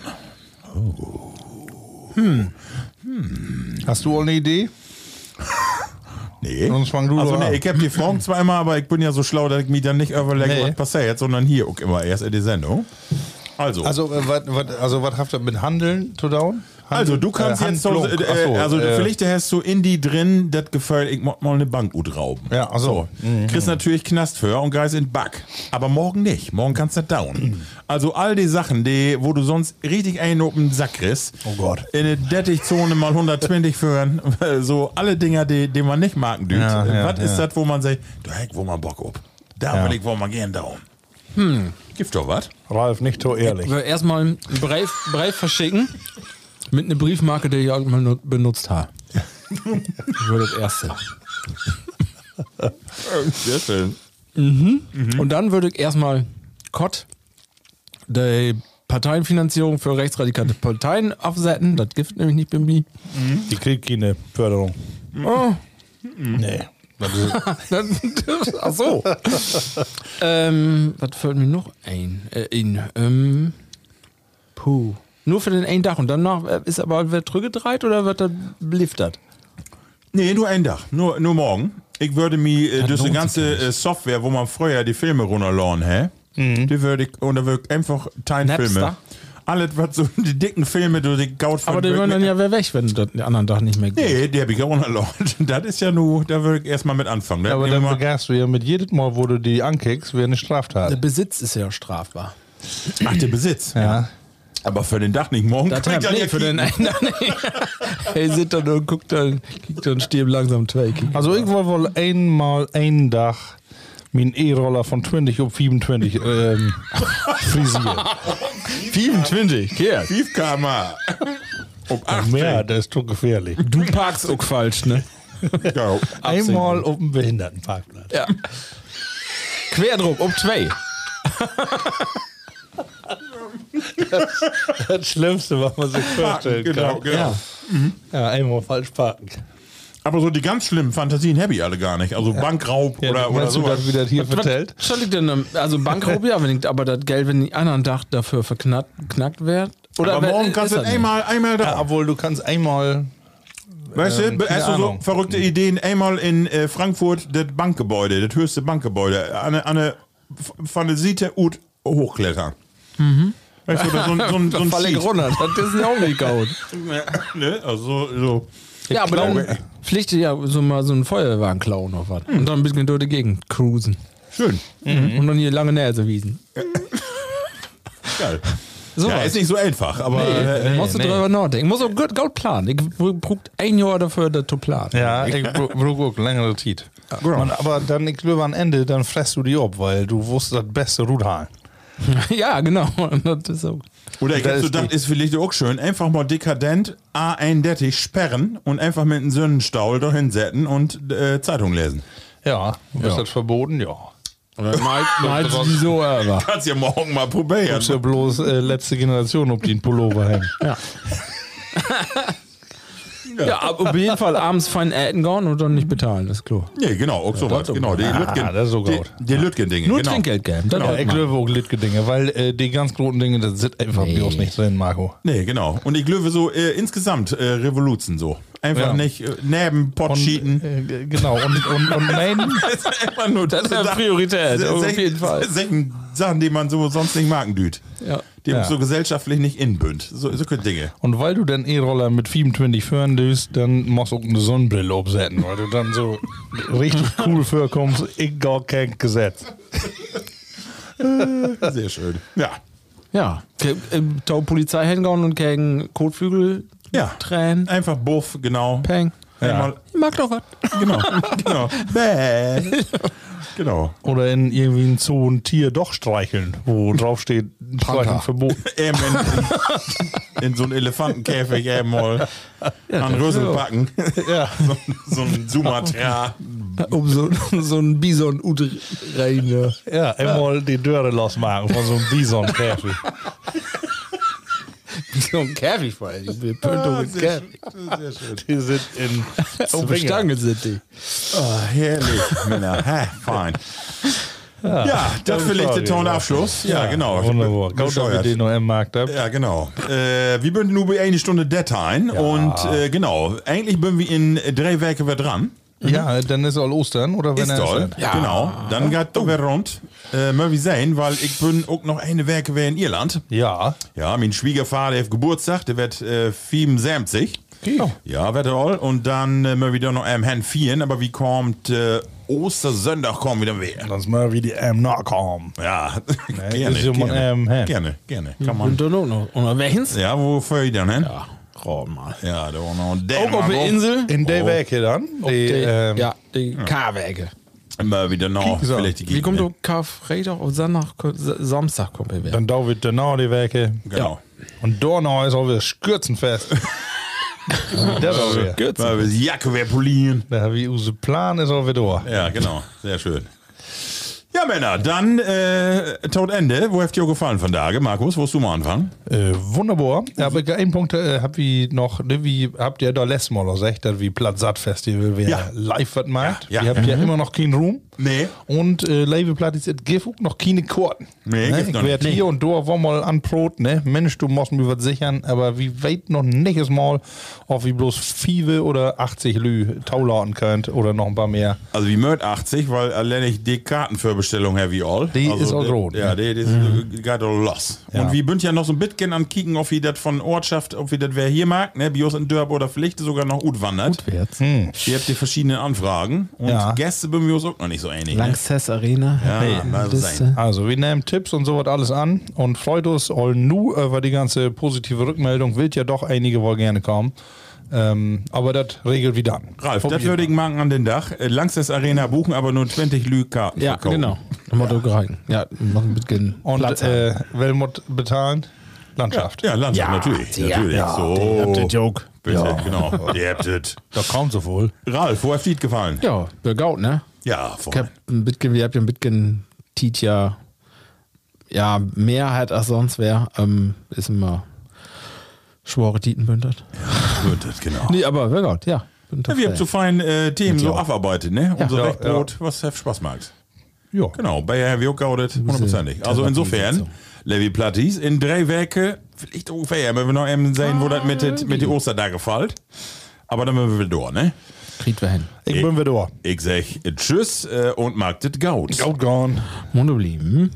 [SPEAKER 2] Hast du auch eine Idee?
[SPEAKER 3] Nee.
[SPEAKER 2] Sonst fang du
[SPEAKER 3] also
[SPEAKER 2] doch
[SPEAKER 3] nee,
[SPEAKER 2] an.
[SPEAKER 3] ich hab die Fragen zwar immer, aber ich bin ja so schlau, dass ich mich dann nicht überlege,
[SPEAKER 2] Nee.
[SPEAKER 3] was passiert, sondern hier auch immer erst in die Sendung. Also,
[SPEAKER 2] Also, äh, wat, wat, also was habt ihr mit Handeln zu tun?
[SPEAKER 3] also du kannst jetzt so,
[SPEAKER 2] Handlung.
[SPEAKER 3] äh,
[SPEAKER 2] Ach so,
[SPEAKER 3] also
[SPEAKER 2] äh,
[SPEAKER 3] vielleicht hast du in die drin, das gefällt, ich muss mal eine Bank utrauben.
[SPEAKER 2] Ja, ach so.
[SPEAKER 3] so. Kriegst natürlich Knast für und geist in Back. Aber morgen nicht. Morgen kannst du down. Also all die Sachen, die, wo du sonst richtig einen auf den Sack kriegst.
[SPEAKER 2] Oh Gott.
[SPEAKER 3] In eine Dettichzone mal hundertzwanzig führen. So alle Dinger, die, die man nicht mag, düt.
[SPEAKER 2] Ja, ja,
[SPEAKER 3] Was ist
[SPEAKER 2] ja.
[SPEAKER 3] das, wo man sagt, da hätt wo man Bock ob. Da
[SPEAKER 2] Ja.
[SPEAKER 3] will ich wohl mal gern down. Hm. Gibt doch was?
[SPEAKER 2] Ralf, nicht so ehrlich.
[SPEAKER 4] Ich will erstmal einen Brief, Brief verschicken mit einer Briefmarke, die ich irgendwann nu- benutzt habe. Das wäre das Erste.
[SPEAKER 3] Sehr schön.
[SPEAKER 4] Und dann würde ich erstmal Kott die Parteienfinanzierung für rechtsradikale Parteien aufsetzen. Das gibt nämlich nicht bei mir.
[SPEAKER 2] Die kriegt keine Förderung.
[SPEAKER 4] Oh.
[SPEAKER 2] Nee. Das ist,
[SPEAKER 4] Ach so. ähm, was fällt mir noch ein? Äh, in, ähm, puh. Nur für den einen Dach und danach äh, ist aber wird zurückgedreht oder wird das beliefert?
[SPEAKER 3] Nee, nur ein Dach. Nur, nur morgen. Ich würde mir äh, durch die
[SPEAKER 4] lohnt
[SPEAKER 3] ganze äh, Software, wo man früher die Filme runterladen, hä? Die würde ich, und da würde ich einfach Teilfilme.
[SPEAKER 4] Napster?
[SPEAKER 3] Alles, was so die dicken Filme durch die Gaut
[SPEAKER 4] Aber die würden dann ja wieder weg, wenn das den anderen Dach nicht mehr geht.
[SPEAKER 3] Nee, die habe ich ja runterladen. Das ist ja nur, da würde ich erstmal mit anfangen. Da
[SPEAKER 2] aber
[SPEAKER 3] nehmen
[SPEAKER 2] dann
[SPEAKER 3] wir mal-
[SPEAKER 2] begehrst du ja mit jedem Mal, wo du die ankickst, wäre eine Straftat.
[SPEAKER 4] Der Besitz ist ja strafbar.
[SPEAKER 3] Ach, der Besitz.
[SPEAKER 2] Ja.
[SPEAKER 3] Aber für den Dach nicht morgen.
[SPEAKER 4] Das
[SPEAKER 3] kann ich
[SPEAKER 4] hat
[SPEAKER 3] dann
[SPEAKER 4] nee,
[SPEAKER 3] ja
[SPEAKER 4] für den
[SPEAKER 3] kicken.
[SPEAKER 4] einen nicht. Hey, sit dann und guckt dann, kriegt dann Stieb langsam zwei.
[SPEAKER 2] Also ich wollte wohl einmal ein Dach mein E-Roller von zwanzig auf fünfundzwanzig ähm, frisieren.
[SPEAKER 4] fünfundzwanzig, ja.
[SPEAKER 3] fünf Kilometer pro Stunde. Um acht
[SPEAKER 2] Mehr, das ist doch gefährlich.
[SPEAKER 4] Du parkst auch falsch, ne?
[SPEAKER 3] Ja.
[SPEAKER 2] Einmal auf dem Behindertenparkplatz.
[SPEAKER 4] Ja. Querdruck, um zwei.
[SPEAKER 2] Das Schlimmste, was man sich vorstellen
[SPEAKER 3] Genau,
[SPEAKER 2] kann.
[SPEAKER 3] genau.
[SPEAKER 2] Ja, einmal falsch parken.
[SPEAKER 3] Aber so die ganz schlimmen Fantasien habe ich alle gar nicht. Also Bankraub
[SPEAKER 2] Ja,
[SPEAKER 3] oder, oder
[SPEAKER 2] meinst du,
[SPEAKER 3] sowas.
[SPEAKER 2] das, wie das hier vertellt?
[SPEAKER 4] Was soll ich denn, ähm, also Bankraub, ja, wenn ich, aber das Geld, wenn die anderen Dach dafür verknackt knackt wird. Oder
[SPEAKER 3] Aber
[SPEAKER 4] wer-
[SPEAKER 3] morgen
[SPEAKER 4] ist
[SPEAKER 3] kannst du
[SPEAKER 4] das nicht?
[SPEAKER 3] einmal, einmal da.
[SPEAKER 2] Ja, obwohl du kannst einmal.
[SPEAKER 3] Weißt
[SPEAKER 2] Ähm,
[SPEAKER 3] du,
[SPEAKER 2] keine
[SPEAKER 3] hast du so
[SPEAKER 2] Ahnung.
[SPEAKER 3] verrückte Ideen? Einmal in äh, Frankfurt das Bankgebäude, das höchste Bankgebäude, an eine, an eine F- von der Seite ut hochklettern. Weißt du, oder so, ein- so, ein- so
[SPEAKER 4] Da
[SPEAKER 3] ein
[SPEAKER 4] falle ich
[SPEAKER 3] Schied.
[SPEAKER 4] runter, das ist ja auch nicht gut.
[SPEAKER 3] Ne? Also so.
[SPEAKER 4] Ja, aber dann pflichte ja so mal so einen Feuerwagen klauen oder was. Und dann ein bisschen durch die Gegend cruisen.
[SPEAKER 3] Schön.
[SPEAKER 4] Und dann hier lange Nase wiesen.
[SPEAKER 3] Geil.
[SPEAKER 4] So
[SPEAKER 3] Ja,
[SPEAKER 4] was.
[SPEAKER 3] ist nicht so einfach, aber äh,
[SPEAKER 4] musst du
[SPEAKER 2] nee.
[SPEAKER 4] drüber nachdenken. Muss auch gut, gut planen. Ich brauche ein Jahr dafür, das zu planen.
[SPEAKER 2] Ja, ich brauche auch längere Zeit. Man, aber dann, ich glaube, am Ende, dann fresst du die ab, weil du wusstest das beste Rudhalen.
[SPEAKER 4] Ja, genau. Das ist auch.
[SPEAKER 3] oder ich
[SPEAKER 2] Das
[SPEAKER 3] hab so
[SPEAKER 2] ist
[SPEAKER 3] gedacht, ist vielleicht auch schön, einfach mal dekadent A eindeutig sperren und einfach mit einem Sonnenstaul da hinsetzen und äh, Zeitung lesen.
[SPEAKER 2] Ja, ist
[SPEAKER 3] Ja.
[SPEAKER 2] das verboten? Ja.
[SPEAKER 4] Oder mal, mal die so aber.
[SPEAKER 3] Kannst ja morgen mal probieren.
[SPEAKER 2] Ist ja bloß äh, letzte Generation, ob die einen Pullover haben.
[SPEAKER 4] Ja. Ja, aber auf jeden Fall abends fein essen gehen und dann nicht bezahlen, das ist klar.
[SPEAKER 3] Nee, genau, auch sowas.
[SPEAKER 4] das-
[SPEAKER 3] Genau, die Lütgen.
[SPEAKER 2] das ist so
[SPEAKER 3] die,
[SPEAKER 2] gut.
[SPEAKER 3] die Lütgen-Dinge.
[SPEAKER 4] Nur
[SPEAKER 3] genau.
[SPEAKER 4] Trinkgeld geben. Das
[SPEAKER 2] Ja,
[SPEAKER 4] hört
[SPEAKER 2] ich
[SPEAKER 4] man.
[SPEAKER 2] glaube auch Litke-Dinge, weil äh, die ganz großen Dinge, das sind einfach
[SPEAKER 4] Nee.
[SPEAKER 2] bloß nicht drin, Marco.
[SPEAKER 3] Nee, genau. Und ich glaube so äh, insgesamt äh, Revolution so. Einfach
[SPEAKER 2] Ja.
[SPEAKER 3] nicht äh, neben Potschieten.
[SPEAKER 2] äh, g- genau, und, und, und mein,
[SPEAKER 3] Das ist einfach nur
[SPEAKER 4] Das ist eine Priorität,
[SPEAKER 3] Se-
[SPEAKER 4] auf
[SPEAKER 3] se-
[SPEAKER 4] jeden Fall.
[SPEAKER 3] se- Sachen, die man so sonst nicht mag, düt.
[SPEAKER 4] Ja.
[SPEAKER 3] Die
[SPEAKER 2] Ja.
[SPEAKER 3] so gesellschaftlich nicht inbünd. So, so können Dinge.
[SPEAKER 2] und weil du den E-Roller mit fünfundzwanzig fahren löst, dann musst du auch eine Sonnenbrille aufsetzen, weil du dann so richtig cool vorkommst, ich gar kein Gesetz.
[SPEAKER 3] Sehr schön. Ja.
[SPEAKER 4] Ja. Ke- ähm, Tau Polizei hingehen und gegen Kotflügel
[SPEAKER 3] Ja.
[SPEAKER 4] tränen.
[SPEAKER 3] Einfach Buff, genau.
[SPEAKER 4] Peng.
[SPEAKER 3] Einmal,
[SPEAKER 4] Ich mag doch was.
[SPEAKER 3] genau. genau. Bäh. Genau.
[SPEAKER 2] Oder in irgendwie ein Zoo ein Tier doch streicheln, wo drauf steht, Streicheln verboten.
[SPEAKER 3] Eben in, in so einen Elefantenkäfig eben mal an Rüssel packen.
[SPEAKER 2] Ja.
[SPEAKER 3] So, so ein Sumatra.
[SPEAKER 4] Um so, so einen Bison rein. Ja.
[SPEAKER 2] Ja, einmal die Dörre losmachen von so einem Bison-Käfig.
[SPEAKER 4] So ein Käfig vor allem. Die Pöntung mit Käfig.
[SPEAKER 3] Sehr schön.
[SPEAKER 2] Die sind in
[SPEAKER 4] Auf der Stange sind die.
[SPEAKER 3] Oh, herrlich, Männer. Ha, fein. Ja, das vielleicht der Tonabschluss. Ja, genau.
[SPEAKER 2] Wunderbar. Gut, dass wir
[SPEAKER 3] Bescheuert.
[SPEAKER 2] den noch im Markt haben.
[SPEAKER 3] Ja, genau. Äh, wir sind nur bei eine Stunde Dateien und äh, genau, eigentlich sind wir in drei Werke wieder dran.
[SPEAKER 2] Ja, dann ist all Ostern, oder wenn
[SPEAKER 3] Ist
[SPEAKER 2] er
[SPEAKER 3] toll,
[SPEAKER 2] ist.
[SPEAKER 3] ja. Genau. Dann geht doch wieder rund. Äh, mal wie sehen, weil ich bin auch noch eine Werke in Irland.
[SPEAKER 2] Ja.
[SPEAKER 3] Ja, mein Schwiegervater hat Geburtstag, der wird äh, fünfundsiebzig.
[SPEAKER 2] Okay.
[SPEAKER 3] Ja, wird all. Und dann äh, mal wieder noch am Hand vieren, aber wie kommt äh, Ostersonntag kommen wieder wieder.
[SPEAKER 2] Dann mal wie die M nachkommen.
[SPEAKER 3] Ja,
[SPEAKER 2] Nee,
[SPEAKER 3] gerne,
[SPEAKER 2] ist ja mal,
[SPEAKER 3] gerne,
[SPEAKER 2] ähm, hä?
[SPEAKER 3] gerne, gerne. Kann man.
[SPEAKER 4] Und dann auch noch unterwegs?
[SPEAKER 3] Ja, wo fahre ich dann hin?
[SPEAKER 4] Ja, Raum mal.
[SPEAKER 3] Ja, da war noch
[SPEAKER 4] Auch
[SPEAKER 3] Dänemark.
[SPEAKER 4] auf der Insel?
[SPEAKER 2] In der Werke dann. Die,
[SPEAKER 4] Die,
[SPEAKER 2] ähm,
[SPEAKER 4] ja, die K-Wege.
[SPEAKER 3] Immer wieder noch.
[SPEAKER 2] So.
[SPEAKER 3] Vielleicht die
[SPEAKER 4] Wie kommt
[SPEAKER 3] Gegend,
[SPEAKER 4] du Karfreitag und Sonntag, Samstag kommt er wieder?
[SPEAKER 2] Dann da wird danach die Werke.
[SPEAKER 3] ne? Genau.
[SPEAKER 2] Und danach ist auch wieder Skürzenfest. Das war wieder.
[SPEAKER 3] Mal bis Jacke wer polieren.
[SPEAKER 2] Da wie unser Plan ist auch wieder da.
[SPEAKER 3] Ja, genau. Sehr schön. Ja, Männer, dann äh, tot Ende. Wo hat dir gefallen von Tage? Markus, wolltest du mal anfangen?
[SPEAKER 2] Äh, wunderbar. Aber einen Punkt äh, hab ich noch, ne, wie habt ihr da letztes Mal noch gesagt, dass wie Platzsatt Festival wer
[SPEAKER 3] Ja.
[SPEAKER 2] live was macht.
[SPEAKER 3] Ja, ja.
[SPEAKER 2] Ihr habt ja immer noch keinen Ruhm.
[SPEAKER 3] Nee.
[SPEAKER 2] Und äh, Label Platt ist gibt auch noch keine Karten.
[SPEAKER 3] Nee,
[SPEAKER 2] ne?
[SPEAKER 3] gibt's
[SPEAKER 2] Ich
[SPEAKER 3] noch
[SPEAKER 2] werd
[SPEAKER 3] nicht.
[SPEAKER 2] hier und da war mal anprot, ne? Mensch, du musst mir was sichern, aber wie weit noch nicht mal, ob wie bloß Five oder achtzig Lü taulaten könnt oder noch ein paar mehr.
[SPEAKER 3] Also wie Mörd achtzig, weil allein ich die Kartenvorbestellung have you all.
[SPEAKER 2] Die
[SPEAKER 3] also
[SPEAKER 2] ist all
[SPEAKER 3] die-
[SPEAKER 2] rot,
[SPEAKER 3] Ja,
[SPEAKER 2] ne?
[SPEAKER 3] die, die ist mhm. geht all los.
[SPEAKER 2] Ja.
[SPEAKER 3] Und wie bünd ja noch so ein bisschen an kicken, ob wie das von Ortschaft, ob wie das wer hier mag, ne? Bios in Dörp oder Pflicht sogar noch gut wandert.
[SPEAKER 4] Wärts.
[SPEAKER 3] Ihr habt die verschiedenen Anfragen und
[SPEAKER 2] Ja.
[SPEAKER 3] Gäste bin wir uns auch noch nicht so einig. Ne?
[SPEAKER 4] Lanxess Arena.
[SPEAKER 3] Ja,
[SPEAKER 2] Nee,
[SPEAKER 3] mal so
[SPEAKER 4] das,
[SPEAKER 3] sein.
[SPEAKER 4] äh,
[SPEAKER 2] Also, wir nehmen Tipps und sowas alles an und freut uns all nu über die ganze positive Rückmeldung. Will ja doch einige wohl gerne kommen. Ähm, aber das regelt wieder an.
[SPEAKER 3] Ralf, das würde ich machen an den Dach. Äh, Langstes Arena buchen, aber nur zwanzig Lü Karten
[SPEAKER 4] Ja,
[SPEAKER 3] verkaufen.
[SPEAKER 4] genau. Dann mal gereichen. Ja, noch ein bisschen
[SPEAKER 2] Und
[SPEAKER 4] Platz haben.
[SPEAKER 2] äh, Welmut bezahlen? Landschaft.
[SPEAKER 3] Ja, Landschaft,
[SPEAKER 4] Ja,
[SPEAKER 3] natürlich.
[SPEAKER 4] ja,
[SPEAKER 3] natürlich.
[SPEAKER 4] ja,
[SPEAKER 3] so.
[SPEAKER 4] habt ihr Joke.
[SPEAKER 3] Bitte,
[SPEAKER 4] Ja.
[SPEAKER 3] genau. Ihr habt es.
[SPEAKER 2] Da kommt so wohl.
[SPEAKER 3] Ralf, wo hat dir gefallen?
[SPEAKER 4] Ja, begaut, ne?
[SPEAKER 3] Ja, voll.
[SPEAKER 4] Ich hab ein bisschen, wir habt ja ein bisschen Tiet ja, ja, mehr halt als sonst wer. Ähm, ist immer schwore Tieten bündert.
[SPEAKER 3] Gut, das, genau.
[SPEAKER 4] Nee, aber begaut, ja.
[SPEAKER 3] Ja, wir haben so fein äh, Themen so
[SPEAKER 4] Ja.
[SPEAKER 3] aufarbeitet, ne? Unser
[SPEAKER 2] Ja,
[SPEAKER 3] Rechtbrot, was hat Spaß macht.
[SPEAKER 2] Ja.
[SPEAKER 3] Genau, bei Herr wir auch gaudet, hundertprozentig. Also insofern, Levi Plattis, in drei Werke, vielleicht ungefähr, wenn wir noch eben sehen, wo das mit, den- mit den Ostertage fällt. Aber dann müssen wir wieder durch, ne?
[SPEAKER 4] Kriegt wir hin.
[SPEAKER 2] Ich bin wieder.
[SPEAKER 3] Ich sag Tschüss äh, und mag das Gaut.
[SPEAKER 2] Out gone.
[SPEAKER 4] Mundo blieben.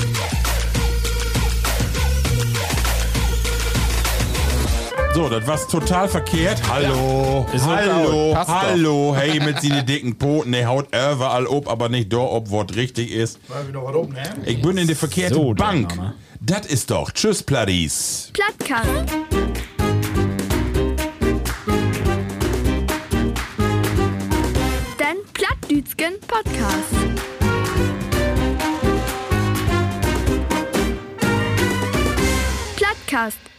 [SPEAKER 3] So, das war's total verkehrt. Hallo,
[SPEAKER 4] Ist so
[SPEAKER 3] hallo,
[SPEAKER 4] laut. Passt doch.
[SPEAKER 3] hallo. Hey, mit seinen dicken Poten, der haut überall ob, aber nicht da, ob was richtig ist. Ich bin in der verkehrten
[SPEAKER 4] So, der
[SPEAKER 3] Bank.
[SPEAKER 4] Name.
[SPEAKER 3] Das ist doch. Tschüss, Plattis.
[SPEAKER 1] Plattkast. Den Plattdütschen Podcast. Plattkast.